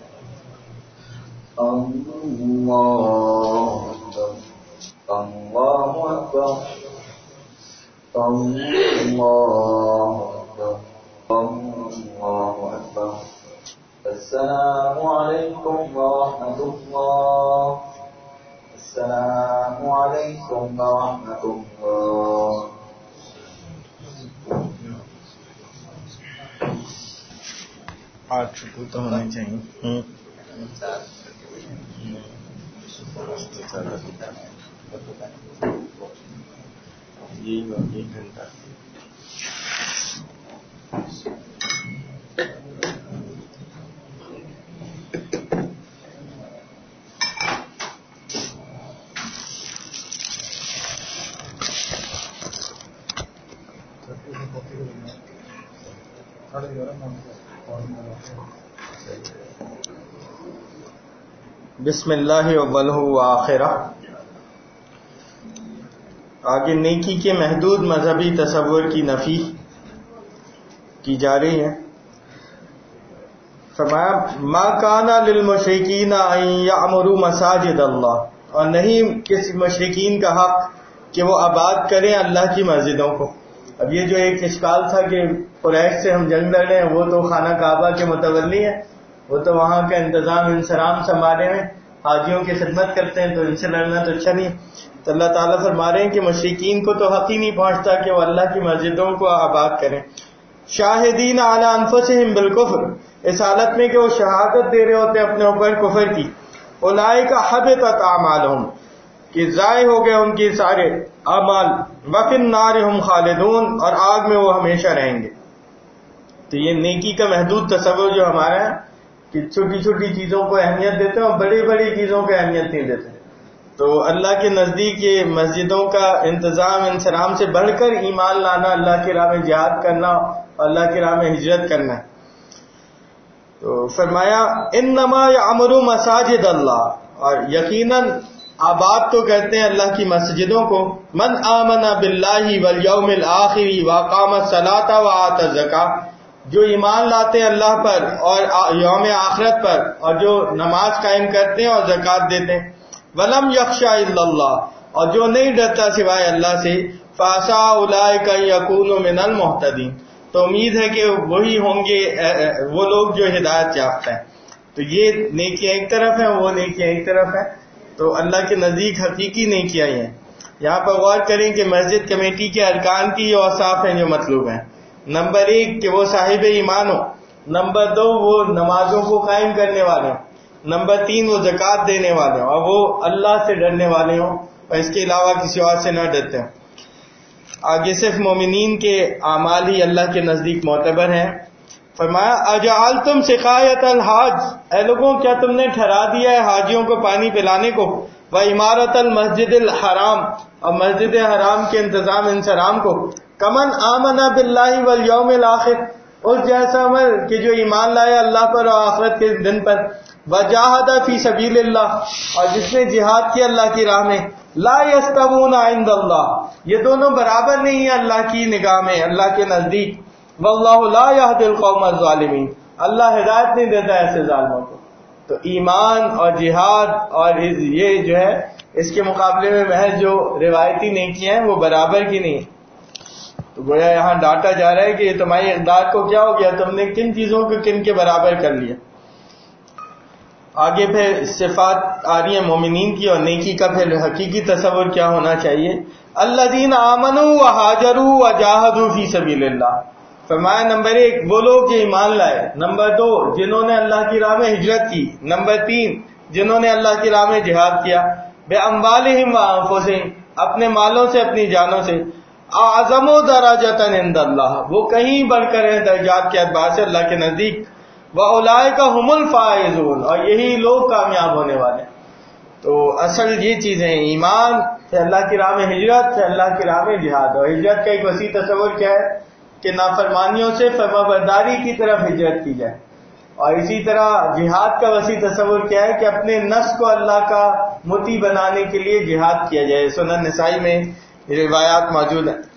الله أكبر الله أكبر الله أكبر الله أكبر. السلام عليكم ورحمة الله. السلام عليكم ورحمة الله. आठ शुरू तो होने चाहिए. यही बाकी घंटा बिस्मिल्लाह अव्वलहु व आखिरह. आगे नेकी के महदूद मजहबी तसव्वुर की नफी की जा रही है. फरमाया मा काना लिल मुशरिकीन अन यअमुरु मसाजिद अल्लाह, और नहीं किसी मुशरिकीन का हक कि वो आबाद करें अल्लाह की मस्जिदों को. अब ये जो एक इश्काल था कि कुरैश से हम जंग लड़ रहे हैं, वो तो खाना काबा के मुतवल्ली है, वो तो वहां का इंतजाम इंसराम संभाले हैं, हाजियों की खिदमत करते हैं, तो इनसे लड़ना तो अच्छा नहीं. तो अल्लाह ताला फरमा रहे हैं कि मुशरिकीन को तो हक ही नहीं पहुंचता कि वो अल्लाह की मस्जिदों को आबाद करें. शाहिदीन अला अनफुसिहिम बिल कुफ्र, इस हालत में कि वो शहादत दे रहे होते हैं अपने ऊपर कुफर की. उलाइका हबितत अमालुहुम, کہ ضائع ہو گئے ان کے سارے اعمال، وفی النار ہم خالدون، اور آگ میں وہ ہمیشہ رہیں گے۔ تو یہ نیکی کا محدود تصور جو ہمارا ہے کہ چھوٹی چھوٹی چیزوں کو اہمیت دیتے ہیں اور بڑی بڑی چیزوں کو اہمیت نہیں دیتے، تو اللہ کے نزدیک یہ مسجدوں کا انتظام انسرام سے بڑھ کر ایمان لانا، اللہ کی راہ میں جہاد کرنا، اللہ کی راہ میں ہجرت کرنا ہے۔ تو فرمایا انما یعمر مساجد اللہ، اور یقیناً آباد تو کرتے ہیں اللہ کی مسجدوں کو، من آمن باللہ والیوم الآخر واقام الصلاۃ وآتى الزکاۃ، جو ایمان لاتے ہیں اللہ پر اور یوم آخرت پر، اور جو نماز قائم کرتے ہیں اور زکوٰۃ دیتے ہیں، ولم یخشى الا اللہ، اور جو نہیں ڈرتا سوائے اللہ سے، فعسى اولئک ان یکونوا من المہتدین، تو امید ہے کہ وہی ہوں گے وہ لوگ جو ہدایت یافتہ ہیں۔ تو یہ نیکیاں ایک طرف ہیں، وہ نیکیاں ایک طرف ہیں، تو اللہ کے نزدیک حقیقی نیکیاں ہیں۔ یہاں پر غور کریں کہ مسجد کمیٹی کے ارکان کی یہ اوصاف ہیں جو مطلوب ہیں۔ نمبر ایک کہ وہ صاحب ایمان ہو، نمبر دو وہ نمازوں کو قائم کرنے والے ہوں، نمبر تین وہ زکوٰۃ دینے والے ہوں، اور وہ اللہ سے ڈرنے والے ہوں اور اس کے علاوہ کسی اور سے نہ ڈرتے ہوں۔ آگے صرف مومنین کے اعمال ہی اللہ کے نزدیک معتبر ہیں۔ فرمایا اجعلتم سقایۃ الحاج، اے لوگوں کیا تم نے ٹھہرا دیا ہے حاجیوں کو پانی پلانے کو، و عمارت المسجد الحرام، اور مسجد حرام کے انتظام انسرام کو، کمن آمن باللہ والیوم الآخر، اس جیسا عمل کہ جو ایمان لائے اللہ پر اور آخرت کے دن پر، وجاہد فی سبیل اللہ، اور جس نے جہاد کیا اللہ کی راہ میں، لا یستوون عند اللہ، یہ دونوں برابر نہیں ہیں اللہ کی نگاہ میں، اللہ کے نزدیک، واللہ لا یہدی القوم الظالمین، اللہ ہدایت نہیں دیتا ایسے ظالموں کو۔ تو ایمان اور جہاد اور یہ جو ہے اس کے مقابلے میں محض جو روایتی نیکیاں ہیں وہ برابر کی نہیں، تو گویا یہاں ڈانٹا جا رہا ہے کہ یہ تمہاری اقدار کو کیا ہو گیا، تم نے کن چیزوں کو کن کے برابر کر لیا۔ آگے پھر صفات آ رہی ہیں مومنین کی، اور نیکی کا پھر حقیقی تصور کیا ہونا چاہیے۔ الذین آمنوا وہاجروا وجاہدوا فی سبیل اللہ، فرمایا نمبر ایک وہ لوگ جو ایمان لائے، نمبر دو جنہوں نے اللہ کی راہ میں ہجرت کی، نمبر تین جنہوں نے اللہ کی راہ میں جہاد کیا، باموالہم وانفسہم، اپنے مالوں سے اپنی جانوں سے، اعظم درجۃ عند اللہ، وہ کہیں بڑھ کر ہیں درجات کے اعتبار سے اللہ کے نزدیک، واولئک هم الفائزون، اور یہی لوگ کامیاب ہونے والے ہیں۔ تو اصل یہ چیزیں ایمان، پھر اللہ کی راہ میں ہجرت، پھر اللہ کی راہ میں جہاد، اور ہجرت کا ایک وسیع تصور کیا ہے کہ نافرمانیوں سے فرمانبرداری کی طرف ہجرت کی جائے، اور اسی طرح جہاد کا وسیع تصور کیا ہے کہ اپنے نفس کو اللہ کا مطیع بنانے کے لیے جہاد کیا جائے۔ سنن نسائی میں روایات موجود ہیں۔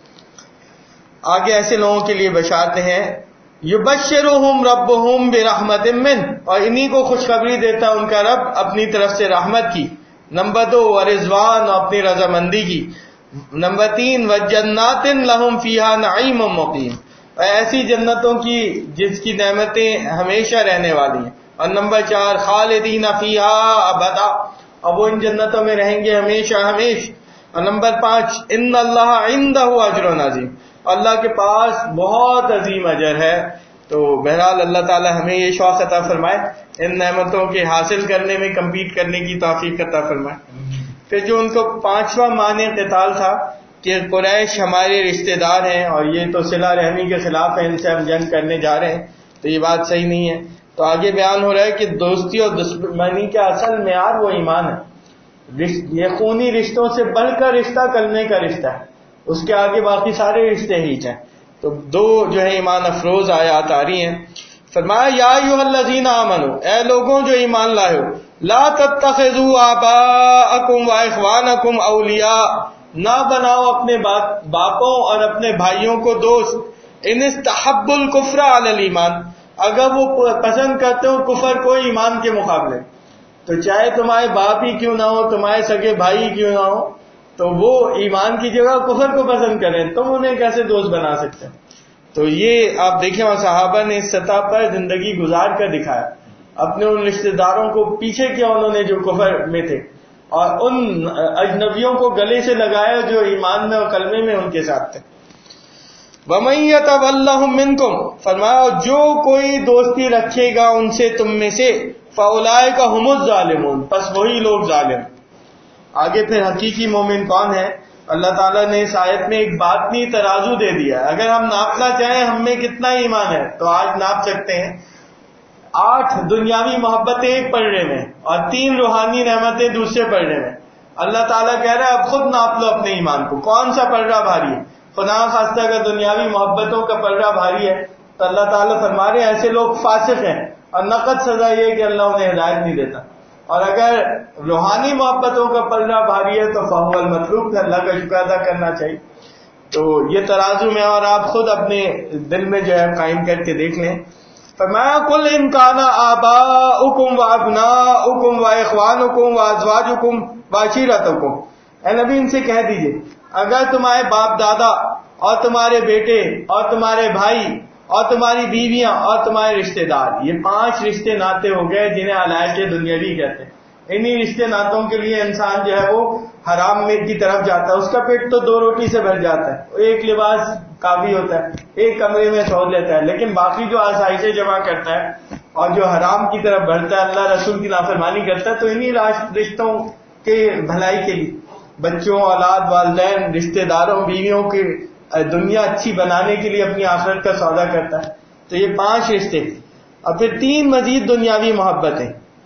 آگے ایسے لوگوں کے لیے بشارتیں ہیں، یبشرہم ربہم برحمت من، اور انہی کو خوشخبری دیتا ان کا رب اپنی طرف سے رحمت کی، نمبر دو ورضوان، اور اپنی رضامندی کی، نمبر تین وجنات لہم فیہا نعیم مقیم، اور ایسی جنتوں کی جس کی نعمتیں ہمیشہ رہنے والی ہیں، اور نمبر چار خالدین فیہا ابدا، اور وہ ان جنتوں میں رہیں گے ہمیشہ ہمیشہ، اور نمبر پانچ ان اللہ عندہ اجر عظیم، اللہ کے پاس بہت عظیم اجر ہے۔ تو بہرحال اللہ تعالی ہمیں یہ شوق عطا فرمائے، ان نعمتوں کے حاصل کرنے میں کمپیٹ کرنے کی توفیق عطا فرمائے۔ پھر جو ان کو پانچواں معنی قتال تھا کہ قریش ہمارے رشتہ دار ہیں اور یہ تو صلہ رحمی کے خلاف ہیں، ان سے ہم جنگ کرنے جا رہے ہیں، تو یہ بات صحیح نہیں ہے۔ تو آگے بیان ہو رہا ہے کہ دوستی اور دشمنی کا اصل معیار وہ ایمان ہے، یہ خونی رشتوں سے بڑھ کر رشتہ کلمے کا رشتہ ہے، اس کے آگے باقی سارے رشتے ہی ہیں۔ تو دو جو ہے ایمان افروز آیات آ رہی ہیں۔ فرمایا یا ایھا الذین آمنوا، اے لوگوں جو ایمان لائے ہو، لا تتخذوا آباءکم واخوانکم اولیاء، نہ بناؤ اپنے باپوں اور اپنے بھائیوں کو دوست، ان استحبوا الکفر علی الایمان، اگر وہ پسند کرتے ہو کفر کو ایمان کے مقابلے، تو چاہے تمہارے باپ ہی کیوں نہ ہو، تمہارے سگے بھائی کیوں نہ ہو، تو وہ ایمان کی جگہ کفر کو پسند کریں، تم انہیں کیسے دوست بنا سکتے؟ تو یہ آپ دیکھیں اور صحابہ نے اس سطح پر زندگی گزار کر دکھایا، اپنے ان رشتہ داروں کو پیچھے کیا انہوں نے جو کفر میں تھے، اور ان اجنبیوں کو گلے سے لگایا جو ایمان میں اور کلمے میں ان کے ساتھ تھے۔ وَمَن يَتَوَلَّهُم مِّنكُمْ، فرمایا جو کوئی دوستی رکھے گا ان سے تم میں سے، فَأُولَٰئِكَ هُمُ الظَّالِمُونَ، پس وہی لوگ ظالم۔ آگے پھر حقیقی مومن کون ہے؟ اللہ تعالیٰ نے اس آیت میں ایک باطنی ترازو دے دیا. اگر ہم ناپنا چاہیں ہم میں کتنا ایمان ہے تو آج ناپ سکتے ہیں. آٹھ دنیاوی محبتیں ایک پلڑے میں اور تین روحانی نعمتیں دوسرے پلڑے میں. اللہ تعالیٰ کہہ رہا ہے اب خود ناپ لو اپنے ایمان کو، کون سا پلڑا بھاری ہے. خدا خواستہ اگر دنیاوی محبتوں کا پلڑا بھاری ہے تو اللہ تعالیٰ فرما رہے ہیں ایسے لوگ فاسق ہیں، اور نقد سزا یہ ہے کہ اللہ انہیں ہدایت نہیں دیتا. اور اگر روحانی محبتوں کا پلڑا بھاری ہے تو فہو المطلوب ہے، اللہ کا شکر ادا کرنا چاہیے. تو یہ ترازو میں اور آپ خود اپنے دل میں جو ہے قائم کر کے دیکھ لیں. فرمایا کل ان کان آباؤکم و ابناؤکم و اخوانکم و ازواجکم و عشیرتکم، اے نبی ان سے کہہ دیجئے اگر تمہارے باپ دادا اور تمہارے بیٹے اور تمہارے بھائی اور تمہاری بیویاں اور تمہارے رشتہ دار، یہ پانچ رشتے ناطے ہو گئے جنہیں علائق دنیاوی کہتے ہیں. انہی رشتے ناتوں کے لیے انسان جو ہے وہ حرام میں کی طرف جاتا ہے. اس کا پیٹ تو دو روٹی سے بھر جاتا ہے، ایک لباس کافی ہوتا ہے، ایک کمرے میں سو لیتا ہے، لیکن باقی جو آسائشیں جمع کرتا ہے اور جو حرام کی طرف بڑھتا ہے، اللہ رسول کی نافرمانی کرتا ہے، تو انہی رشتوں کے بھلائی کے لیے بچوں، اولاد، والدین، رشتہ داروں، بیویوں کی دنیا اچھی بنانے کے لیے اپنی آخرت کا سودا کرتا ہے. تو یہ پانچ رشتے. اور پھر تین مزید دنیاوی محبتیں.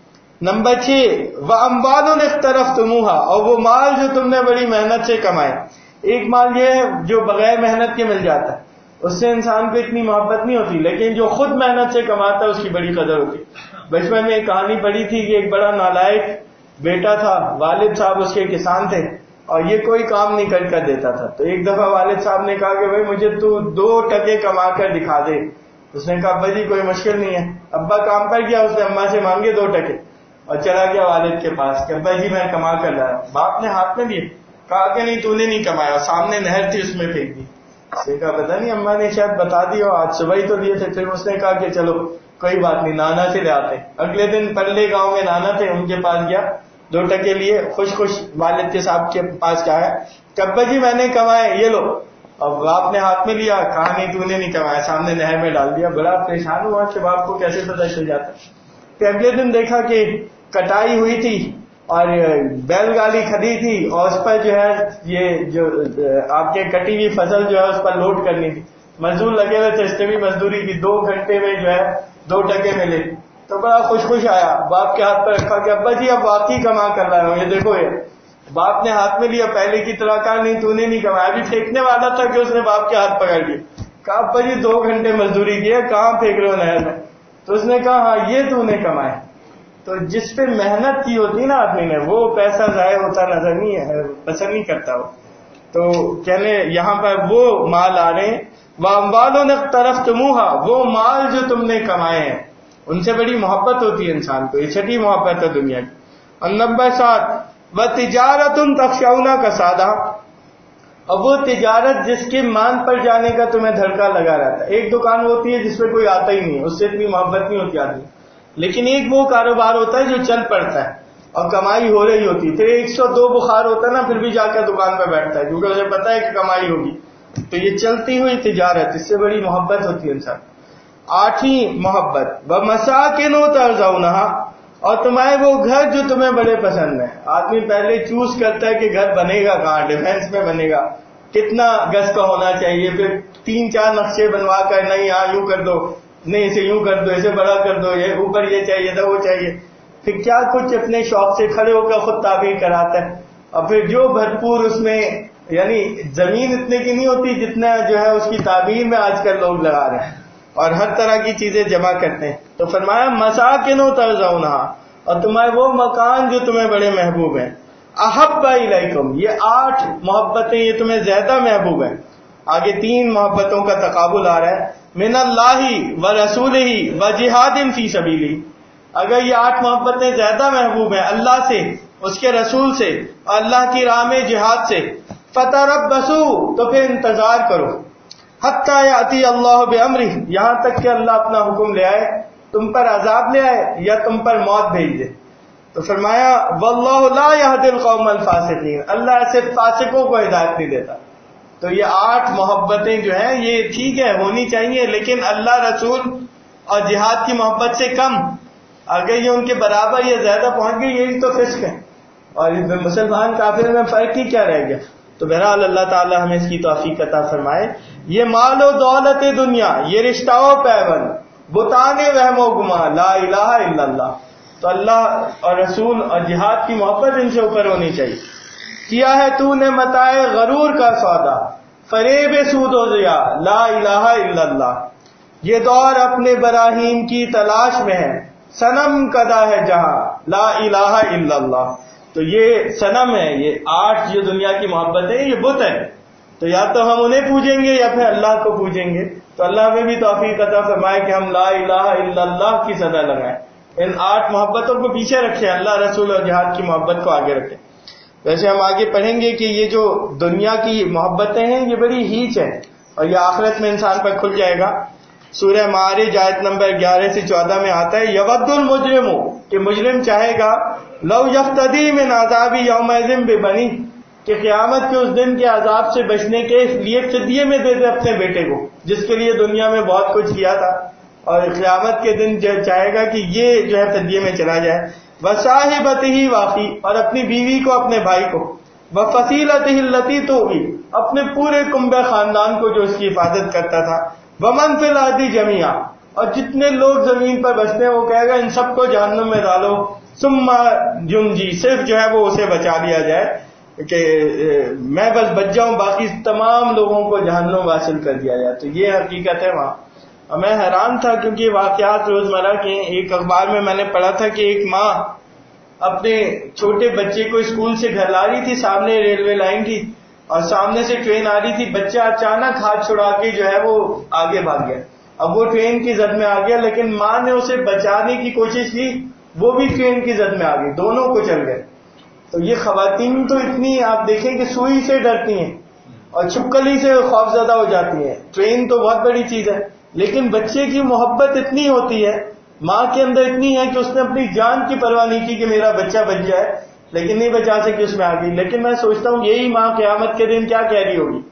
نمبر چھ وَأَمْوَالٌ اقْتَرَفْتُمُوهَا، اور وہ مال جو تم نے بڑی محنت سے کمائے. ایک مال یہ ہے جو بغیر محنت کے مل جاتا ہے، اس سے انسان کو اتنی محبت نہیں ہوتی، لیکن جو خود محنت سے کماتا ہے اس کی بڑی قدر ہوتی. بچپن میں ایک کہانی پڑھی تھی کہ ایک بڑا نالائق بیٹا تھا، والد صاحب اس کے کسان تھے اور یہ کوئی کام نہیں کر کر دیتا تھا. تو ایک دفعہ والد صاحب نے کہا کہ بھائی مجھے تو دو ٹکے کما کر دکھا دے. اس نے کہا ابا جی کوئی مشکل نہیں ہے. ابا کام پر گیا، اس نے اماں سے مانگے دو ٹکے اور چلا گیا والد کے پاس کہ ابا جی میں کما کر لایا. باپ نے ہاتھ میں لیے، کہا کہ نہیں تو نے نہیں کمایا. سامنے نہر تھی اس میں پھینک دی. اس نے کہا پتا نہیں اماں نے شاید بتا دیا، آج صبح ہی تو دیے تھے. پھر اس نے کہا کہ چلو کوئی بات نہیں نانا سے لے آتے. اگلے دن پرلے گاؤں میں نانا تھے، ان کے پاس گیا، دو ٹکے لیے، خوش خوش والد کے صاحب کے پاس کہا ہے کہ ابا جی میں نے کمائے یہ لو. اب باپ نے ہاتھ میں لیا، کہا نہیں تو نے نہیں کمایا، سامنے نہر میں ڈال دیا. بڑا پریشان ہوا کہ باپ کو کیسے پتہ چل جاتا. پھر اگلے دن دیکھا کہ کٹائی ہوئی تھی اور بیل گاڑی کھڑی تھی اور اس پر جو ہے یہ جو آپ کے کٹی ہوئی فصل جو ہے اس پر لوڈ کرنی تھی. مزدور لگے ہوئے تھے، اس نے بھی مزدوری کی. دو گھنٹے میں جو ہے دو ٹکے ملے. تو بڑا خوش خوش آیا، باپ کے ہاتھ پہ رکھا کہ ابا جی اب واقعی کما کر رہا ہوں، یہ دیکھو. یہ باپ نے ہاتھ میں لیا، پہلے کی طرح کہا نہیں تو نے نہیں کمایا. ابھی پھینکنے والا تھا کہ اس نے باپ کے ہاتھ پکڑ لیا. کہا ابا جی دو گھنٹے مزدوری کی ہے، کہاں پھینک رہے ہو نہر میں. تو اس نے کہا ہاں یہ تو نے کمائے. تو جس پہ محنت کی ہوتی نا آدمی نے، وہ پیسہ ضائع ہوتا نظر نہیں ہے، پسند نہیں کرتا وہ. تو کہنے یہاں پر وہ مال آ رہے ہیں وَأَمْوَالٌ اقْتَرَفْتُمُوهَا، وہ مال جو تم نے کمائے ہیں ان سے بڑی محبت ہوتی ہے انسان کو. یہ چھٹی محبت ہے دنیا کی. اور نمبر سات وَتِجَارَةٌ تَخْشَوْنَ كَسَادَهَا، اور وہ تجارت جس کے مان پر جانے کا تمہیں دھڑکا لگا رہتا ہے. ایک دکان ہوتی ہے جس پہ کوئی آتا ہی نہیں ہے، اس سے اتنی محبت نہیں ہوتی آدمی. لیکن ایک وہ کاروبار ہوتا ہے جو چل پڑتا ہے اور کمائی ہو رہی ہوتی ہے. پھر ایک سو دو بخار ہوتا ہے نا، پھر بھی جا کر دکان پہ بیٹھتا ہے کیونکہ اسے پتا ہے کہ کمائی ہوگی. تو یہ چلتی ہوئی تجارت، اس سے بڑی محبت ہوتی ہے انسان. آٹھویں محبت وَمَسَاكِنُ تَرْضَوْنَهَا، اور تمہارے وہ گھر جو تمہیں بڑے پسند ہیں. آدمی پہلے چوز کرتا ہے کہ گھر بنے گا کہاں، ڈیفینس میں بنے گا، کتنا گز کا ہونا چاہیے. پھر تین چار نقشے بنوا کر نہیں یہاں یوں کر دو، نہیں اسے یوں کر دو، اسے بڑا کر دو، یہ اوپر یہ چاہیے تھا وہ چاہیے. پھر کیا کچھ اپنے شوق سے کھڑے ہو کر خود تعبیر کراتا ہے. اور پھر جو بھرپور اس میں، یعنی زمین اتنے کی نہیں ہوتی جتنا جو ہے اس کی تعبیر میں آج کل لوگ لگا رہے ہیں اور ہر طرح کی چیزیں جمع کرتے ہیں. تو فرمایا مساکن ترضونہا، اور تمہارے وہ مکان جو تمہیں بڑے محبوب ہیں. احب الیکم، یہ آٹھ محبتیں یہ تمہیں زیادہ محبوب ہیں. آگے تین محبتوں کا تقابل آ رہا ہے، من اللہ و رسولہ و جہاد فی سبیلہ. اگر یہ آٹھ محبتیں زیادہ محبوب ہیں اللہ سے، اس کے رسول سے اور اللہ کی راہ میں جہاد سے، فتربصوا، تو پھر انتظار کرو، حتی یاتی اللہ بامرہ، یہاں تک کہ اللہ اپنا حکم لے آئے، تم پر عذاب لے آئے یا تم پر موت بھیج دے. تو فرمایا واللہ لا یہدی القوم الفاسقین، اللہ ایسے فاسقوں کو ہدایت نہیں دیتا. تو یہ آٹھ محبتیں جو ہیں یہ ٹھیک ہے ہونی چاہیے، لیکن اللہ رسول اور جہاد کی محبت سے کم. اگر یہ ان کے برابر یا زیادہ پہنچ گئی یہی تو فسق ہے. اور مسلمان کافر میں فرق ہی کیا رہ گیا؟ تو بہرحال اللہ تعالی ہمیں اس کی توفیق عطا فرمائے. یہ مال و دولت دنیا، یہ رشتہ و پیوند، بتان وہم و گما، لا الہ الا اللہ. تو اللہ اور رسول اور جہاد کی محبت ان سے اوپر ہونی چاہیے. کیا ہے تو نے متاع غرور کا سودا، فریب سود و ضیا، لا الہ الا اللہ. یہ دور اپنے براہین کی تلاش میں ہے، صنم کدا ہے جہاں، لا الہ الا اللہ. تو یہ صنم ہے، یہ آٹھ جو دنیا کی محبت ہے، یہ بت ہے. تو یا تو ہم انہیں پوجیں گے یا پھر اللہ کو پوجیں گے. تو اللہ ہمیں بھی توفیق عطا فرمائے کہ ہم لا الہ الا اللہ کی صدا لگائیں، ان آٹھ محبتوں کو پیچھے رکھیں، اللہ رسول اور جہاد کی محبت کو آگے رکھیں. ویسے ہم آگے پڑھیں گے کہ یہ جو دنیا کی محبتیں ہیں یہ بڑی ہیچ ہے اور یہ آخرت میں انسان پر کھل جائے گا. سورہ معارج آیت نمبر گیارہ سے چودہ میں آتا ہے، یود المجرم، کہ مجرم چاہے گا، لو یفتدی من عذاب یومئذ ببنی، کہ قیامت کے اس دن کے عذاب سے بچنے کے لیے فدیے میں دے دے اپنے بیٹے کو، جس کے لیے دنیا میں بہت کچھ کیا تھا، اور قیامت کے دن چاہے گا کہ یہ جو ہے فدیے میں چلا جائے. وصاحبتہ واقعی، اور اپنی بیوی کو، اپنے بھائی کو، وفصیلتہ التی تؤوی، اپنے پورے کنبہ خاندان کو جو اس کی حفاظت کرتا تھا، ومن فی الارض جميعا، اور جتنے لوگ زمین پر بستے ہیں وہ کہے گا ان سب کو جہنم میں ڈالو، ثم ینجی، صرف جو ہے وہ اسے بچا لیا جائے کہ میں بس بچ جاؤں، باقی تمام لوگوں کو جہنم واصل کر دیا جائے. تو یہ حقیقت ہے وہاں. اور میں حیران تھا کیونکہ واقعات روزمرہ کے. ایک اخبار میں میں نے پڑھا تھا کہ ایک ماں اپنے چھوٹے بچے کو اسکول سے گھر لا رہی تھی، سامنے ریلوے لائن تھی اور سامنے سے ٹرین آ رہی تھی. بچہ اچانک ہاتھ چھڑا کے جو ہے وہ آگے بھاگ گیا. اب وہ ٹرین کی زد میں آ گیا، لیکن ماں نے اسے بچانے کی کوشش کی، وہ بھی ٹرین کی زد میں آ گئی، دونوں کو چل گئے. تو یہ خواتین تو اتنی، آپ دیکھیں کہ سوئی سے ڈرتی ہیں اور چھپکلی سے خوفزدہ ہو جاتی ہیں. ٹرین تو بہت بڑی چیز ہے، لیکن بچے کی محبت اتنی ہوتی ہے، ماں کے اندر اتنی ہے کہ اس نے اپنی جان کی پرواہ نہیں کی کہ میرا بچہ بچ جائے، لیکن نہیں بچا سکی، اس میں آ گئی. لیکن میں سوچتا ہوں یہی ماں قیامت کے دن کیا کہہ رہی ہوگی،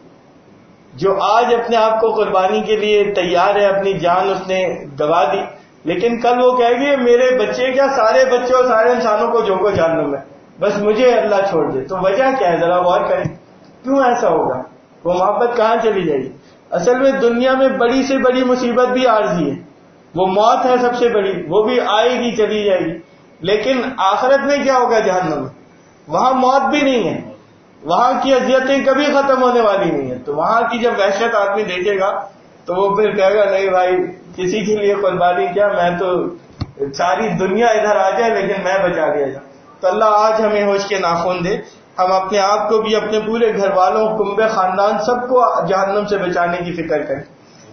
جو آج اپنے آپ کو قربانی کے لیے تیار ہے، اپنی جان اس نے گوا دی، لیکن کل وہ کہے گی میرے بچے کیا، سارے بچے اور سارے انسانوں کو جھونکو جہنم میں، بس مجھے اللہ چھوڑ دے. تو وجہ کیا ہے، ذرا غور کریں، کیوں ایسا ہوگا؟ وہ محبت کہاں چلی جائے گی؟ اصل میں دنیا میں بڑی سے بڑی مصیبت بھی عارضی ہے، وہ موت ہے سب سے بڑی، وہ بھی آئے گی چلی جائے گی. لیکن آخرت میں کیا ہوگا؟ جہنم میں. وہاں موت بھی نہیں ہے، وہاں کی اذیتیں کبھی ختم ہونے والی نہیں ہیں. تو وہاں کی جب وحشت آدمی دیکھے گا تو وہ پھر کہے گا نہیں بھائی کسی کے لیے قربانی کیا، میں تو ساری دنیا ادھر آ جائے لیکن میں بچا لیا جاؤں. تو اللہ آج ہمیں ہوش کے ناخن دے، ہم اپنے آپ کو بھی، اپنے پورے گھر والوں، کنبے خاندان سب کو جہنم سے بچانے کی فکر کریں.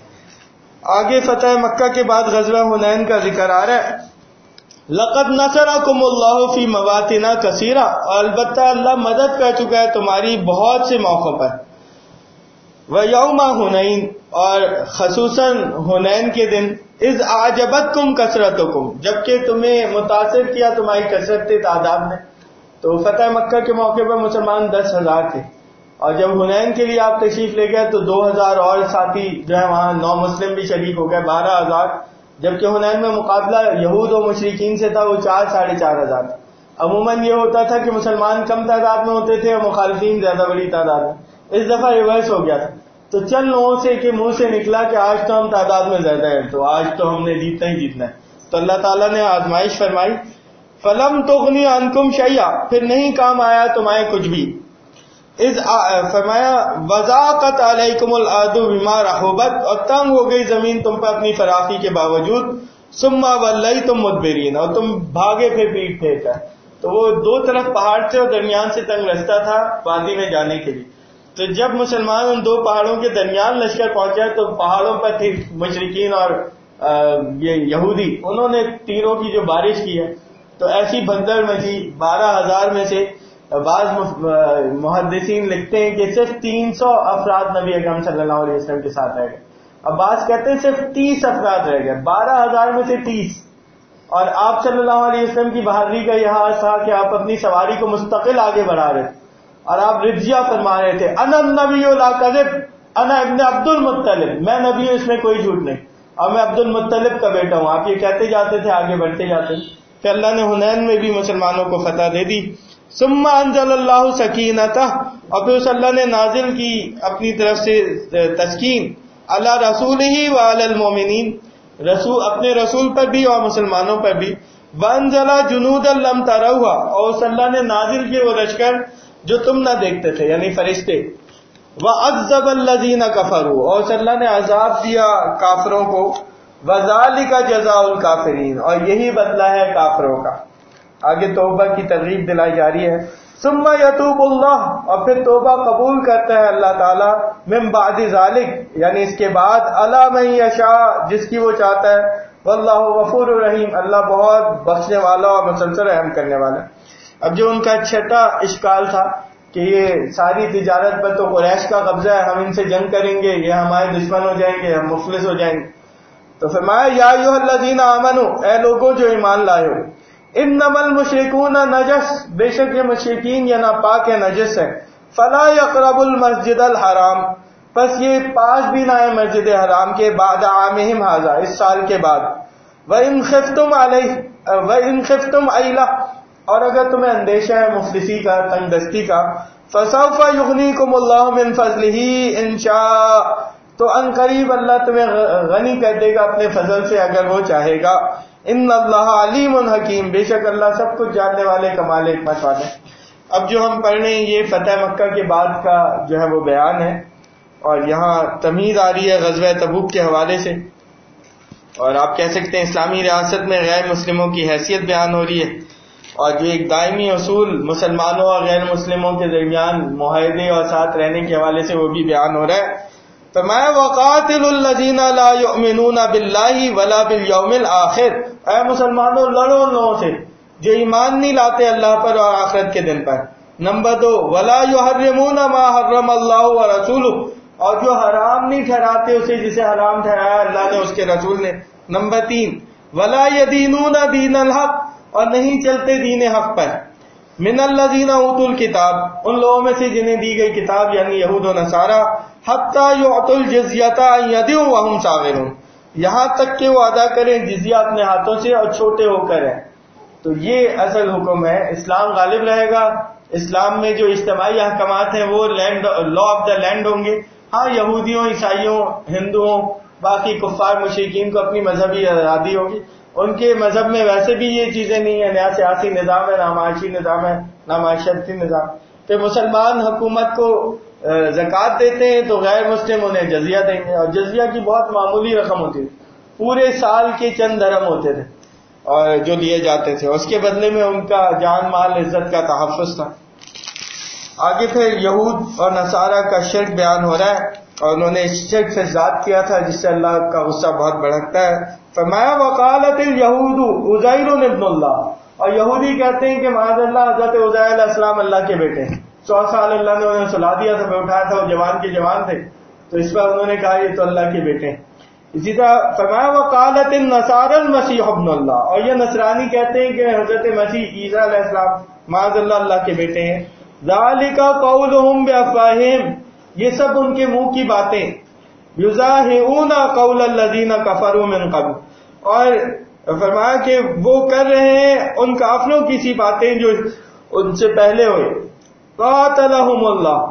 آگے فتح مکہ کے بعد غزوہ حنین کا ذکر آ رہا ہے. لقد نصرکم اللہ فی مواطن کثیرہ، اور البتہ اللہ مدد کر چکا ہے تمہاری بہت سے موقعوں پر. ویوم حنین، اور خصوصاً حنین کے دن، اذ اعجبتکم کثرتکم، جبکہ تمہیں متاثر کیا تمہاری کثرت تعداد نے. تو فتح مکہ کے موقع پر مسلمان دس ہزار تھے، اور جب حنین کے لیے آپ تشریف لے گئے تو دو ہزار اور ساتھی جو ہے وہاں نو مسلم بھی شریک ہو گئے، بارہ ہزار. جبکہ حنین میں مقابلہ یہود و مشرکین سے تھا، وہ چار ساڑھے چار ہزار تھا. عموماً یہ ہوتا تھا کہ مسلمان کم تعداد میں ہوتے تھے اور مخالفین زیادہ بڑی تعداد میں. اس دفعہ ریورس ہو گیا تھا. تو چند لوگوں سے کے منہ سے نکلا کہ آج تو ہم تعداد میں زیادہ ہیں، تو آج تو ہم نے جیتنا ہی جیتنا ہے. تو اللہ تعالیٰ نے آزمائش فرمائی. فلم تغنی عنکم شیئا، پھر نہیں کام آیا تمہیں کچھ بھی. اذ فرمایا وضاقت علیکم الارض بما رحبت، اور تنگ ہو گئی زمین تم پر اپنی فراخی کے باوجود. ثم ولیتم مدبرین، اور تم بھاگے پھر پیٹ پھیر کر. تو وہ دو طرف پہاڑ تھے اور درمیان سے تنگ رستہ تھا وادی میں جانے کے لیے. تو جب مسلمان ان دو پہاڑوں کے درمیان لشکر پہنچا تو پہاڑوں پر تھے مشرکین اور یہ یہودی، انہوں نے تیروں کی جو بارش کی ہے تو ایسی بھگدڑ مچی. بارہ ہزار میں سے بعض محدثین لکھتے ہیں کہ صرف تین سو افراد نبی اکرم صلی اللہ علیہ وسلم کے ساتھ رہ گئے. اب بعض کہتے ہیں صرف تیس افراد رہ گئے، بارہ ہزار میں سے تیس. اور آپ صلی اللہ علیہ وسلم کی بہادری کا یہ حال تھا کہ آپ اپنی سواری کو مستقل آگے بڑھا رہے تھے اور آپ رجیہ فرما رہے تھے، انا النبی لا کذب انا ابن عبد المطلب، میں نبی ہوں، اس میں کوئی جھوٹ نہیں، اور میں عبد المطلب کا بیٹا ہوں. آپ یہ کہتے جاتے تھے، آگے بڑھتے جاتے. کہ اللہ نے حنین میں بھی مسلمانوں کو فتح دے دی. ثم انزل اللہ سکینتہ، اور پھر اس اللہ نے نازل کی اپنی طرف سے تسکین، علی رسولہ وعلی المؤمنین، رسول اپنے رسول پر بھی اور مسلمانوں پر بھی، وانزل جنودا لم تروها، اور اس اللہ نے نازل کیے وہ لشکر جو تم نہ دیکھتے تھے، یعنی فرشتے، وعذب الذین کفروا، اور اس اللہ نے عذاب دیا کافروں کو، وذالک جزاء الکافرین، اور یہی بدلہ ہے کافروں کا۔ آگے توبہ کی ترغیب دلائی جا رہی ہے۔ ثم یتوب اللہ، اور پھر توبہ قبول کرتا ہے اللہ تعالیٰ، من بعد ذالک، یعنی اس کے بعد، علی من یشاء، جس کی وہ چاہتا ہے، واللہ غفور الرحیم، اللہ بہت بخشنے والا اور مسلسل رحم کرنے والا۔ اب جو ان کا چھٹا اشکال تھا کہ یہ ساری تجارت پر تو قریش کا قبضہ ہے، ہم ان سے جنگ کریں گے، یہ ہمارے دشمن ہو جائیں گے، ہم مفلس ہو جائیں گے، تو فرمایا یا ایھا الذین آمنوا، اے لوگوں جو ایمان لائے ہو، انما المشرکون نجس، بے شک یہ مشرکین یا ناپاک ہے، نجس ہے، فلا یقربوا المسجد الحرام، بس یہ پاس بھی نہ ہے مسجد حرام کے، بعد عامہم ھذا، اس سال کے بعد، وَإِنْ خِفْتُمْ عَلَيْهِ وَإِنْ خِفْتُمْ عَيْلَةً، اور اگر تمہیں اندیشہ ہے مفلسی کا، تنگ دستی کا، فَسَوْفَ يُغْنِيكُمُ اللَّهُ مِنْ فَضْلِهِ إِنْ شَاءَ، تو ان قریب اللہ تمہیں غنی کر دے گا اپنے فضل سے اگر وہ چاہے گا۔ ان اللہ علیم حکیم، بے شک اللہ سب کچھ جاننے والے، کمال حکمت والے۔ اب جو ہم پڑھ رہے ہیں یہ فتح مکہ کے بعد کا جو ہے وہ بیان ہے، اور یہاں تمہید آ رہی ہے غزوہ تبوک کے حوالے سے، اور آپ کہہ سکتے ہیں اسلامی ریاست میں غیر مسلموں کی حیثیت بیان ہو رہی ہے، اور جو ایک دائمی اصول مسلمانوں اور غیر مسلموں کے درمیان معاہدے اور ساتھ رہنے کے حوالے سے وہ بھی بیان ہو رہا ہے۔ فرمایا وَقَاتِلُوا الَّذِينَ لَا يُؤْمِنُونَ بِاللَّهِ وَلَا بِالْيَوْمِ الْآخِرِ، اے مسلمانوں لڑو ان لوگوں سے جو ایمان نہیں لاتے اللہ پر اور آخرت کے دن پر۔ نمبر دو، وَلَا يُحَرِّمُونَ مَا حَرَّمَ اللَّهُ وَرَسُولُهُ، اور جو حرام نہیں ٹھہراتے اسے جسے حرام ٹھہرایا اللہ نے اس کے رسول نے۔ نمبر تین، وَلَا يَدِينُونَ دِينَ الْحَقِّ، اور نہیں چلتے دین حق پر، من الذین اوتوا الکتاب، ان لوگوں میں سے جنہیں دی گئی کتاب یعنی یہود و نصارہ، حتی یعطوا الجزیۃ عن ید وہم صاغرون، یہاں تک کہ وہ ادا کریں جزیہ اپنے ہاتھوں سے اور چھوٹے ہو کر ہیں۔ تو یہ اصل حکم ہے، اسلام غالب رہے گا، اسلام میں جو اجتماعی احکامات ہیں وہ land law of the land ہوں گے۔ ہاں یہودیوں، عیسائیوں، ہندوؤں، باقی کفار مشرکین کو اپنی مذہبی آزادی ہوگی، ان کے مذہب میں ویسے بھی یہ چیزیں نہیں ہیں، نہ سیاسی نظام ہے، نہ معاشی نظام ہے، نہ معاشرتی نظام۔ کہ مسلمان حکومت کو زکوٰۃ دیتے ہیں تو غیر مسلم انہیں جزیہ دیں گے، اور جزیہ کی بہت معمولی رقم ہوتی ہے، پورے سال کے چند درہم ہوتے تھے اور جو لیے جاتے تھے، اس کے بدلے میں ان کا جان مال عزت کا تحفظ تھا۔ آگے پھر یہود اور نصارہ کا شرک بیان ہو رہا ہے، اور انہوں نے اس شرک سے ذات کیا تھا جس سے اللہ کا غصہ بہت بھڑکتا ہے۔ فرمایا وقالت الیہود عزیر ابن اللہ، اور یہودی کہتے ہیں کہ معاذ اللہ حضرت عزیر علیہ السلام اللہ کے بیٹے ہیں۔ سو سال اللہ نے انہیں سلا دیا تھا، میں اٹھایا تھا، وہ جوان کے جوان تھے، تو اس پر انہوں نے کہا یہ تو اللہ کے بیٹے ہیں۔ اسی طرح فرمایا وقالت النصارى المسیح ابن اللہ، اور یہ نصرانی کہتے ہیں کہ حضرت مسیح عیسیٰ علیہ السلام معاذ اللہ اللہ کے بیٹے ہیں۔ ذالک قولہم بافواہہم، یہ سب ان کے منہ کی باتیں، یضاہئون قول الذین کفروا من قبل، اور فرمایا کہ وہ کر رہے ہیں ان کافروں کی سی باتیں جو ان سے پہلے ہوئے۔ قاتلہم اللہ،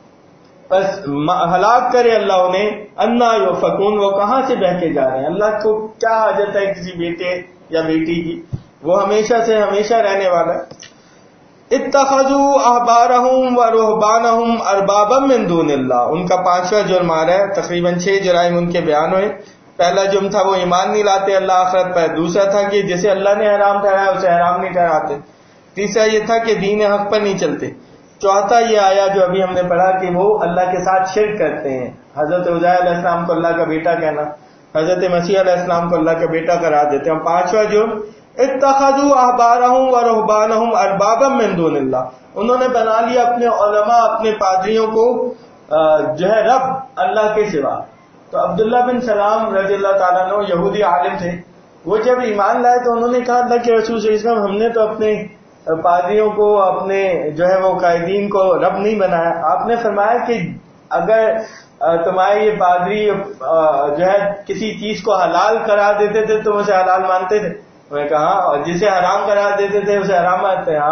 بس ہلاک کرے اللہ انہیں، انا یؤفکون، وہ کہاں سے بہکے جا رہے ہیں، اللہ کو کیا حاجت ہے کسی بیٹے یا بیٹی کی، وہ ہمیشہ سے ہمیشہ رہنے والا ہے۔ اتخذوا احبارہم و رہبانہم اربابا من دون اللہ، ان کا پانچواں جرم آ رہا ہے، تقریباً چھ جرائم ان کے بیان ہوئے۔ پہلا جرم تھا وہ ایمان نہیں لاتے اللہ آخرت پر، دوسرا تھا کہ جسے اللہ نے حرام ٹھہرایا اسے حرام نہیں ٹھہراتے، تیسرا یہ تھا کہ دین حق پر نہیں چلتے، چوتھا یہ آیا جو ابھی ہم نے پڑھا کہ وہ اللہ کے ساتھ شرک کرتے ہیں، حضرت عزیر علیہ السلام کو اللہ کا بیٹا کہنا، حضرت مسیح علیہ السلام کو اللہ کا بیٹا قرار دیتے ہیں۔ پانچواں جرم اتخذوا احبارہم و رہبانہم اربابا من دون اللہ، انہوں نے بنا لیا اپنے علماء، اپنے پادریوں کو جو ہے رب اللہ کے سوا۔ تو عبداللہ بن سلام رضی اللہ تعالیٰ عنہ یہودی عالم تھے، وہ جب ایمان لائے تو انہوں نے کہا اللہ کے رسول صلی اللہ علیہ وسلم ہم نے تو اپنے پادریوں کو، اپنے جو ہے وہ قائدین کو رب نہیں بنایا۔ آپ نے فرمایا کہ اگر تمہارے یہ پادری جو ہے کسی چیز کو حلال قرار دیتے تھے تو اسے حلال مانتے تھے؟ انہوں نے کہا، اور جسے حرام قرار دیتے تھے اسے حرام مانتے ہیں؟ ہاں۔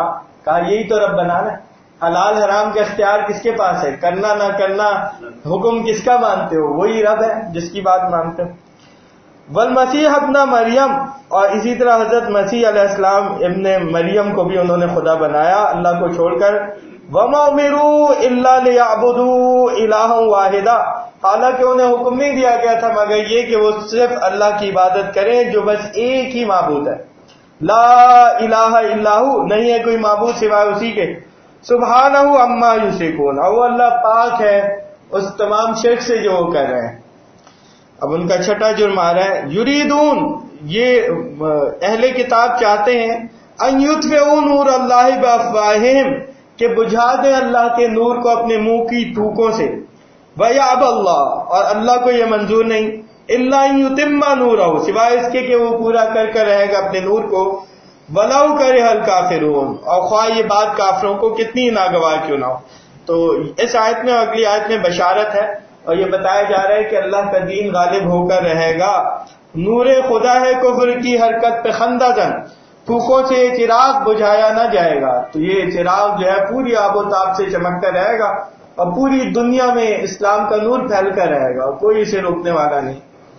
کہا یہی تو رب بنانا ہے، حلال حرام کا اختیار کس کے پاس ہے، کرنا نہ کرنا حکم کس کا مانتے ہو، وہی رب ہے جس کی بات مانتے ہو۔ والمسیح ابن مریم، اور اسی طرح حضرت مسیح علیہ السلام ابن مریم کو بھی انہوں نے خدا بنایا اللہ کو چھوڑ کر۔ وما امروا الا ليعبدوا الہا واحدا، حالانکہ انہیں حکم نہیں دیا گیا تھا مگر یہ کہ وہ صرف اللہ کی عبادت کریں جو بس ایک ہی معبود ہے، لا الہ الا ہو، نہیں ہے کوئی معبود سوائے اسی کے، سبحانہ عما یشرکون، اور وہ اللہ پاک ہے اس تمام شرک سے جو وہ کر رہے ہیں۔ اب ان کا چھٹا جرم آ رہا ہے، یریدون، یہ اہل کتاب چاہتے ہیں، ان یطفئوا نور اللہ بافواہہم، کہ بجھا دیں اللہ کے نور کو اپنے منہ کی تھوکوں سے، وَيَأْبَى اللَّهُ، اور اللہ کو یہ منظور نہیں، إِلَّا أَن يُتِمَّ نُورَهُ، سوائے اس کے کہ وہ پورا کر کر رہے گا اپنے نور کو، وَلَوْ كَرِهَ الْكَافِرُونَ، اور خواہ یہ بات کافروں کو کتنی ناگوار کیوں نہ ہو۔ تو اس آیت میں اگلی آیت میں بشارت ہے اور یہ بتایا جا رہا ہے کہ اللہ کا دین غالب ہو کر رہے گا۔ نور خدا ہے کفر کی حرکت پہ خندقن، تھوکوں سے یہ چراغ بجھایا نہ جائے گا، تو یہ چراغ جو ہے پوری آب و تاب سے چمکتا رہے گا اور پوری دنیا میں اسلام کا نور پھیل کر رہے گا، کوئی اسے روکنے والا نہیں۔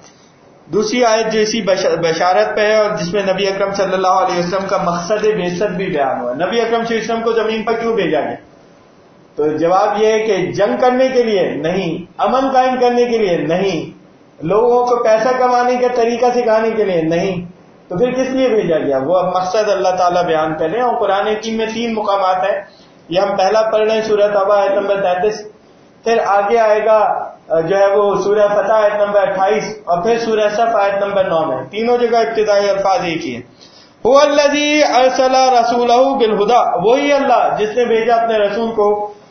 دوسری آیت جو اسی بشارت پہ ہے اور جس میں نبی اکرم صلی اللہ علیہ وسلم کا مقصد بعثت بھی بیان ہوا، نبی اکرم صلی اللہ علیہ وسلم کو زمین پر کیوں بھیجا گیا؟ تو جواب یہ ہے کہ جنگ کرنے کے لیے نہیں، امن قائم کرنے کے لیے نہیں، لوگوں کو پیسہ کمانے کا طریقہ سکھانے کے لیے نہیں، تو پھر کس لیے بھیجا گیا؟ وہ اب مقصد اللہ تعالیٰ بیان کر رہے ہیں، اور قرآن حکیم میں تین مقامات ہیں، یہ ہم پہلا پڑھ رہے ہیں سورہ توبہ آیت نمبر تینتیس، پھر آگے آئے گا جو ہے وہ سورہ فتح آیت نمبر اٹھائیس، اور پھر سورہ صف آیت نمبر نو میں، تینوں جگہ ابتدائی الفاظ ایک ہی ہیں۔ هو الذی ارسل رسولہ بالہدی، وہی اللہ جس نے بھیجا اپنے رسول کو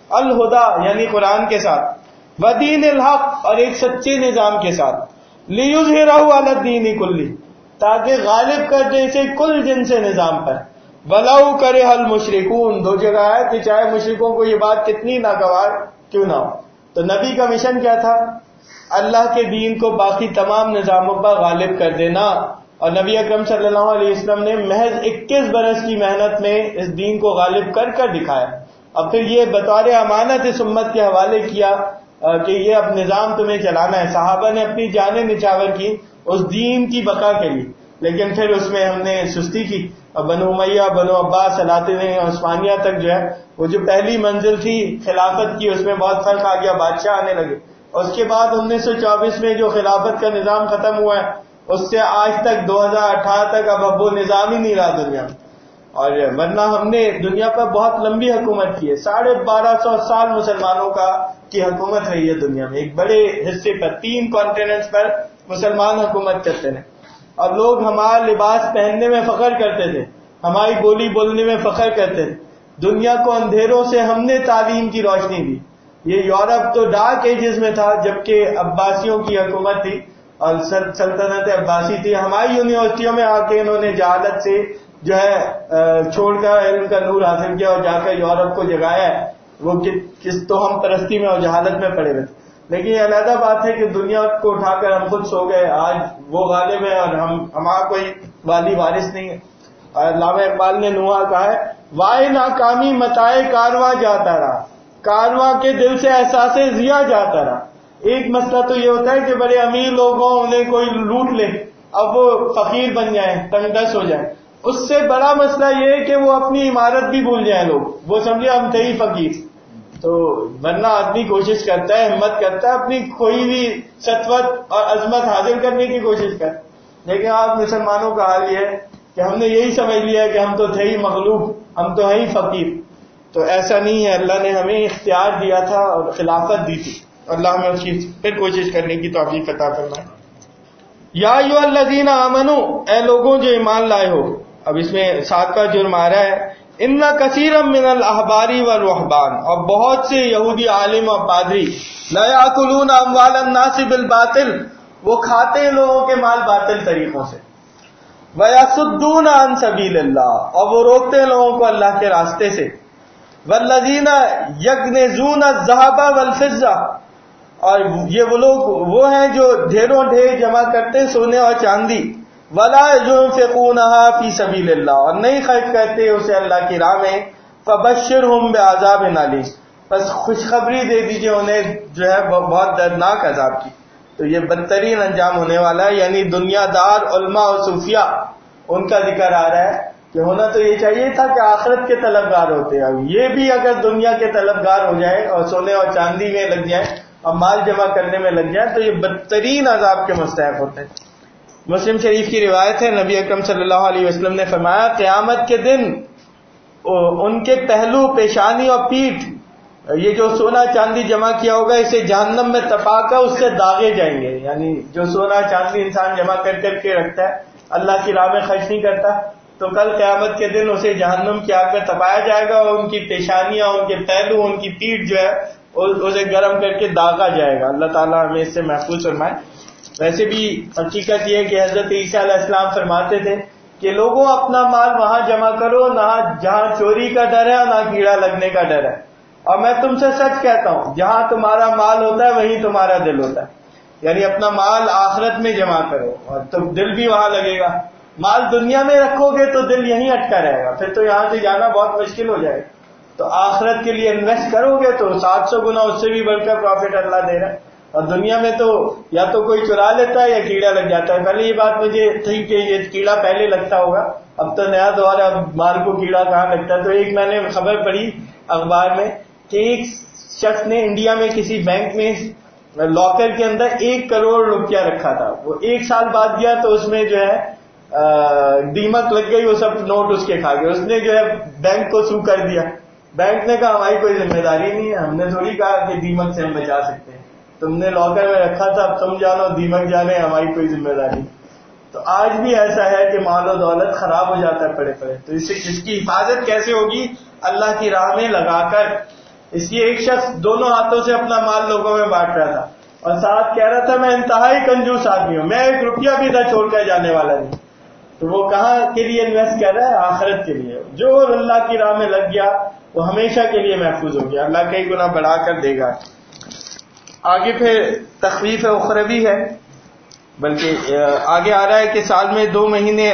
الہدی یعنی قرآن کے ساتھ، ودین الحق، اور ایک سچے نظام کے ساتھ، لیظہرہ علی الدین کلہ، تاکہ غالب کر دے اسے کل جنس نظام پر، ولو کرہ المشرکون، دو جگہ ہے کہ چاہے مشرکوں کو یہ بات کتنی ناگوار کیوں نہ ہو۔ تو نبی کا مشن کیا تھا؟ اللہ کے دین کو باقی تمام نظاموں پر غالب کر دینا، اور نبی اکرم صلی اللہ علیہ وسلم نے محض اکیس برس کی محنت میں اس دین کو غالب کر کر دکھایا، اور پھر یہ بطور امانت اس امت کے حوالے کیا کہ یہ اب نظام تمہیں چلانا ہے۔ صحابہ نے اپنی جانیں نچھاور کی اس دین کی بقا کے لیے، لیکن پھر اس میں ہم نے سستی کی، اور بنو امیہ، بنو عباس، سلاطین عثمانیہ تک جو ہے وہ جو پہلی منزل تھی خلافت کی، اس میں بہت فرق آ گیا، بادشاہ آنے لگے، اور اس کے بعد انیس سو چوبیس میں جو خلافت کا نظام ختم ہوا ہے اس سے آج تک دو ہزار اٹھارہ تک اب اب وہ نظام ہی نہیں رہا دنیا میں، اور ورنہ ہم نے دنیا پر بہت لمبی حکومت کی ہے، ساڑھے بارہ سو سال مسلمانوں کا کی حکومت رہی ہے دنیا میں، ایک بڑے حصے پر، تین کانٹیننٹس پر مسلمان حکومت کرتے ہیں، اور لوگ ہمارا لباس پہننے میں فخر کرتے تھے، ہماری بولی بولنے میں فخر کرتے تھے، دنیا کو اندھیروں سے ہم نے تعلیم کی روشنی دی۔ یہ یورپ تو ڈارک ایجز میں تھا جبکہ عباسیوں کی حکومت تھی اور سلطنت عباسی تھی، ہماری یونیورسٹیوں میں آ کے انہوں نے جہالت سے جو ہے چھوڑ کر علم کا نور حاصل کیا اور جا کر یورپ کو جگایا ہے، وہ کس تو ہم پرستی میں اور جہالت میں پڑے ہوئے تھے، لیکن یہ علیحدہ بات ہے کہ دنیا کو اٹھا کر ہم خود سو گئے، آج وہ غالب ہے اور ہم ہمارا کوئی والی وارث نہیں ہے۔ اور علامہ اقبال نے نوحہ کہا ہے، وائے ناکامی متائے کارواں جاتا رہا، کارواں کے دل سے احساس ضیاء جاتا رہا۔ ایک مسئلہ تو یہ ہوتا ہے کہ بڑے امیر لوگ ہوں، انہیں کوئی لوٹ لے، اب وہ فقیر بن جائیں، تنگ دست ہو جائیں، اس سے بڑا مسئلہ یہ ہے کہ وہ اپنی عمارت بھی بھول جائیں، لوگ وہ سمجھے ہم تھے ہی فقیر۔ تو ورنہ آدمی کوشش کرتا ہے، ہمت کرتا ہے، اپنی کوئی بھی سطوت اور عظمت حاصل کرنے کی کوشش کرتا ہے، لیکن آج مسلمانوں کا حال یہ ہے کہ ہم نے یہی سمجھ لیا ہے کہ ہم تو تھے ہی مغلوب، ہم تو ہیں ہی فقیر۔ تو ایسا نہیں ہے، اللہ نے ہمیں اختیار دیا تھا اور خلافت دی تھی، اللہ ہمیں اس کی پھر کوشش کرنے کی توفیق عطا فرمائے۔ یا ایھا الذین آمنو، اے لوگوں جو ایمان لائے ہو، اب اس میں ساتواں جرم آ رہا ہے، ان کثیرا من الاحبار والرہبان، اور بہت سے یہودی عالم اور پادری، لا یاکلون اموال الناس بالباطل، وہ کھاتے ہیں لوگوں کے مال باطل طریقوں سے، ویصدون عن سبیل اللہ، اور وہ روکتے ہیں لوگوں کو اللہ کے راستے سے، والذین یکنزون الذهب والفضہ، اور یہ وہ لوگ وہ ہیں جو ڈھیروں ڈھیر جمع کرتے ہیں سونے اور چاندی، ولا ينفقونها فی سبیل اللہ، اور نہیں خرچ کرتے اسے اللہ کی راہ میں، فبشرہم بعذاب علیم، بس خوشخبری دے دیجئے انہیں جو ہے بہت دردناک عذاب کی. تو یہ بدترین انجام ہونے والا ہے. یعنی دنیا دار علماء اور صوفیاء ان کا ذکر آ رہا ہے کہ ہونا تو یہ چاہیے تھا کہ آخرت کے طلبگار ہوتے ہیں. یہ بھی اگر دنیا کے طلبگار ہو جائیں اور سونے اور چاندی میں لگ جائیں اور مال جمع کرنے میں لگ جائیں تو یہ بدترین عذاب کے مستحق ہوتے ہیں. مسلم شریف کی روایت ہے، نبی اکرم صلی اللہ علیہ وسلم نے فرمایا قیامت کے دن ان کے پہلو، پیشانی اور پیٹھ، یہ جو سونا چاندی جمع کیا ہوگا اسے جہنم میں تپا کر اس سے داغے جائیں گے. یعنی جو سونا چاندی انسان جمع کر کر کے رکھتا ہے، اللہ کی راہ میں خرچ نہیں کرتا، تو کل قیامت کے دن اسے جہنم کی آگ میں تپایا جائے گا اور ان کی پیشانیاں، ان کے پہلو، ان کی پیٹھ جو ہے اسے گرم کر کے داغا جائے گا. اللہ تعالیٰ ہمیں اس سے محفوظ فرمائے. ویسے بھی حقیقت یہ ہے کہ حضرت عیسیٰ علیہ السلام فرماتے تھے کہ لوگوں اپنا مال وہاں جمع کرو نہ جہاں چوری کا ڈر ہے نہ کیڑا لگنے کا ڈر ہے. اور میں تم سے سچ کہتا ہوں جہاں تمہارا مال ہوتا ہے وہیں تمہارا دل ہوتا ہے. یعنی اپنا مال آخرت میں جمع کرو اور تم دل بھی وہاں لگے گا. مال دنیا میں رکھو گے تو دل یہیں اٹکا رہے گا، پھر تو یہاں سے جانا بہت مشکل ہو جائے گا. تو آخرت کے لیے انویسٹ کرو گے تو سات سو گنا اس سے بھی بڑھ کر پروفٹ اللہ دے رہا ہے. اور دنیا میں تو یا تو کوئی چرا لیتا ہے یا کیڑا لگ جاتا ہے. پہلے یہ بات مجھے تھی کہ یہ کیڑا پہلے لگتا ہوگا، اب تو نیا دور ہے، اب مال کو کیڑا کہاں لگتا ہے. تو ایک میں نے خبر پڑھی اخبار میں کہ ایک شخص نے انڈیا میں کسی بینک میں لاکر کے اندر ایک کروڑ روپیہ رکھا تھا. وہ ایک سال بعد گیا تو اس میں جو ہے دیمک لگ گئی، وہ سب نوٹ اس کے کھا گئے. اس نے جو ہے بینک کو سو کر دیا. بینک نے کہا ہماری کوئی ذمہ داری نہیں ہے، ہم نے تھوڑی کہا کہ دیمک سے ہم بچا سکتے ہیں، تم نے لاکر میں رکھا تھا، اب تم جانو دیمک جانے، ہماری کوئی ذمہ داری. تو آج بھی ایسا ہے کہ مال و دولت خراب ہو جاتا ہے پڑے پڑے. تو اس سے اس کی حفاظت کیسے ہوگی؟ اللہ کی راہ میں لگا کر. اس لیے ایک شخص دونوں ہاتھوں سے اپنا مال لوگوں میں بانٹ رہا تھا اور ساتھ کہہ رہا تھا میں انتہائی کنجوس آدمی ہوں، میں ایک روپیہ بھی نہ چھوڑ کر جانے والا نہیں. تو وہ کہاں کے لیے انویسٹ کر رہا ہے؟ آخرت کے لیے. جو اللہ کی راہ میں لگ گیا وہ ہمیشہ کے لیے محفوظ ہو گیا، اللہ کئی گنا بڑھا کر دے گا. آگے پھر تخفیف اخروی ہے، بلکہ آگے آ رہا ہے کہ سال میں دو مہینے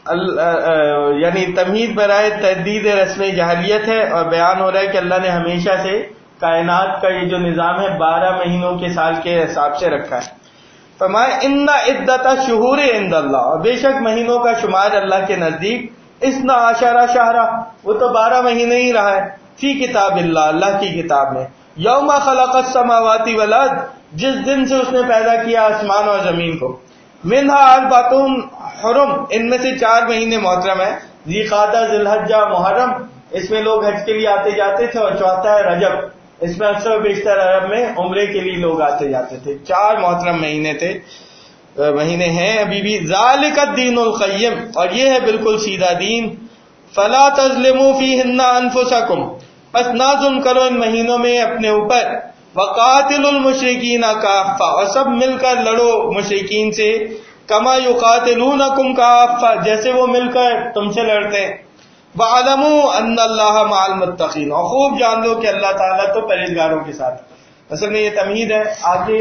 یعنی تمہید برائے تجدید رسم جاہلیت ہے، اور بیان ہو رہا ہے کہ اللہ نے ہمیشہ سے کائنات کا یہ جو نظام ہے بارہ مہینوں کے سال کے حساب سے رکھا ہے. فرمایا ان عدت شہور عند اللہ، اور بے شک مہینوں کا شمار اللہ کے نزدیک اثنا عشر شہرا، وہ تو بارہ مہینے ہی رہا ہے. فی کتاب اللہ، اللہ کی کتاب میں. یوم خلق السماوات والارض، جس دن سے اس نے پیدا کیا آسمان اور زمین کو. منہا اربعۃ حرم، ان میں سے چار مہینے محترم ہیں. ذی قعدہ، ذی الحجہ، محرم، اس میں لوگ حج کے لیے آتے جاتے تھے. اور چوتھا ہے رجب، اس میں اکثر بیشتر عرب میں عمرے کے لیے لوگ آتے جاتے تھے. چار محترم مہینے تھے، مہینے ہیں ابھی بھی. ذالک الدین القیم، اور یہ ہے بالکل سیدھا دین. فلا تظلموا فیہن انفسکم، بس نہ ظلم کرو ان مہینوں میں اپنے اوپر. وقاتلوا المشرکین کافہ، اور سب مل کر لڑو مشرکین سے. کما یقاتلونکم کافہ، جیسے وہ مل کر تم سے لڑتے ہیں. وَاعْلَمُوا أَنَّ اللَّهَ مَعَ الْمُتَّقِينَ، اور خوب جان لو کہ اللہ تعالیٰ تو پرہیزگاروں کے ساتھ. اصل میں یہ تمہید ہے. آگے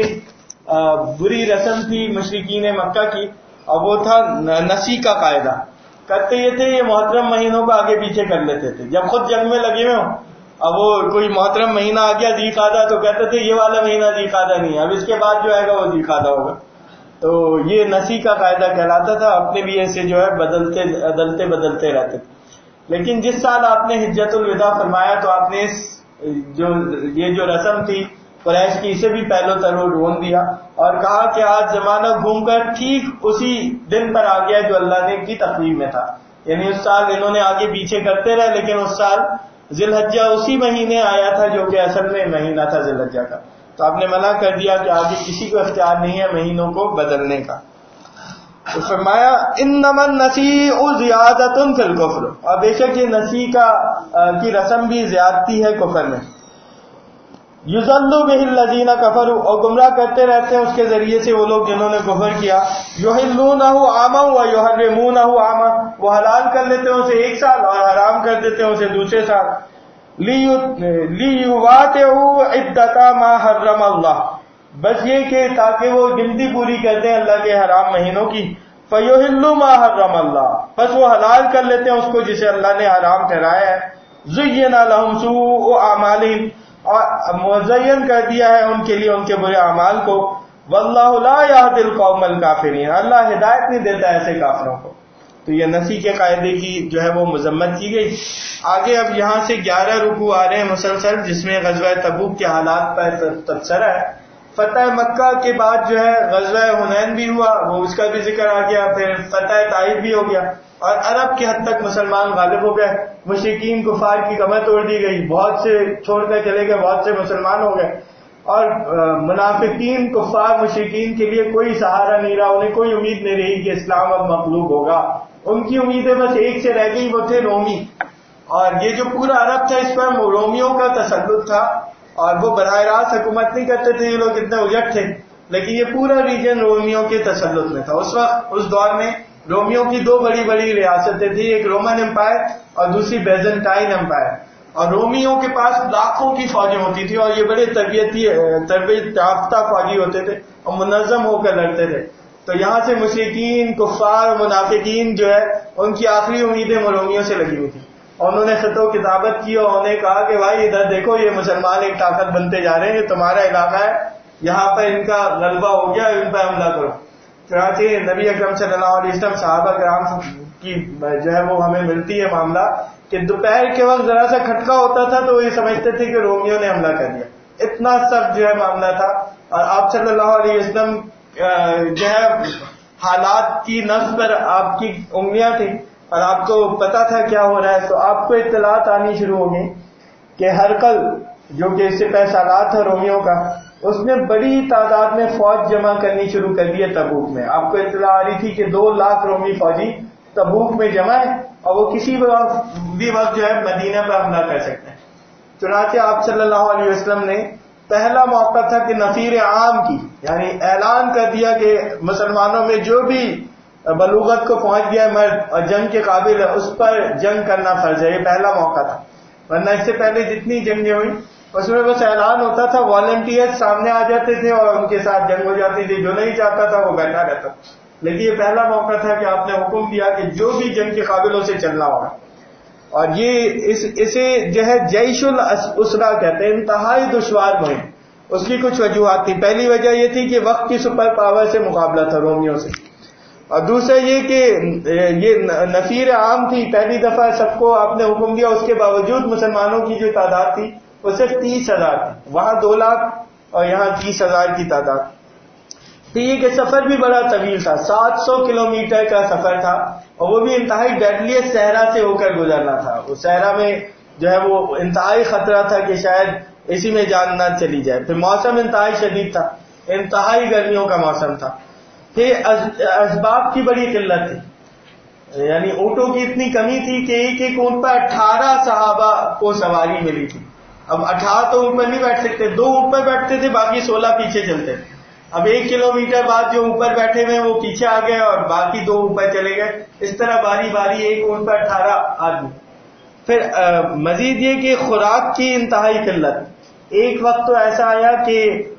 بری رسم تھی مشرکین مکہ کی، اور وہ تھا نسی کا قاعدہ. کرتے یہ تھے، یہ محترم مہینوں کو آگے پیچھے کر لیتے تھے. جب خود جنگ میں لگے ہوئے ہوں، اب وہ کوئی محترم مہینہ آ گیا ذی قعدہ، تو کہتے تھے یہ والا مہینہ ذی قعدہ نہیں ہے، اب اس کے بعد جو آئے گا وہ ذی قعدہ ہوگا. تو یہ نسی کا قاعدہ کہلاتا تھا. اپنے بھی ایسے جو ہے بدلتے بدلتے بدلتے رہتے تھے. لیکن جس سال آپ نے حجت الوداع فرمایا تو آپ نے اس جو یہ جو رسم تھی قریش کی، اسے بھی پہلو ترو ڈھونڈ دیا اور کہا کہ آج زمانہ گھوم کر ٹھیک اسی دن پر آ گیا جو اللہ نے کی تقویم میں تھا. یعنی اس سال انہوں نے آگے پیچھے کرتے رہے، لیکن اس سال ذی الحجہ اسی مہینے آیا تھا جو کہ اصل میں مہینہ تھا ذی الحجہ کا. تو آپ نے منع کر دیا کہ آگے کسی کو اختیار نہیں ہے مہینوں کو بدلنے کا. تو فرمایا انما النسیء زیادۃ فی الکفر، اور بے شک یہ نسی کا کی رسم بھی زیادتی ہے کفر میں. یضل بہ الذین کفروا، اور گمراہ کرتے رہتے ہیں اس کے ذریعے سے وہ لوگ جنہوں نے کفر کیا. یحلونہ عاما ویحرمونہ عاما، وہ حلال کر لیتے ہیں اسے ایک سال اور حرام کر دیتے ہیں اسے دوسرے سال. لیواطئوا عدۃ ما حرم اللہ، بس یہ کہ تاکہ وہ گنتی پوری کرتے ہیں اللہ کے حرام مہینوں کی. فَيُحِلُّ مَا حَرَّمَ اللَّهُ، بس وہ حلال کر لیتے ہیں اس کو جسے اللہ نے حرام ٹھہرایا ہے. زین لہم سوء اعمالہم، اور مزین کر دیا ہے ان کے لیے ان کے برے اعمال کو. واللہ لا یہدی القوم الکافرین، اللہ ہدایت نہیں دیتا ایسے کافروں کو. تو یہ نفی کے قاعدے کی جو ہے وہ مذمت کی گئی. آگے اب یہاں سے گیارہ رکوع آ رہے ہیں مسلسل، جس میں غزوہ تبوک کے حالات پر تبصرہ ہے. فتح مکہ کے بعد جو ہے غزوہ حنین بھی ہوا، وہ اس کا بھی ذکر آ گیا. پھر فتح طائف بھی ہو گیا، اور عرب کی حد تک مسلمان غالب ہو گئے. مشرکین کفار کی کمر توڑ دی گئی، بہت سے چھوڑ کر چلے گئے، بہت سے مسلمان ہو گئے. اور منافقین کفار مشرکین کے لیے کوئی سہارا نہیں رہا، انہیں کوئی امید نہیں رہی کہ اسلام اب مغلوب ہوگا. ان کی امیدیں بس ایک سے رہ گئی، وہ تھے رومی. اور یہ جو پورا عرب تھا اس پر رومیوں کا تسلط تھا، اور وہ براہ راست حکومت نہیں کرتے تھے، یہ لوگ اتنے اجٹ تھے، لیکن یہ پورا ریجن رومیوں کے تسلط میں تھا. اس وقت اس دور میں رومیوں کی دو بڑی بڑی ریاستیں تھیں، ایک رومن امپائر اور دوسری بیزنٹائن امپائر. اور رومیوں کے پاس لاکھوں کی فوجیں ہوتی تھی، اور یہ بڑے تربیتی تربیت یافتہ فوجی ہوتے تھے اور منظم ہو کر لڑتے تھے. تو یہاں سے مشرکین کفار اور منافقین جو ہے ان کی آخری امیدیں رومیوں سے لگی ہوئی تھی. اور انہوں نے خط و کتابت کی اور انہوں نے کہا کہ بھائی ادھر دیکھو، یہ مسلمان ایک طاقت بنتے جا رہے ہیں، یہ تمہارا علاقہ ہے، یہاں پر ان کا غلبہ ہو گیا، ان پر حملہ کرو. چنانچہ نبی اکرم صلی اللہ علیہ وسلم صحابہ کرام کی جو ہے وہ ہمیں ملتی ہے معاملہ کہ دوپہر کے وقت ذرا سا کھٹکا ہوتا تھا تو وہ یہ سمجھتے تھے کہ رومیوں نے حملہ کر دیا. اتنا سب جو ہے معاملہ تھا. اور آپ صلی اللہ علیہ وسلم جو ہے حالات کی نفس پر آپ کی انگلیاں تھیں اور آپ کو پتا تھا کیا ہو رہا ہے. تو آپ کو اطلاعات آنی شروع ہو گئی کہ ہرقل جو کہ اس سے پہلے سالار تھا رومیوں کا، اس نے بڑی تعداد میں فوج جمع کرنی شروع کر دی ہے تبوک میں. آپ کو اطلاع آ رہی تھی کہ دو لاکھ رومی فوجی تبوک میں جمع ہے اور وہ کسی بھی وقت جو ہے مدینہ پر حملہ کر سکتے ہیں. چنانچہ آپ صلی اللہ علیہ وسلم نے پہلا موقع تھا کہ نفیر عام کی، یعنی اعلان کر دیا کہ مسلمانوں میں جو بھی بلوغت کو پہنچ گیا مرد اور جنگ کے قابل ہے اس پر جنگ کرنا فرض ہے. یہ پہلا موقع تھا، ورنہ اس سے پہلے جتنی جنگیں ہوئی اس میں بس اعلان ہوتا تھا، والنٹیئر سامنے آ جاتے تھے اور ان کے ساتھ جنگ ہو جاتی تھی، جو نہیں چاہتا تھا وہ بیٹھا رہتا. لیکن یہ پہلا موقع تھا کہ آپ نے حکم دیا کہ جو بھی جنگ کے قابل اسے چلنا ہوگا. اور یہ اس اسے جو ہے جیش الاسرا کہتے ہیں، انتہائی دشوار مہم. اس کی کچھ وجوہات تھی. پہلی وجہ یہ تھی کہ وقت کی سپر پاور سے مقابلہ تھا رومیوں سے، اور دوسرا یہ کہ یہ نفیر عام تھی. پہلی دفعہ سب کو آپ نے حکم دیا، اس کے باوجود مسلمانوں کی جو تعداد تھی وہ صرف تیس ہزار تھی. وہاں دو لاکھ اور یہاں تیس ہزار کی تعداد. تو یہ کہ سفر بھی بڑا طویل تھا، سات سو کلو میٹر کا سفر تھا، اور وہ بھی انتہائی ڈیڈلیسٹ صحرا سے ہو کر گزرنا تھا. وہ صحرا میں جو ہے وہ انتہائی خطرہ تھا کہ شاید اسی میں جان نہ چلی جائے. پھر موسم انتہائی شدید تھا، انتہائی گرمیوں کا موسم تھا. پھر اسباب کی بڑی قلت تھی، یعنی اونٹوں کی اتنی کمی تھی کہ ایک ایک اونٹ پر اٹھارہ صحابہ کو سواری ملی تھی. اب اٹھارہ تو اونٹ پر نہیں بیٹھ سکتے، دو اونٹ پر بیٹھتے تھے، باقی سولہ پیچھے چلتے تھے. اب ایک کلو میٹر بعد جو اوپر بیٹھے ہوئے وہ پیچھے آ گئے اور باقی دو اوپر چلے گئے. اس طرح باری باری ایک اونٹ پر اٹھارہ آدمی. پھر مزید یہ کہ خوراک کی انتہائی قلت. ایک وقت تو ایسا آیا کہ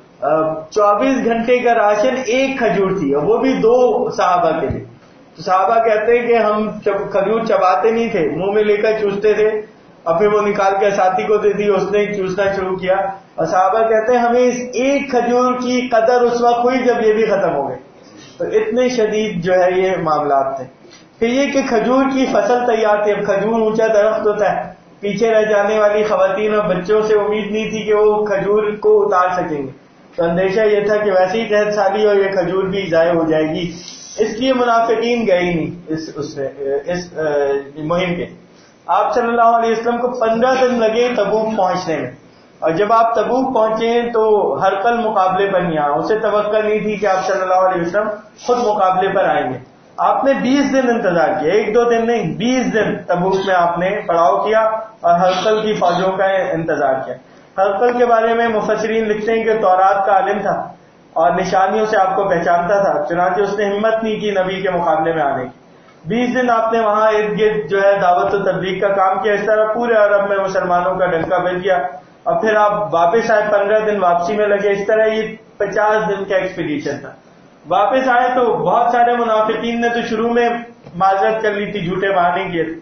چوبیس گھنٹے کا راشن ایک کھجور تھی، اور وہ بھی دو صحابہ کے لیے. تو صحابہ کہتے ہیں کہ ہم کھجور چباتے نہیں تھے، منہ میں لے کر چوستے تھے، اور پھر وہ نکال کے ساتھی کو دے دی، اس نے چوسنا شروع کیا. اور صحابہ کہتے ہیں ہمیں اس ایک کھجور کی قدر اس وقت ہوئی جب یہ بھی ختم ہو گئے. تو اتنے شدید جو ہے یہ معاملات تھے. پھر یہ کہ کھجور کی فصل تیار تھی. اب کھجور اونچا درخت ہوتا ہے، پیچھے رہ جانے والی خواتین اور بچوں سے امید نہیں تھی کہ وہ کھجور کو اتار سکیں گے. تو اندیشہ یہ تھا کہ ویسے ہی قحط سالی اور یہ کھجور بھی ضائع ہو جائے گی، اس لیے منافقین گئے ہی نہیں اس اس, اس مہم کے. آپ صلی اللہ علیہ وسلم کو پندرہ دن لگے تبوک پہنچنے میں. اور جب آپ تبوک پہنچے تو ہرقل مقابلے پر نہیں آیا. اسے توقع نہیں تھی کہ آپ صلی اللہ علیہ وسلم خود مقابلے پر آئیں گے. آپ نے بیس دن انتظار کیا، ایک دو دن نہیں، بیس دن تبوک میں آپ نے پڑاؤ کیا اور ہرقل کی فوجوں کا انتظار کیا. ہرقل کے بارے میں مفسرین لکھتے ہیں کہ تورات کا عالم تھا اور نشانیوں سے آپ کو پہچانتا تھا، چنانچہ اس نے ہمت نہیں کی نبی کے مقابلے میں آنے کی. بیس دن آپ نے وہاں ارد گرد جو ہے دعوت و تبلیغ کا کام کیا. اس طرح پورے عرب میں مسلمانوں کا ڈنکا بج گیا. اور پھر آپ واپس آئے، پندرہ دن واپسی میں لگے. اس طرح یہ پچاس دن کا ایکسپیڈیشن تھا. واپس آئے تو بہت سارے منافقین نے تو شروع میں معذرت کر لی تھی، جھوٹے بہانے کیے تھے.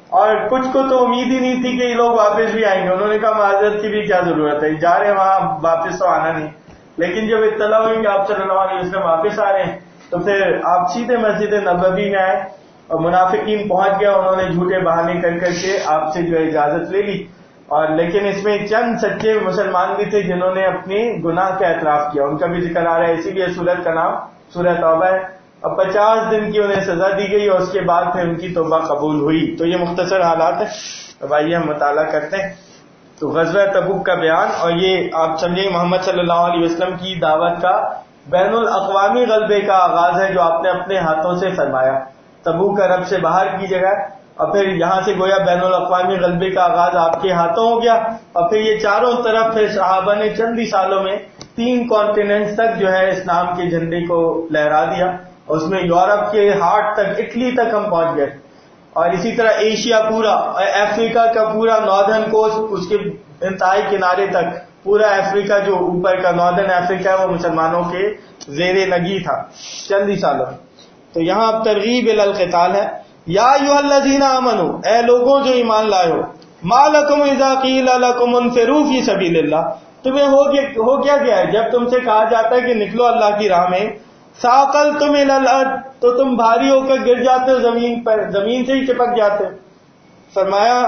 اور کچھ کو تو امید ہی نہیں تھی کہ یہ لوگ واپس بھی آئیں گے. انہوں نے کہا معذرت کی بھی کیا ضرورت ہے, جا رہے ہیں وہاں, واپس تو آنا نہیں. لیکن جب اطلاع ہوئی کہ آپ صلی اللہ علیہ وسلم واپس آ رہے ہیں تو پھر آپ سیدھے مسجد نبوی میں آئے, اور منافقین پہنچ گیا, انہوں نے جھوٹے بہانے کر کر کے آپ سے جو ہے اجازت لے لی. اور لیکن اس میں چند سچے مسلمان بھی تھے جنہوں نے اپنی گناہ کا اعتراف کیا, ان کا بھی ذکر آ رہا ہے. اسی لیے سورت کا نام سورہ توبہ ہے. اب پچاس دن کی انہیں سزا دی گئی اور اس کے بعد پھر ان کی توبہ قبول ہوئی. تو یہ مختصر حالات ہیں. اب آئیے ہم مطالعہ کرتے ہیں. تو غزوہ تبوک کا بیان, اور یہ آپ سمجھیں محمد صلی اللہ علیہ وسلم کی دعوت کا بین الاقوامی غلبے کا آغاز ہے جو آپ نے اپنے ہاتھوں سے فرمایا. تبوک عرب سے باہر کی جگہ, اور پھر یہاں سے گویا بین الاقوامی غلبے کا آغاز آپ کے ہاتھوں ہو گیا. اور پھر یہ چاروں طرف پھر صحابہ نے چند ہی سالوں میں تین کانٹیننٹس تک جو ہے اسلام کے جھنڈے کو لہرا دیا. اور اس میں یورپ کے ہارٹ تک, اٹلی تک ہم پہنچ گئے, اور اسی طرح ایشیا پورا, افریقہ کا پورا ناردرن کوسٹ, اس کے انتہائی کنارے تک پورا افریقہ جو اوپر کا ناردرن افریقہ ہے وہ مسلمانوں کے زیر نگی تھا چند ہی سالوں. تو یہاں اب ترغیب الی القتال ہے. یا ایھا الذین آمنوا, اے لوگوں جو ایمان لائے ہو, ما لکم اذا قیل لکم انفروا فی سبیل اللہ, تمہیں ہو گیا ہو کیا گیا ہے جب تم سے کہا جاتا ہے کہ نکلو اللہ کی راہ میں, ثاقلتم الی الارض, تو تم بھاری ہو کر گر جاتے ہو زمین پر, زمین سے ہی چپک جاتے ہو. فرمایا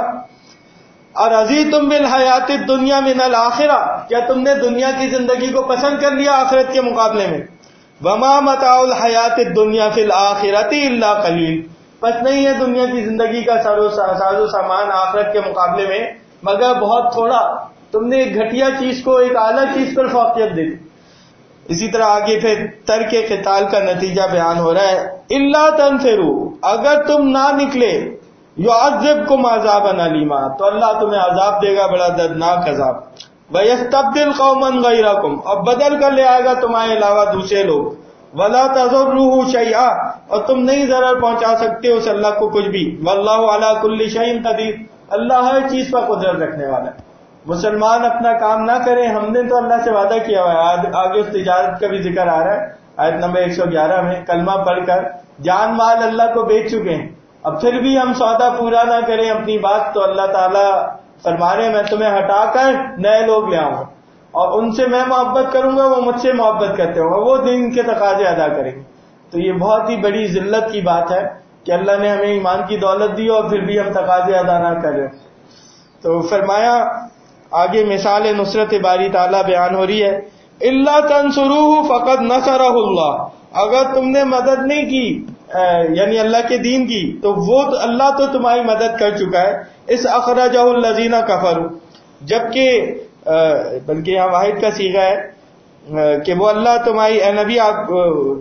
ارضیتم بالحیات الدنیا من الآخرہ, کیا تم نے دنیا کی زندگی کو پسند کر لیا آخرت کے مقابلے میں؟ وما متاع الحیات الدنیا فی الآخرۃ الا قلیل, بس نہیں ہے دنیا کی زندگی کا ساز و سامان آخرت کے مقابلے میں مگر بہت تھوڑا. تم نے ایک گھٹیا چیز کو ایک اعلیٰ چیز پر فوقیت دے دی. اسی طرح آگے پھر ترک قتال کا نتیجہ بیان ہو رہا ہے. الا تنفروا, اگر تم نہ نکلے, یعذبکم عذابا الیما, تو اللہ تمہیں عذاب دے گا, بڑا دردناک عذاب. ویستبدل قوما غیرکم, اور بدل کر لے آئے گا تمہارے علاوہ دوسرے لوگ. ولا تضروه شیئا, اور تم نہیں ضرر پہنچا سکتے اس اللہ کو کچھ بھی. واللہ علی کل شیء قدیر, اللہ ہر چیز پر قدرت رکھنے والا ہے. مسلمان اپنا کام نہ کریں, ہم نے تو اللہ سے وعدہ کیا ہوا ہے. آگے اس تجارت کا بھی ذکر آ رہا ہے آیت نمبر ایک سو گیارہ میں, کلمہ پڑھ کر جان مال اللہ کو بیچ چکے ہیں, اب پھر بھی ہم سودا پورا نہ کریں اپنی بات, تو اللہ تعالیٰ فرما رہے ہیں میں تمہیں ہٹا کر نئے لوگ لے آؤں گا, اور ان سے میں محبت کروں گا, وہ مجھ سے محبت کرتے ہوں گے, وہ دین کے تقاضے ادا کریں گے. تو یہ بہت ہی بڑی ذلت کی بات ہے کہ اللہ نے ہمیں ایمان کی دولت دی اور پھر بھی ہم تقاضے ادا نہ کریں. تو فرمایا آگے مثال نصرت باری تعالیٰ بیان ہو رہی ہے. الا تنصروہ فقد نصرہ اللہ, اگر تم نے مدد نہیں کی یعنی اللہ کے دین کی, تو وہ اللہ تو تمہاری مدد کر چکا ہے. اس اخرجہ الذین کفروا, جبکہ بلکہ یہاں واحد کا صیغہ ہے کہ وہ اللہ تمہاری, اے نبی آپ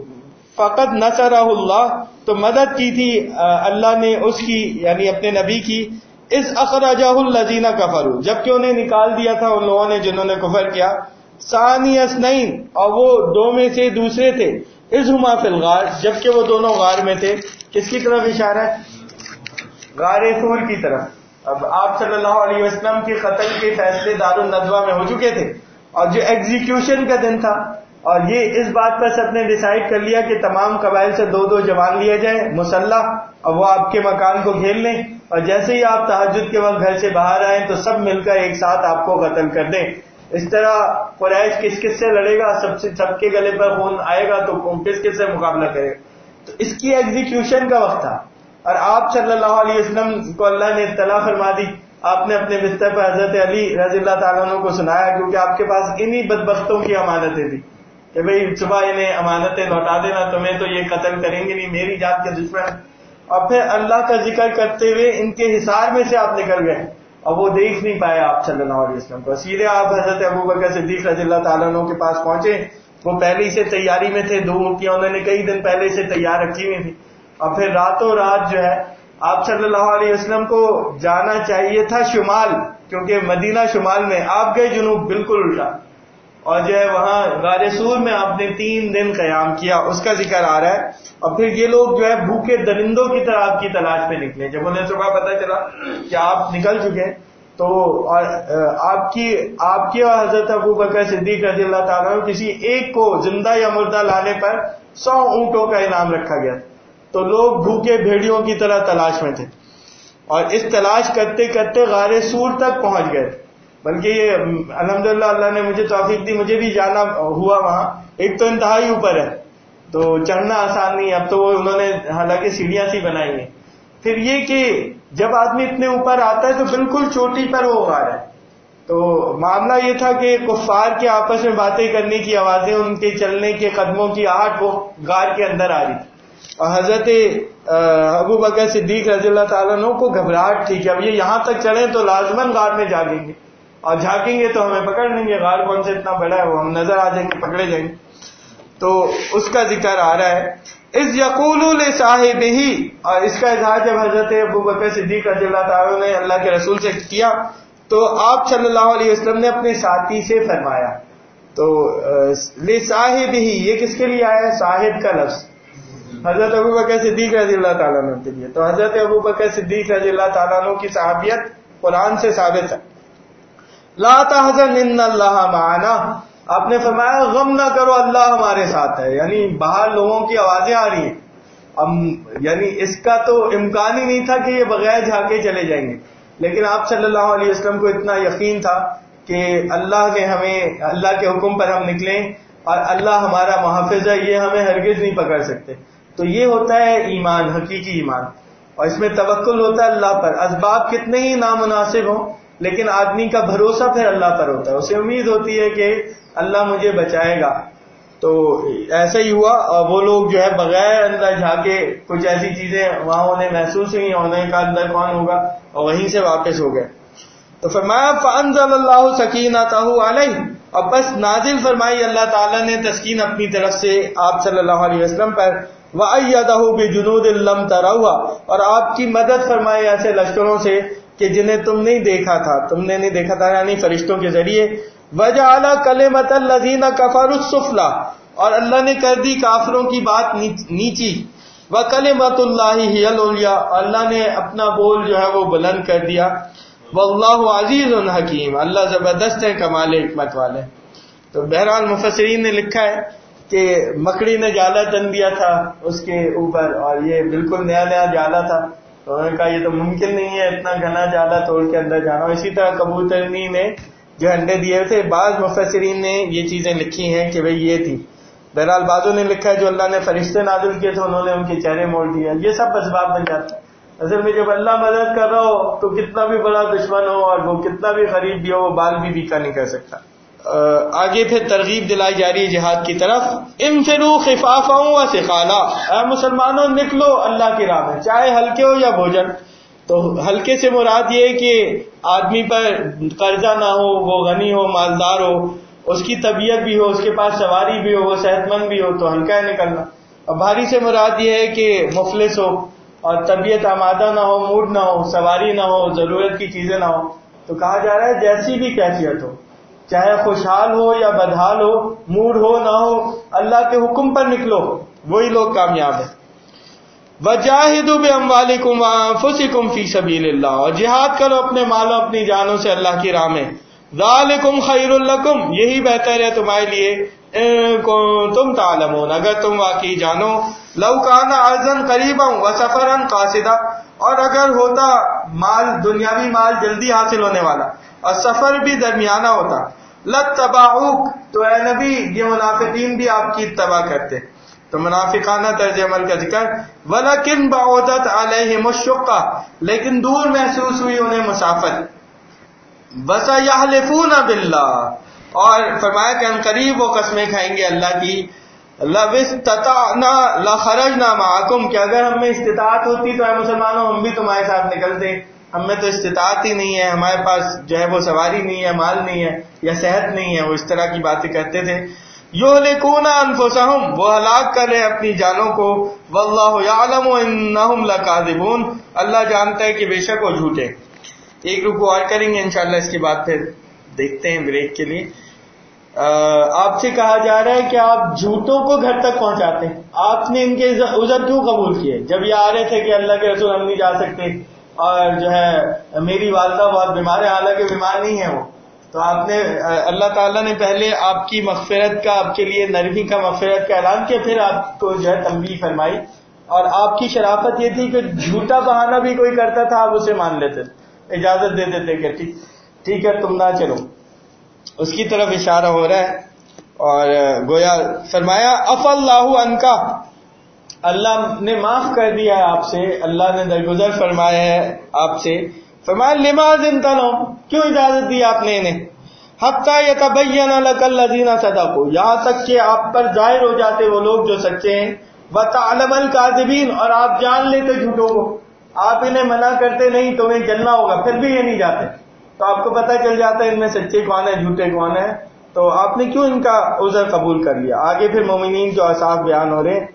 فقط نصرہ اللہ, تو مدد کی تھی اللہ نے اس کی یعنی اپنے نبی کی. اس اخرجہ الذین کفروا, جبکہ انہیں نکال دیا تھا ان لوگوں نے جنہوں نے کفر کیا. ثانی اثنین, اور وہ دو میں سے دوسرے تھے. اذ ہما فی الغار, جبکہ وہ دونوں غار میں تھے. کس کی طرف اشارہ ہے؟ غار طور کی طرف. اب آپ صلی اللہ علیہ وسلم کے قتل کے فیصلے دار الندوہ میں ہو چکے تھے, اور جو ایگزیکیوشن کا دن تھا, اور یہ اس بات پر سب نے ڈیسائیڈ کر لیا کہ تمام قبائل سے دو دو جوان لیے جائیں مسلح, اور وہ آپ کے مکان کو گھیر لیں, اور جیسے ہی آپ تہجد کے وقت گھر سے باہر آئیں تو سب مل کر ایک ساتھ آپ کو قتل کر دیں. اس طرح قریش کس کس سے لڑے گا, سب سے سب کے گلے پر خون آئے گا تو کس کس سے مقابلہ کرے گا. تو اس کی ایگزیکیوشن کا وقت تھا, اور آپ صلی اللہ علیہ وسلم کو اللہ نے اطلاع فرما دی. آپ نے اپنے بستر پر حضرت علی رضی اللہ تعالیٰ عنہ کو سنایا, کیونکہ آپ کے پاس انہی بدبختوں کی امانتیں تھی کہ بھئی صبح انہیں امانتیں لوٹا دینا, تمہیں تو یہ قتل کریں گے نہیں, میری جان کے دشمن. اور پھر اللہ کا ذکر کرتے ہوئے ان کے حصار میں سے آپ نکل گئے, اور وہ دیکھ نہیں پائے آپ صلی اللہ علیہ وسلم کو. سیدھے آپ حضرت ابوبکر صدیق رضی اللہ تعالیٰ عنہ کے پاس پہنچے. وہ پہلے ہی سے تیاری میں تھے, دو اونٹیاں انہوں نے کئی دن پہلے سے تیار رکھی ہوئی تھی, اور پھر راتوں رات جو ہے آپ صلی اللہ علیہ وسلم کو جانا چاہیے تھا شمال, کیونکہ مدینہ شمال میں, آپ گئے جنوب, بالکل الٹا. اور جو ہے وہاں غار سور میں آپ نے تین دن قیام کیا, اس کا ذکر آ رہا ہے. اور پھر یہ لوگ جو ہے بھوکے درندوں کی طرح آپ کی تلاش پہ نکلے. جب انہیں صبح پتہ چلا کہ آپ نکل چکے تو اور آپ کی آپ کی اور حضرت ابوبکر صدیق رضی اللہ تعالیٰ عنہ کسی ایک کو زندہ یا مردہ لانے پر سو اونٹوں کا انعام رکھا گیا. تو لوگ بھوکے بھیڑیوں کی طرح تلاش میں تھے. اور اس تلاش کرتے کرتے غار سور تک پہنچ گئے. بلکہ یہ الحمدللہ اللہ نے مجھے توفیق دی, مجھے بھی جانا ہوا وہاں. ایک تو انتہائی اوپر ہے تو چڑھنا آسان نہیں, اب تو وہ انہوں نے حالانکہ سیڑھیاں سی بنائی ہیں. پھر یہ کہ جب آدمی اتنے اوپر آتا ہے تو بالکل چوٹی پر وہ غار ہے. تو معاملہ یہ تھا کہ کفار کے آپس میں باتیں کرنے کی آوازیں, ان کے چلنے کے قدموں کی آہٹ وہ غار کے اندر آ رہی تھی. اور حضرت ابو بکر صدیق رضی اللہ تعالیٰ عنہ کو گھبراہٹ تھی کہ اب یہ یہاں تک چڑھیں تو لازماً غار میں جاگیں گے, اور جھانکیں گے تو ہمیں پکڑ لیں گے, غار کون سے اتنا بڑا ہے, وہ ہم نظر آ جائیں گے, پکڑے جائیں گے. تو اس کا ذکر آ رہا ہے اس یقول لصاحبہ, اور اس کا اظہار جب حضرت ابو بکر صدیق رضی اللہ تعالیٰ نے اللہ کے رسول سے کیا تو آپ صلی اللہ علیہ وسلم نے اپنے ساتھی سے فرمایا. تو لصاحبہ یہ کس کے لیے آیا ہے؟ صاحب کا لفظ حضرت ابو بکر صدیق رضی اللہ تعالیٰ عنہ کے لیے. تو حضرت ابو بکر صدیق رضی اللہ تعالیٰ عنہ کی صحابیت قرآن سے ثابت ہے. لا تحزن ان اللہ معنا, آپ نے فرمایا غم نہ کرو اللہ ہمارے ساتھ ہے. یعنی باہر لوگوں کی آوازیں آ رہی ہیں, اب یعنی اس کا تو امکان ہی نہیں تھا کہ یہ بغیر جھانکے چلے جائیں گے, لیکن آپ صلی اللہ علیہ وسلم کو اتنا یقین تھا کہ اللہ نے ہمیں, اللہ کے حکم پر ہم نکلیں اور اللہ ہمارا محافظ ہے, یہ ہمیں ہرگز نہیں پکڑ سکتے. تو یہ ہوتا ہے ایمان, حقیقی ایمان, اور اس میں توکل ہوتا ہے اللہ پر. اسباب کتنے ہی نامناسب ہوں لیکن آدمی کا بھروسہ پھر اللہ پر ہوتا ہے, اسے امید ہوتی ہے کہ اللہ مجھے بچائے گا. تو ایسا ہی ہوا, اور وہ لوگ جو ہے بغیر اندر جھانکے کچھ ایسی چیزیں وہاں انہیں محسوس ہوئی, انہیں کا اندر کون ہوگا, اور وہیں سے واپس ہو گئے. تو فرمایا فانزل اللہ سکینتہ علیہ, اور بس نازل فرمائی اللہ تعالیٰ نے تسکین اپنی طرف سے آپ صلی اللہ علیہ وسلم پر. وَأَيَّدَهُ بِجُنُودٍ لَّمْ تَرَوْهَا, اور آپ کی مدد فرمائی ایسے لشکروں سے کہ جنہیں تم نہیں دیکھا تھا, تم نے نہیں دیکھا تھا, یعنی فرشتوں کے ذریعے. وَجَعَلَ كَلِمَةَ الَّذِينَ كَفَرُوا السُّفْلَىٰ, اور اللہ نے کر دی کافروں کی بات نیچی. وَكَلِمَةُ اللَّهِ هِيَ الْعُلْيَا, اللہ نے اپنا بول جو ہے وہ بلند کر دیا. وَاللَّهُ عَزِيزٌ حَكِيمٌ, اللہ زبردست ہے, کمال حکمت والے. تو بہرحال مفسرین نے لکھا ہے کہ مکڑی نے جالا تن دیا تھا اس کے اوپر, اور یہ بالکل نیا نیا جالا تھا. تو انہوں نے کہا یہ تو ممکن نہیں ہے اتنا گھنا جالا توڑ کے اندر جانا. اسی طرح کبوترنی نے جو انڈے دیے تھے, بعض مفسرین نے یہ چیزیں لکھی ہیں کہ بھئی یہ تھی. بہرحال بعضوں نے لکھا ہے جو اللہ نے فرشتے نازل کیے تھے انہوں نے ان کے چہرے موڑ دیا. یہ سب اسباب بن جاتے ہیں. اصل میں جب اللہ مدد کر رہا ہو تو کتنا بھی بڑا دشمن ہو اور وہ کتنا بھی غریب بھی ہو, وہ بال بھی بیکا نہیں کر سکتا. آگے پھر ترغیب دلائی جا رہی ہے جہاد کی طرف. انفروا خفافا وثقالا, اے مسلمانوں نکلو اللہ کی راہ میں, چاہے ہلکے ہو یا بھوجن. تو ہلکے سے مراد یہ ہے کہ آدمی پر قرضہ نہ ہو, وہ غنی ہو, مالدار ہو, اس کی طبیعت بھی ہو, اس کے پاس سواری بھی ہو, وہ صحت مند بھی ہو, تو ہلکا ہے نکلنا. اور بھاری سے مراد یہ ہے کہ مفلس ہو اور طبیعت آمادہ نہ ہو, موڈ نہ ہو, سواری نہ ہو, ضرورت کی چیزیں نہ ہو. تو کہا جا رہا ہے جیسی بھی کیفیت ہو, چاہے خوشحال ہو یا بدحال ہو, موڈ ہو نہ ہو, اللہ کے حکم پر نکلو, وہی لوگ کامیاب ہیں. وَجَاهِدُوا بِأَمْوَالِكُمْ وَأَنفُسِكُمْ فِي سَبِيلِ اللَّهِ, اور جہاد کرو اپنے مالوں اپنی جانوں سے اللہ کی راہ میں. ذَلِكُمْ خَيْرٌ لَكُمْ, یہی بہتر ہے تمہارے لیے. تم تعلمون, اگر تم واقعی جانو. لَوْ كَانَ عَرْضًا قَرِيبًا وَسَفَرًا قَاصِدًا, اور اگر ہوتا مال, دنیاوی مال جلدی حاصل ہونے والا اور سفر بھی درمیانہ ہوتا, لَاتَّبَعُوكَ, تو اے نبی یہ منافقین بھی آپ کی اتباع کرتے. تو منافقانہ طرز عمل کا ذکر. وَلَكِنْ بَعُدَتْ عَلَيْهِمُ الشُّقَّةُ, لیکن دور محسوس ہوئی انہیں مسافت. وَسَيَحْلِفُونَ بِاللَّهِ, اور فرمایا کہ ان قریب وہ قسمیں کھائیں گے اللہ کی. لَوِ اسْتَطَعْنَا لَخَرَجْنَا مَعَكُمْ, کہ اگر ہم میں استطاعت ہوتی تو اے مسلمانوں ہم بھی تمہارے ساتھ نکلتے. ہم میں تو استطاعت ہی نہیں ہے, ہمارے پاس جو ہے وہ سواری نہیں ہے, مال نہیں ہے, یا صحت نہیں ہے. وہ اس طرح کی باتیں کرتے تھے. یہلکون انفسہم, وہ ہلاک کر رہے اپنی جانوں کو. واللہ یعلم انہم لکاذبون, اللہ جانتا ہے کہ بے شک وہ جھوٹے. ایک رکوع اور کریں گے انشاءاللہ, اس کے بعد پھر دیکھتے ہیں بریک کے لیے. آپ سے کہا جا رہا ہے کہ آپ جھوٹوں کو گھر تک پہنچاتے ہیں. آپ نے ان کے عذر کیوں قبول کیے؟ جب یہ آ رہے تھے کہ اللہ کے رسول ہم نہیں جا سکتے, اور جو ہے میری والدہ بہت بیمار ہے, حالانکہ بیمار نہیں ہے وہ, تو آپ نے, اللہ تعالیٰ نے پہلے آپ کی مغفرت کا, آپ کے لیے نرمی کا, مغفرت کا اعلان کیا, پھر آپ کو جو ہے تنبیہ فرمائی اور آپ کی شرافت یہ تھی کہ جھوٹا بہانہ بھی کوئی کرتا تھا آپ اسے مان لیتے تھے, اجازت دے دیتے کہ ٹھیک ٹھیک ہے تم نہ چلو. اس کی طرف اشارہ ہو رہا ہے. اور گویا فرمایا اف اللہ عنکا, اللہ نے معاف کر دیا ہے آپ سے, اللہ نے درگزر فرمایا ہے آپ سے. فرمایا لما اذنت لهم, کیوں اجازت دی آپ نے انہیں, حتی یتبین لک الذین صدقوا, یہاں تک کہ آپ پر ظاہر ہو جاتے وہ لوگ جو سچے ہیں, وتعلم الکاذبین, اور آپ جان لیتے جھوٹوں کو. آپ انہیں منع کرتے نہیں تمہیں جلنا ہوگا, پھر بھی یہ نہیں جاتے, تو آپ کو پتہ چل جاتا ہے ان میں سچے کون ہیں جھوٹے کون ہیں, تو آپ نے کیوں ان کا عذر قبول کر لیا. آگے پھر مومنین کے اوصاف بیان ہو رہے ہیں.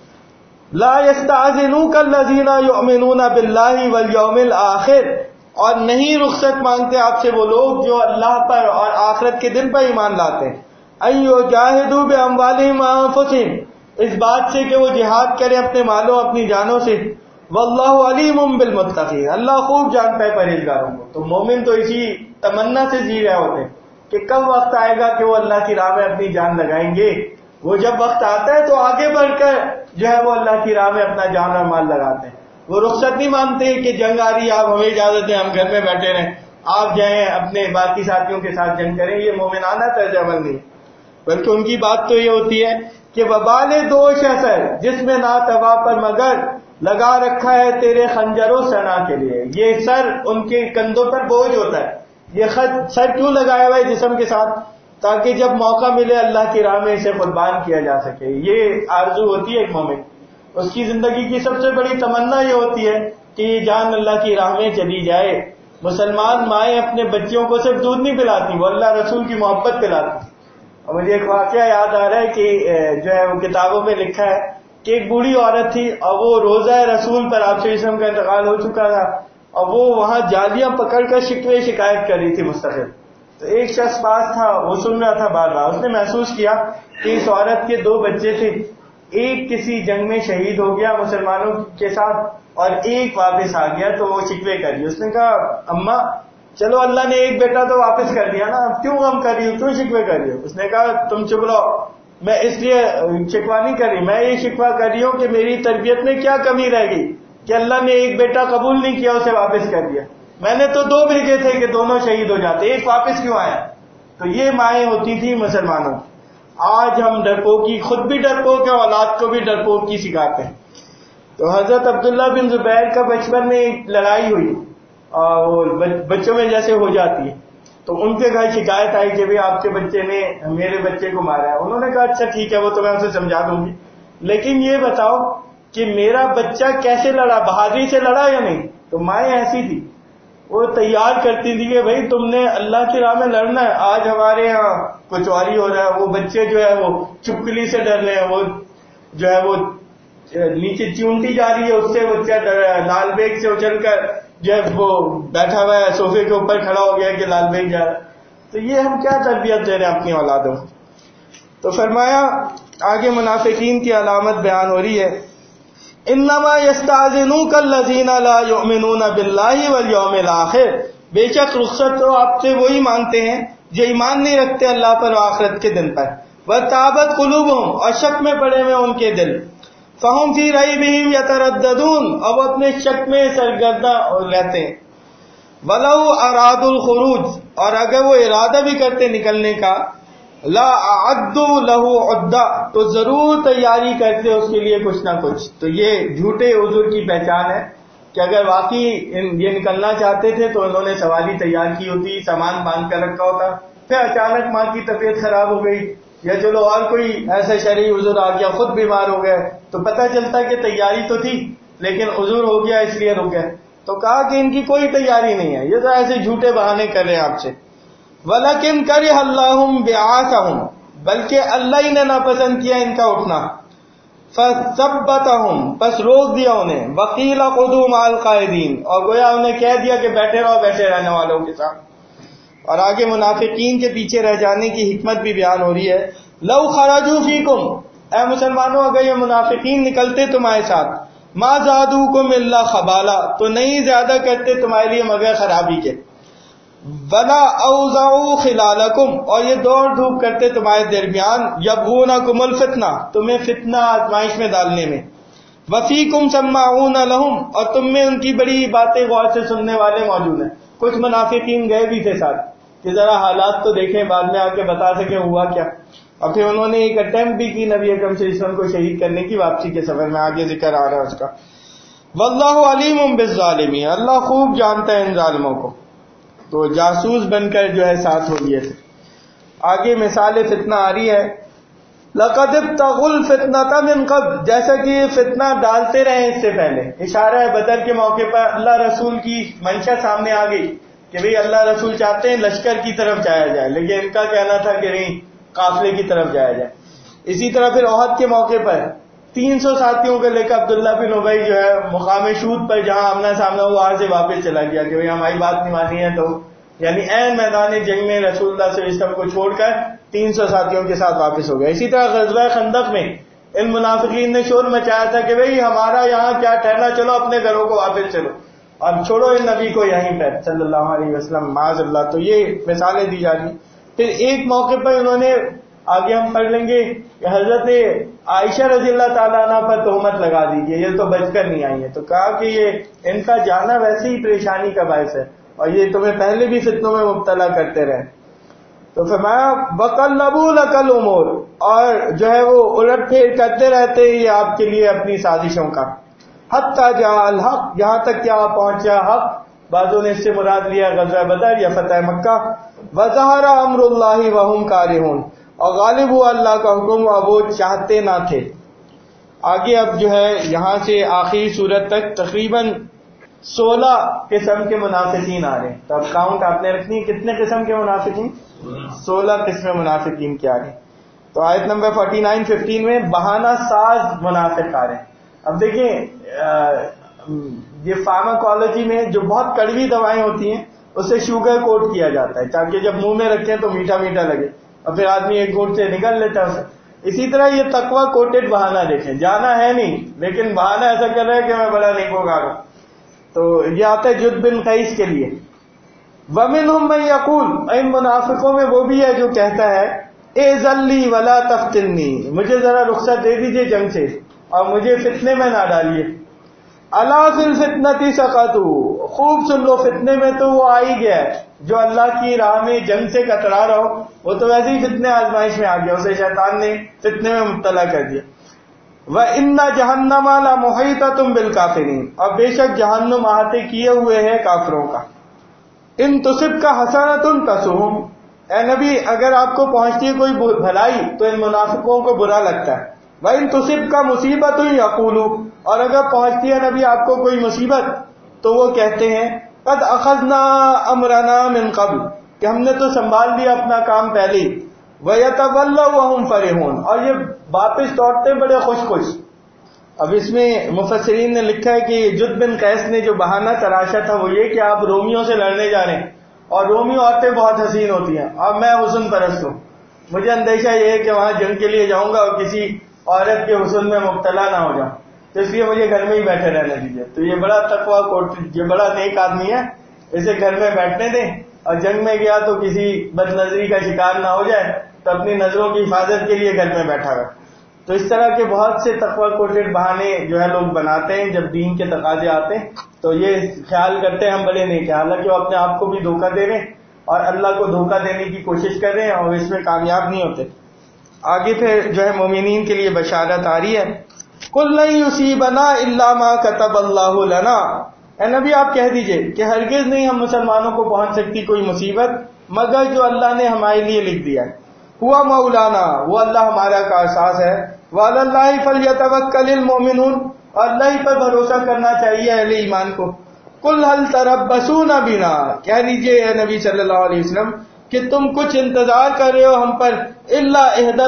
لا یستأذنوک الذین یؤمنون باللہ والیوم الآخر, اور نہیں رخصت مانگتے آپ سے وہ لوگ جو اللہ پر اور آخرت کے دن پر ایمان لاتے ہیں. ان یجاہدوا باموالہم وانفسہم, اس بات سے کہ وہ جہاد کریں اپنے مالوں اپنی جانوں سے. واللہ علیم بالمتقین, اللہ خوب جانتا ہے پرہیزگاروں کو. تو مومن تو اسی تمنا سے جی رہے ہوتے ہیں کہ کب وقت آئے گا کہ وہ اللہ کی راہ میں اپنی جان لگائیں گے. وہ جب وقت آتا ہے تو آگے بڑھ کر جو ہے وہ اللہ کی راہ میں اپنا جان اور مال لگاتے ہیں. وہ رخصت نہیں مانتے کہ جنگ آ رہی ہے آپ ہمیں اجازت دیں ہم گھر میں بیٹھے رہیں, آپ جائیں اپنے باقی ساتھیوں کے ساتھ جنگ کریں. یہ مومنانہ طرز عمل نہیں, بلکہ ان کی بات تو یہ ہوتی ہے کہ وبال دوش اثر جس میں نہ توا پر مگر لگا رکھا ہے تیرے خنجر و سنا کے لیے. یہ سر ان کے کندھوں پر بوجھ ہوتا ہے. یہ سر کیوں لگایا ہوا ہے جسم کے ساتھ, تاکہ جب موقع ملے اللہ کی راہ میں اسے قربان کیا جا سکے. یہ آرزو ہوتی ہے ایک مومن, اس کی زندگی کی سب سے بڑی تمنا یہ ہوتی ہے کہ یہ جان اللہ کی راہ میں چلی جائے. مسلمان مائیں اپنے بچوں کو صرف دودھ نہیں پلاتی, وہ اللہ رسول کی محبت پلاتی. اور مجھے ایک واقعہ یاد آ رہا ہے کہ جو ہے وہ کتابوں میں لکھا ہے کہ ایک بوڑھی عورت تھی اور وہ روزہ رسول پر آپ سے اسلام کا انتقال ہو چکا تھا, اور وہ وہاں جالیاں پکڑ کر شکوے شکایت کر رہی تھی مستقل. تو ایک شخص پاس تھا, وہ سن رہا تھا بار بار. اس نے محسوس کیا کہ اس عورت کے دو بچے تھے, ایک کسی جنگ میں شہید ہو گیا مسلمانوں کے ساتھ اور ایک واپس آ گیا, تو وہ شکوے کر رہی. اس نے کہا اماں چلو اللہ نے ایک بیٹا تو واپس کر دیا نا, اب کیوں غم کر رہی ہو, کیوں شکوے کر رہی ہو. اس نے کہا تم چپ رہو, میں اس لیے شکوا نہیں کر رہی, میں یہ شکوا کر رہی ہوں کہ میری تربیت میں کیا کمی رہ گئی کہ اللہ نے ایک بیٹا قبول نہیں کیا اسے واپس کر دیا. میں نے تو دو بھیجے تھے کہ دونوں شہید ہو جاتے, ایک واپس کیوں آیا. تو یہ مائیں ہوتی تھی مسلمانوں کی. آج ہم ڈرپوکی, خود بھی ڈرپوک ہیں, اولاد کو بھی ڈرپوک کی سکھاتے ہیں. تو حضرت عبداللہ بن زبیر کا بچپن میں ایک لڑائی ہوئی, اور وہ بچوں میں جیسے ہو جاتی ہے, تو ان کے گھر شکایت آئی کہ بھائی آپ کے بچے نے میرے بچے کو مارا ہے. انہوں نے کہا اچھا ٹھیک ہے وہ تو میں اسے سمجھا دوں گی, لیکن یہ بتاؤ کہ میرا بچہ کیسے لڑا, بہادری سے لڑا یا نہیں. تو مائیں ایسی تھی, وہ تیار کرتی تھی کہ بھائی تم نے اللہ کی راہ میں لڑنا ہے. آج ہمارے یہاں کچواری ہو رہا ہے, وہ بچے جو ہے وہ چپکلی سے ڈر رہے ہیں, وہ جو ہے وہ نیچے چونٹی جا رہی ہے, اس سے بچہ لال بیگ سے اچل کر جو ہے وہ بیٹھا ہوا ہے صوفے کے اوپر کھڑا ہو گیا کہ لال بیگ جا رہا ہے. تو یہ ہم کیا تربیت دے رہے ہیں اپنی اولادوں. تو فرمایا آگے منافقین کی علامت بیان ہو رہی ہے, انما یستاذنوک الذین لا یؤمنون باللہ والیوم الآخر, بے شک رخصت تو آپ سے وہی مانگتے ہیں جو ایمان نہیں رکھتے اللہ پر و آخرت کے دن پر. وارتابت قلوبہم, اور شک میں پڑے ہوئے ان کے دل. فہم فی ریبہم یترددون, اب اپنے شک میں سرگرداں رہتے ہیں. ولو ارادوا الخروج, اور اگر وہ ارادہ بھی کرتے نکلنے کا, لا اعدوا له عدہ, تو ضرور تیاری کرتے اس کے لیے کچھ نہ کچھ. تو یہ جھوٹے عذر کی پہچان ہے کہ اگر واقعی یہ نکلنا چاہتے تھے تو انہوں نے سواری تیار کی ہوتی, سامان باندھ کر رکھا ہوتا, پھر اچانک ماں کی طبیعت خراب ہو گئی یا چلو اور کوئی ایسا شرعی عذر آ گیا, خود بیمار ہو گئے, تو پتہ چلتا کہ تیاری تو تھی لیکن عذر ہو گیا اس لیے رک گئے. تو کہا کہ ان کی کوئی تیاری نہیں ہے, یہ تو ایسے جھوٹے بہانے کر رہے ہیں آپ سے. وَلَكِنْ كَرِهَ اللَّهُمْ بِعَاثَهُمْ, بلکہ اللہ ہی نے ناپسند کیا ان کا اٹھنا. فَثَبَّتَهُمْ, بس روک دیا انہیں. وَقِيلَ قُعُودُوا مَعَ الْقَاعِدِينَ, اور گویا انہیں کہہ دیا کہ بیٹھے رہو بیٹھے رہنے والوں کے ساتھ. اور آگے منافقین کے پیچھے رہ جانے کی حکمت بھی بیان ہو رہی ہے. لَوْ خَرَجُوا فِيكُمْ, اے مسلمانوں اگر یہ منافقین نکلتے تمہارے ساتھ, مَا زَادُوكُمْ إِلَّا خَبَالًا, تو نہیں زیادہ کرتے تمہارے لیے مگر خرابی کے. وَلَا أَوْزَعُوا خِلَالَكُمْ, اور یہ دوڑ دھوپ کرتے تمہارے درمیان, يَبْغُونَكُمُ الْفِتْنَةَ, تمہیں فتنہ آزمائش میں ڈالنے میں. وفیکم سماعون لہم، اور تم میں ان کی بڑی باتیں غور سے سننے والے موجود ہیں. کچھ منافقین گئے بھی تھے ساتھ کہ ذرا حالات تو دیکھیں، بعد میں آ کے بتا سکیں ہوا کیا. اور پھر انہوں نے ایک اٹیمپٹ بھی کی نبی اکرم صلی اللہ علیہ وسلم کو شہید کرنے کی واپسی کے سفر میں، آگے ذکر آ رہا ہے اس کا. واللہ علیم بالظالمین، اللہ خوب جانتا ہے ان ظالموں کو. تو جاسوس بن کر جو ہے ساتھ ہو گئے تھے. آگے مثال فتنہ آ رہی ہے. لقد ابتغوا الفتنة من قبل، جیسا کہ یہ فتنہ ڈالتے رہے اس سے پہلے. اشارہ ہے بدر کے موقع پر اللہ رسول کی منشا سامنے آ گئی کہ بھئی اللہ رسول چاہتے ہیں لشکر کی طرف جایا جائے، لیکن ان کا کہنا تھا کہ نہیں، قافلے کی طرف جایا جائے. اسی طرح پھر احد کے موقع پر تین سو ساتھیوں کو لے کر عبداللہ بن ابی جو ہے مقام شہود پر جہاں آمنا سامنا ہوا، وہاں سے واپس چلا گیا کہ بھئی ہماری بات نہیں مانی ہے. تو یعنی عین میدان جنگ میں رسول اللہ صلی اللہ علیہ وسلم کو چھوڑ کر تین سو ساتھیوں کے ساتھ واپس ہو گیا. اسی طرح غزوہ خندق میں ان منافقین نے شور مچایا تھا کہ بھئی ہمارا یہاں کیا ٹھہرنا، چلو اپنے گھروں کو واپس چلو اور چھوڑو ان نبی کو یہیں پر صلی اللہ علیہ وسلم، معاذ اللہ. تو یہ مثالیں دی جا رہی. پھر ایک موقع پر انہوں نے، آگے ہم پڑھ لیں گے کہ حضرت عائشہ رضی اللہ تعالیٰ عنہ پر تہمت لگا دیجیے، یہ تو بچ کر نہیں آئی ہے. تو کہا کہ یہ ان کا جانا ویسے ہی پریشانی کا باعث ہے اور یہ تمہیں پہلے بھی فتنوں میں مبتلا کرتے رہے. تو فرمایا وَقَلَّبُوا لَكَ الْأُمُورَ، اور جو ہے وہ الٹ پھیر کرتے رہتے یہ آپ کے لیے اپنی سازشوں کا. حَتَّى جَاءَ الْحَقُّ، یہاں تک کیا پہنچا حق. بعضوں نے اس سے مراد لیا غزوہ بدر یا فتح مکہ. وَظَهَرَ أَمْرُ اللَّهِ وَهُمْ كَارِهُونَ، اور غالب ہوا اللہ کا حکم اور وہ چاہتے نہ تھے. آگے اب جو ہے یہاں سے آخری صورت تک تقریباً سولہ قسم کے منافقین آ رہے ہیں. تو اب کاؤنٹ آپ نے رکھنی ہے کتنے قسم کے منافقین؟ سولہ قسم منافقین کے آ رہے ہیں. تو آیت نمبر فورٹی نائن ففٹین میں بہانہ ساز منافق آ رہے ہیں. اب دیکھیں یہ فارماکالوجی میں جو بہت کڑوی دوائیں ہوتی ہیں اسے شوگر کوٹ کیا جاتا ہے تاکہ جب منہ میں رکھیں تو میٹھا میٹھا لگے اور پھر آدمی ایک گھونٹ سے نکل لیتا ہے اسے. اسی طرح یہ تقوی کوٹڈ بہانہ دیکھیں، جانا ہے نہیں لیکن بہانہ ایسا کر رہا ہے کہ میں بڑا نیکوکار ہوں. تو یہ آتا ہے جد بن قیس کے لیے. وَمِنْهُمْ مَنْ يَقُولُ، ان منافقوں میں وہ بھی ہے جو کہتا ہے اے ذلی ولا تفتنی، مجھے ذرا رخصت دے دیجئے جنگ سے اور مجھے فتنے میں نہ ڈالیے. الا فی الفتنۃ سقطوا، خوب سن لو فتنے میں تو وہ آ ہی گیا ہے. جو اللہ کی راہ میں جنگ سے کترا رہا ہو وہ تو ویسے ہی فتنے آزمائش میں آ گیا، اسے شیطان نے فتنے میں مبتلا کر دیا. وَإِنَّ جَهَنَّمَ لَمُحِيطَةٌ بِالْكَافِرِينَ، اور بے شک جہنم احاطے کیے ہوئے ہے کافروں کا. ان تصب کا حسنۃ تسؤہم، اے نبی اگر آپ کو پہنچتی ہے کوئی بھلائی تو ان منافقوں کو برا لگتا ہے. وَإِن تُصِبْكَ مُصِيبَةٌ يَقُولُوا، اور اگر پہنچتی ہے نبی آپ کو کوئی مصیبت تو وہ کہتے ہیں قد اخذنا امرنا من قبل، کہ ہم نے تو سنبھال لیا اپنا کام پہلے ہی. وَيَتَوَلَّوْا وَهُمْ فَرِحُونَ، اور یہ واپس لوٹتے بڑے خوش خوش. اب اس میں مفسرین نے لکھا ہے کہ جد بن قیس نے جو بہانہ تراشا تھا وہ یہ کہ آپ رومیوں سے لڑنے جا رہے ہیں اور رومی عورتیں بہت حسین ہوتی ہیں اور میں حسن پرست ہوں، مجھے اندیشہ یہ ہے کہ وہاں جنگ کے لیے جاؤں گا اور کسی عورت کے حسن میں مبتلا نہ ہو جاؤں، تو اس لیے مجھے گھر میں ہی بیٹھے رہنے دیجیے. تو یہ بڑا تقویٰ کوٹ، یہ بڑا نیک آدمی ہے، اسے گھر میں بیٹھنے دیں اور جنگ میں گیا تو کسی بد نظری کا شکار نہ ہو جائے تو اپنی نظروں کی حفاظت کے لیے گھر میں بیٹھا گا. تو اس طرح کے بہت سے تقویٰ کوٹڈ بہانے جو ہے لوگ بناتے ہیں جب دین کے تقاضے آتے ہیں. تو یہ خیال کرتے ہیں ہم بڑے نیک ہیں، حالانکہ وہ اپنے آپ کو بھی دھوکہ دے رہے ہیں اور اللہ کو دھوکہ دینے کی کوشش کر رہے ہیں اور اس میں کامیاب نہیں ہوتے. آگے پھر جو ہے مومنین کے لیے بشارت آ رہی ہے. قُلْ لَن يُصِيبَنَا إِلَّا مَا كَتَبَ اللَّهُ لَنَا، اے نبی آپ کہہ دیجئے کہ ہرگز نہیں ہم مسلمانوں کو پہنچ سکتی کوئی مصیبت مگر جو اللہ نے ہمارے لیے لکھ دیا ہے. ہوا مولانا، وہ اللہ ہمارا کا احساس ہے. وَعَلَى اللَّهِ فَلْيَتَوَكَّلِ الْمُؤْمِنُونَ، اور اللہ ہی پر بھروسہ کرنا چاہیے اہل ایمان کو. قُلْ هَلْ تَرَبَّصُونَ بِنَا، کہہ دیجئے اے نبی صلی اللہ علیہ وسلم کہ تم کچھ انتظار کر رہے ہو ہم پر الا احدى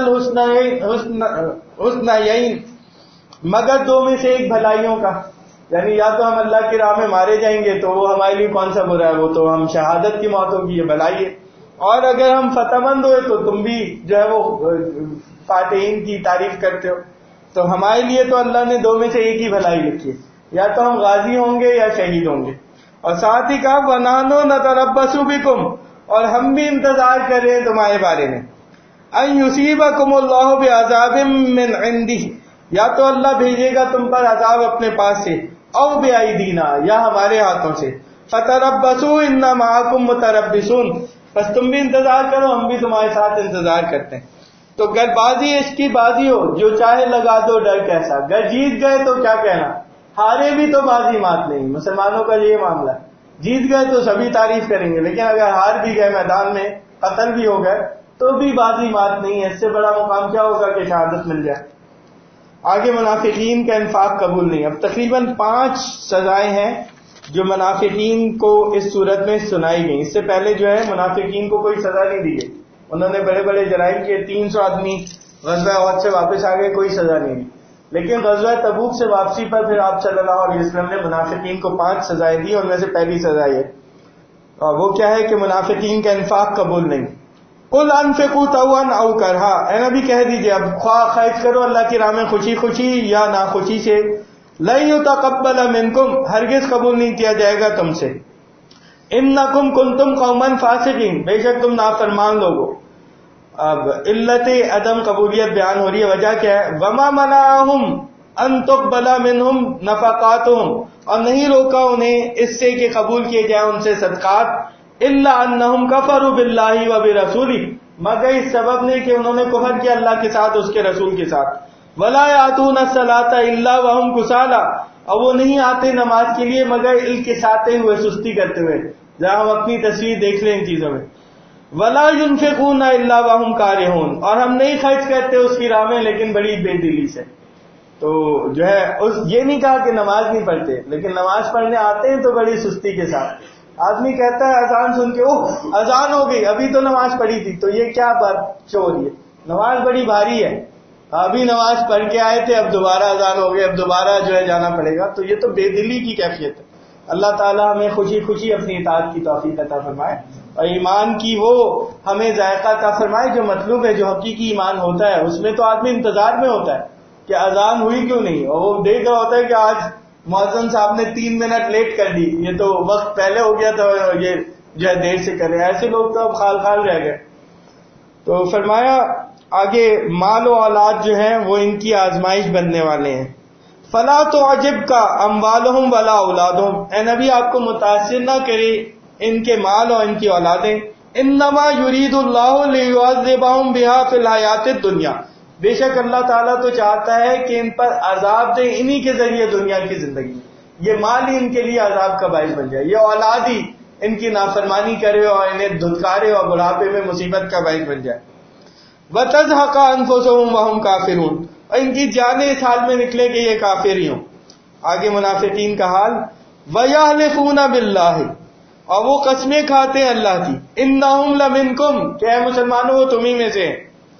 الحسنیین، مگر دو میں سے ایک بھلائیوں کا. یعنی یا تو ہم اللہ کی راہ میں مارے جائیں گے تو وہ ہمارے لیے کون سا برا ہے، وہ تو ہم شہادت کی موتوں کی یہ بھلائی ہے، اور اگر ہم فتح مند ہوئے تو تم بھی جو ہے وہ فاتحین کی تعریف کرتے ہو. تو ہمارے لیے تو اللہ نے دو میں سے ایک ہی بھلائی لکھی ہے، یا تو ہم غازی ہوں گے یا شہید ہوں گے. اور ساتھ ہی کہا وَنَحْنُ نَتَرَبَّصُ بِكُمْ، اور ہم بھی انتظار کر رہے ہیں تمہارے بارے میں. أَن يُصِيبَكُمُ اللَّهُ بِعَذَابٍ مِّنْ عِندِهِ، یا تو اللہ بھیجے گا تم پر عذاب اپنے پاس سے، او بِأَيْدِینَا، یا ہمارے ہاتھوں سے، فَتَرَبَّصُوا إِنَّا مَعَكُم مُتَرَبِّصُونَ، بس تم بھی انتظار کرو، ہم بھی تمہارے ساتھ انتظار کرتے ہیں۔ تو گر بازی اس کی بازی ہو، جو چاہے لگا دو ڈر کیسا، گر جیت گئے تو کیا کہنا، ہارے بھی تو بازی مات نہیں، مسلمانوں کا یہ معاملہ ہے، جیت گئے تو سبھی تعریف کریں گے، لیکن اگر ہار بھی گئے میدان میں، قتل بھی ہو گئے تو بھی بازی مات نہیں ہے۔ اس سے بڑا مقام کیا ہوگا کہ شہادت مل جائے۔ آگے منافقین کا انفاق قبول نہیں۔ اب تقریباً پانچ سزائیں ہیں جو منافقین کو اس صورت میں سنائی گئی۔ اس سے پہلے جو ہے منافقین کو کوئی سزا نہیں دی گئی، انہوں نے بڑے بڑے جرائم کیے، تین سو آدمی غزوہ احد سے واپس آ گئے، کوئی سزا نہیں دی، لیکن غزوہ تبوک سے واپسی پر پھر آپ صلی اللہ علیہ وسلم نے منافقین کو پانچ سزائیں دی، ان میں سے پہلی سزا یہ، اور وہ کیا ہے کہ منافقین کا انفاق قبول نہیں۔ قل انفقوا طوعا او کرہا، اے نبی کہہ دیجئے اب خواہ خرچ کرو اللہ کی راہ میں خوشی خوشی یا ناخوشی سے، لن یتقبل منکم، ہرگز قبول نہیں کیا جائے گا تم سے، انکم کنتم قوما فاسقین، بے شک تم نافرمان لوگ ہو۔ اب علت عدم قبولیت بیان ہو رہی ہے، وجہ کیا ہے، وما منعہم ان تقبل منہم نفقاتہم، اور نہیں روکا انہیں اس سے کہ قبول کیے جائیں ان سے صدقات، الا انہم کفروا باللہ وبرسولہ، مگر اس سبب نے کہ انہوں نے کفر کیا اللہ کے ساتھ، اس کے رسول کے ساتھ، ولا یاتون الصلاۃ الا وهم کسالى، اور وہ نہیں آتے نماز کے لیے مگر الکساتے ہوئے، سستی کرتے ہوئے۔ ذرا ہم اپنی تصویر دیکھ لیں ان چیزوں میں، ولا ينفقون الا وهم کارہون، اور ہم نہیں خرچ کرتے اس کی راہ میں لیکن بڑی بے دلی سے۔ تو جو ہے اس یہ نہیں کہا کہ نماز نہیں پڑھتے، لیکن نماز پڑھنے آتے ہیں تو بڑی سستی کے ساتھ۔ آدمی کہتا ہے اذان سن کے، اوہ اذان ہو گئی، ابھی تو نماز پڑھی تھی، تو یہ کیا بات ہو رہی ہے، نماز بڑی بھاری ہے، ابھی نماز پڑھ کے آئے تھے، اب دوبارہ اذان ہو گئی، اب دوبارہ جو ہے جانا پڑے گا، تو یہ تو بے دلی کی کیفیت ہے۔ اللہ تعالیٰ ہمیں خوشی خوشی اپنی اطاعت کی توفیق عطا فرمائے، اور ایمان کی وہ ہمیں ذائقہ عطا فرمائے جو مطلوب ہے، جو حقیقی ایمان ہوتا ہے۔ اس میں تو آدمی انتظار میں ہوتا ہے کہ اذان ہوئی کیوں نہیں، اور وہ دیکھ رہا ہوتا ہے کہ آج مؤذن صاحب نے تین منٹ لیٹ کر دی، یہ تو وقت پہلے ہو گیا تھا، یہ جو ہے دیر سے کرے۔ ایسے لوگ تو اب خال خال رہ گئے۔ تو فرمایا آگے، مال و اولاد جو ہیں وہ ان کی آزمائش بننے والے ہیں۔ فلا تعجبک اموالہم ولا اولادہم، اے نبی آپ کو متاثر نہ کرے ان کے مال اور ان کی اولادیں، انما یرید اللہ لیعذبہم بہا فی الحیات الدنیا، بے شک اللہ تعالیٰ تو چاہتا ہے کہ ان پر عذاب دے انہی کے ذریعے دنیا کی زندگی میں، یہ مال ہی ان کے لیے عذاب کا باعث بن جائے، یہ اولاد ہی ان کی نافرمانی کرے اور انہیں دھتکارے اور بڑھاپے میں مصیبت کا باعث بن جائے۔ وَتَزْهَقَ أَنفُسُهُمْ وَهُمْ كَافِرُونَ، اور ان کی جانیں اس حال میں نکلے کہ یہ کافر ہی ہوں۔ آگے منافقین کا حال، وَيَحْلِفُونَ بِاللَّهِ، اور وہ قسمیں کھاتے ہیں اللہ کی، إِنَّهُمْ لَمِنْكُمْ، کہ اے مسلمانوں وہ تمہیں میں سے ہیں،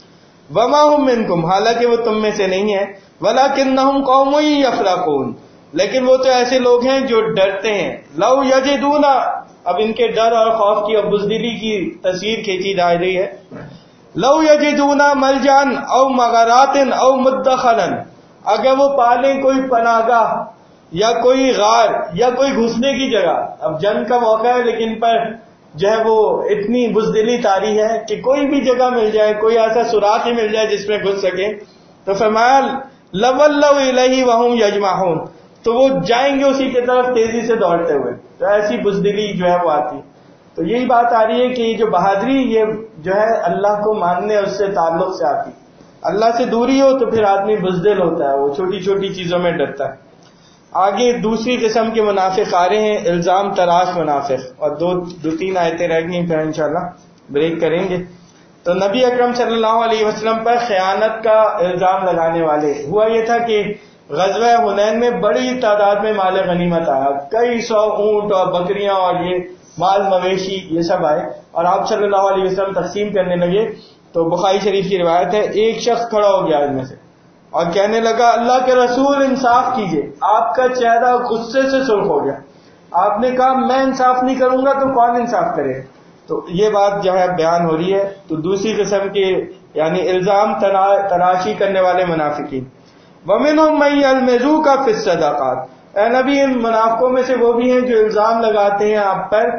وَمَا هُمْ مِنْكُمْ، حالانکہ وہ تم میں سے نہیں ہیں، وَلَكِنَّهُمْ قَوْمٌ يَفْرَقُونَ، لیکن وہ تو ایسے لوگ ہیں جو ڈرتے ہیں، لَوْ يَجِدُونَ، اب ان کے ڈر اور خوف کی اور بزدلی کی تصویر کھینچی جا رہی ہے، لو یجدون ملجان او مغارات او مدخلا، اگر وہ پالیں کوئی پناہ گاہ یا کوئی غار یا کوئی گھسنے کی جگہ، اب جنگ کا موقع ہے لیکن پر جو ہے وہ اتنی بزدلی طاری ہے کہ کوئی بھی جگہ مل جائے، کوئی ایسا سوراخ ہی مل جائے جس میں گھس سکے، تو فرمایا لولوا الیہ وہم یجمعون، تو وہ جائیں گے اسی کی طرف تیزی سے دوڑتے ہوئے۔ تو ایسی بزدلی جو ہے وہ آتی۔ تو یہی بات آ رہی ہے کہ یہ جو بہادری یہ جو ہے اللہ کو ماننے اس سے تعلق سے آتی، اللہ سے دوری ہو تو پھر آدمی بزدل ہوتا ہے، وہ چھوٹی چھوٹی چیزوں میں ڈرتا ہے۔ آگے دوسری قسم کے منافق آ رہے ہیں، الزام تراش منافق، اور دو دو تین آیتیں رہ گئی پھر انشاءاللہ بریک کریں گے۔ تو نبی اکرم صلی اللہ علیہ وسلم پر خیانت کا الزام لگانے والے، ہوا یہ تھا کہ غزوہ حنین میں بڑی تعداد میں مال غنیمت آیا، کئی سو اونٹ اور بکریاں اور یہ مال مویشی یہ سب آئے، اور آپ صلی اللہ علیہ وسلم تقسیم کرنے لگے۔ تو بخاری شریف کی روایت ہے، ایک شخص کھڑا ہو گیا ان میں سے اور کہنے لگا اللہ کے رسول انصاف کیجئے، آپ کا چہرہ غصے سے سرخ ہو گیا، آپ نے کہا میں انصاف نہیں کروں گا تو کون انصاف کرے؟ تو یہ بات جو ہے بیان ہو رہی ہے۔ تو دوسری قسم کے یعنی الزام تراشی کرنے والے منافقین، وَمِنْهُمْ مَن يَلْمِزُوكَ فِي الصَّدَقَاتِ، اے نبی ان منافقوں میں سے وہ بھی ہیں جو الزام لگاتے ہیں آپ پر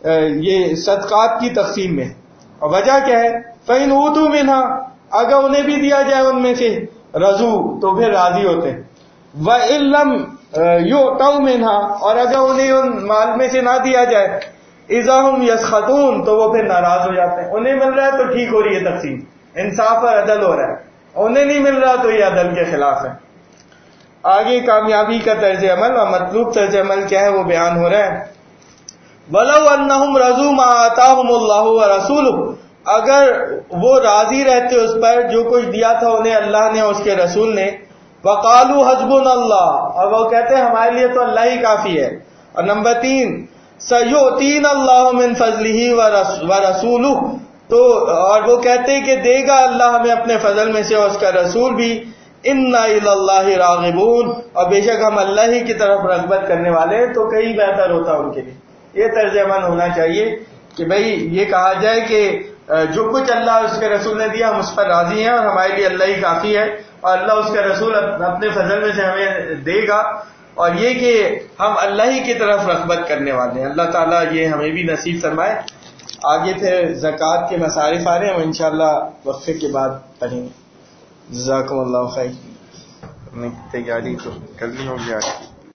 یہ صدقات کی تقسیم میں، اور وجہ کیا ہے، فَإِنْ أُوتُوا مِنْهَا، اگر انہیں بھی دیا جائے ان میں سے، رضو تو پھر راضی ہوتے ہیں، وَإِلَّمْ يُؤْتَوْا مِنْهَا اور اگر انہیں ان مال میں سے نہ دیا جائے، اِذَا هُمْ يَسْخَطُونَ تو وہ پھر ناراض ہو جاتے ہیں. انہیں مل رہا ہے تو ٹھیک ہو رہی ہے تقسیم، انصاف اور عدل ہو رہا ہے، انہیں نہیں مل رہا تو یہ عدل کے خلاف ہے. آگے کامیابی کا طرز عمل اور مطلوب طرز عمل کیا ہے وہ بیان ہو رہا ہے. وَلَوْ أَنَّهُمْ رَضُوا مَا آتَاهُمُ اللَّهُ وَرَسُولُهُ اگر وہ راضی رہتے اس پر جو کچھ دیا تھا انہیں اللہ نے اور اس کے رسول نے، وَقَالُوا حَسْبُنَا اللَّهُ اور وہ کہتے ہیں ہمارے لیے تو اللہ ہی کافی ہے. اور نمبر تین سَيُؤْتِينَ اللَّهُ مِنْ فَضْلِهِ وَرَسُولُهُ تو اور وہ کہتے ہیں کہ دے گا اللہ ہمیں اپنے فضل میں سے اور اس کا رسول بھی. اِنَّا إِلَى اللَّهِ رَاغِبُونَ اور بے شک ہم اللہ ہی کی طرف رغبت کرنے والے ہیں، تو کئی بہتر ہوتا ان کے لیے. یہ طرز عمل ہونا چاہیے کہ بھئی یہ کہا جائے کہ جو کچھ اللہ اور اس کے رسول نے دیا ہم اس پر راضی ہیں اور ہمارے لیے اللہ ہی کافی ہے، اور اللہ اس کا رسول اپنے فضل میں سے ہمیں دے گا، اور یہ کہ ہم اللہ ہی کی طرف رغبت کرنے والے ہیں. اللہ تعالیٰ یہ ہمیں بھی نصیب فرمائے. آگے پھر زکوٰۃ کے مصارف آ رہے ہیں، وہ انشاءاللہ وقفے کے بعد پڑھیں گے. جزاکم اللہ خیر. تیاری تو کر لی ہوگی آج کی.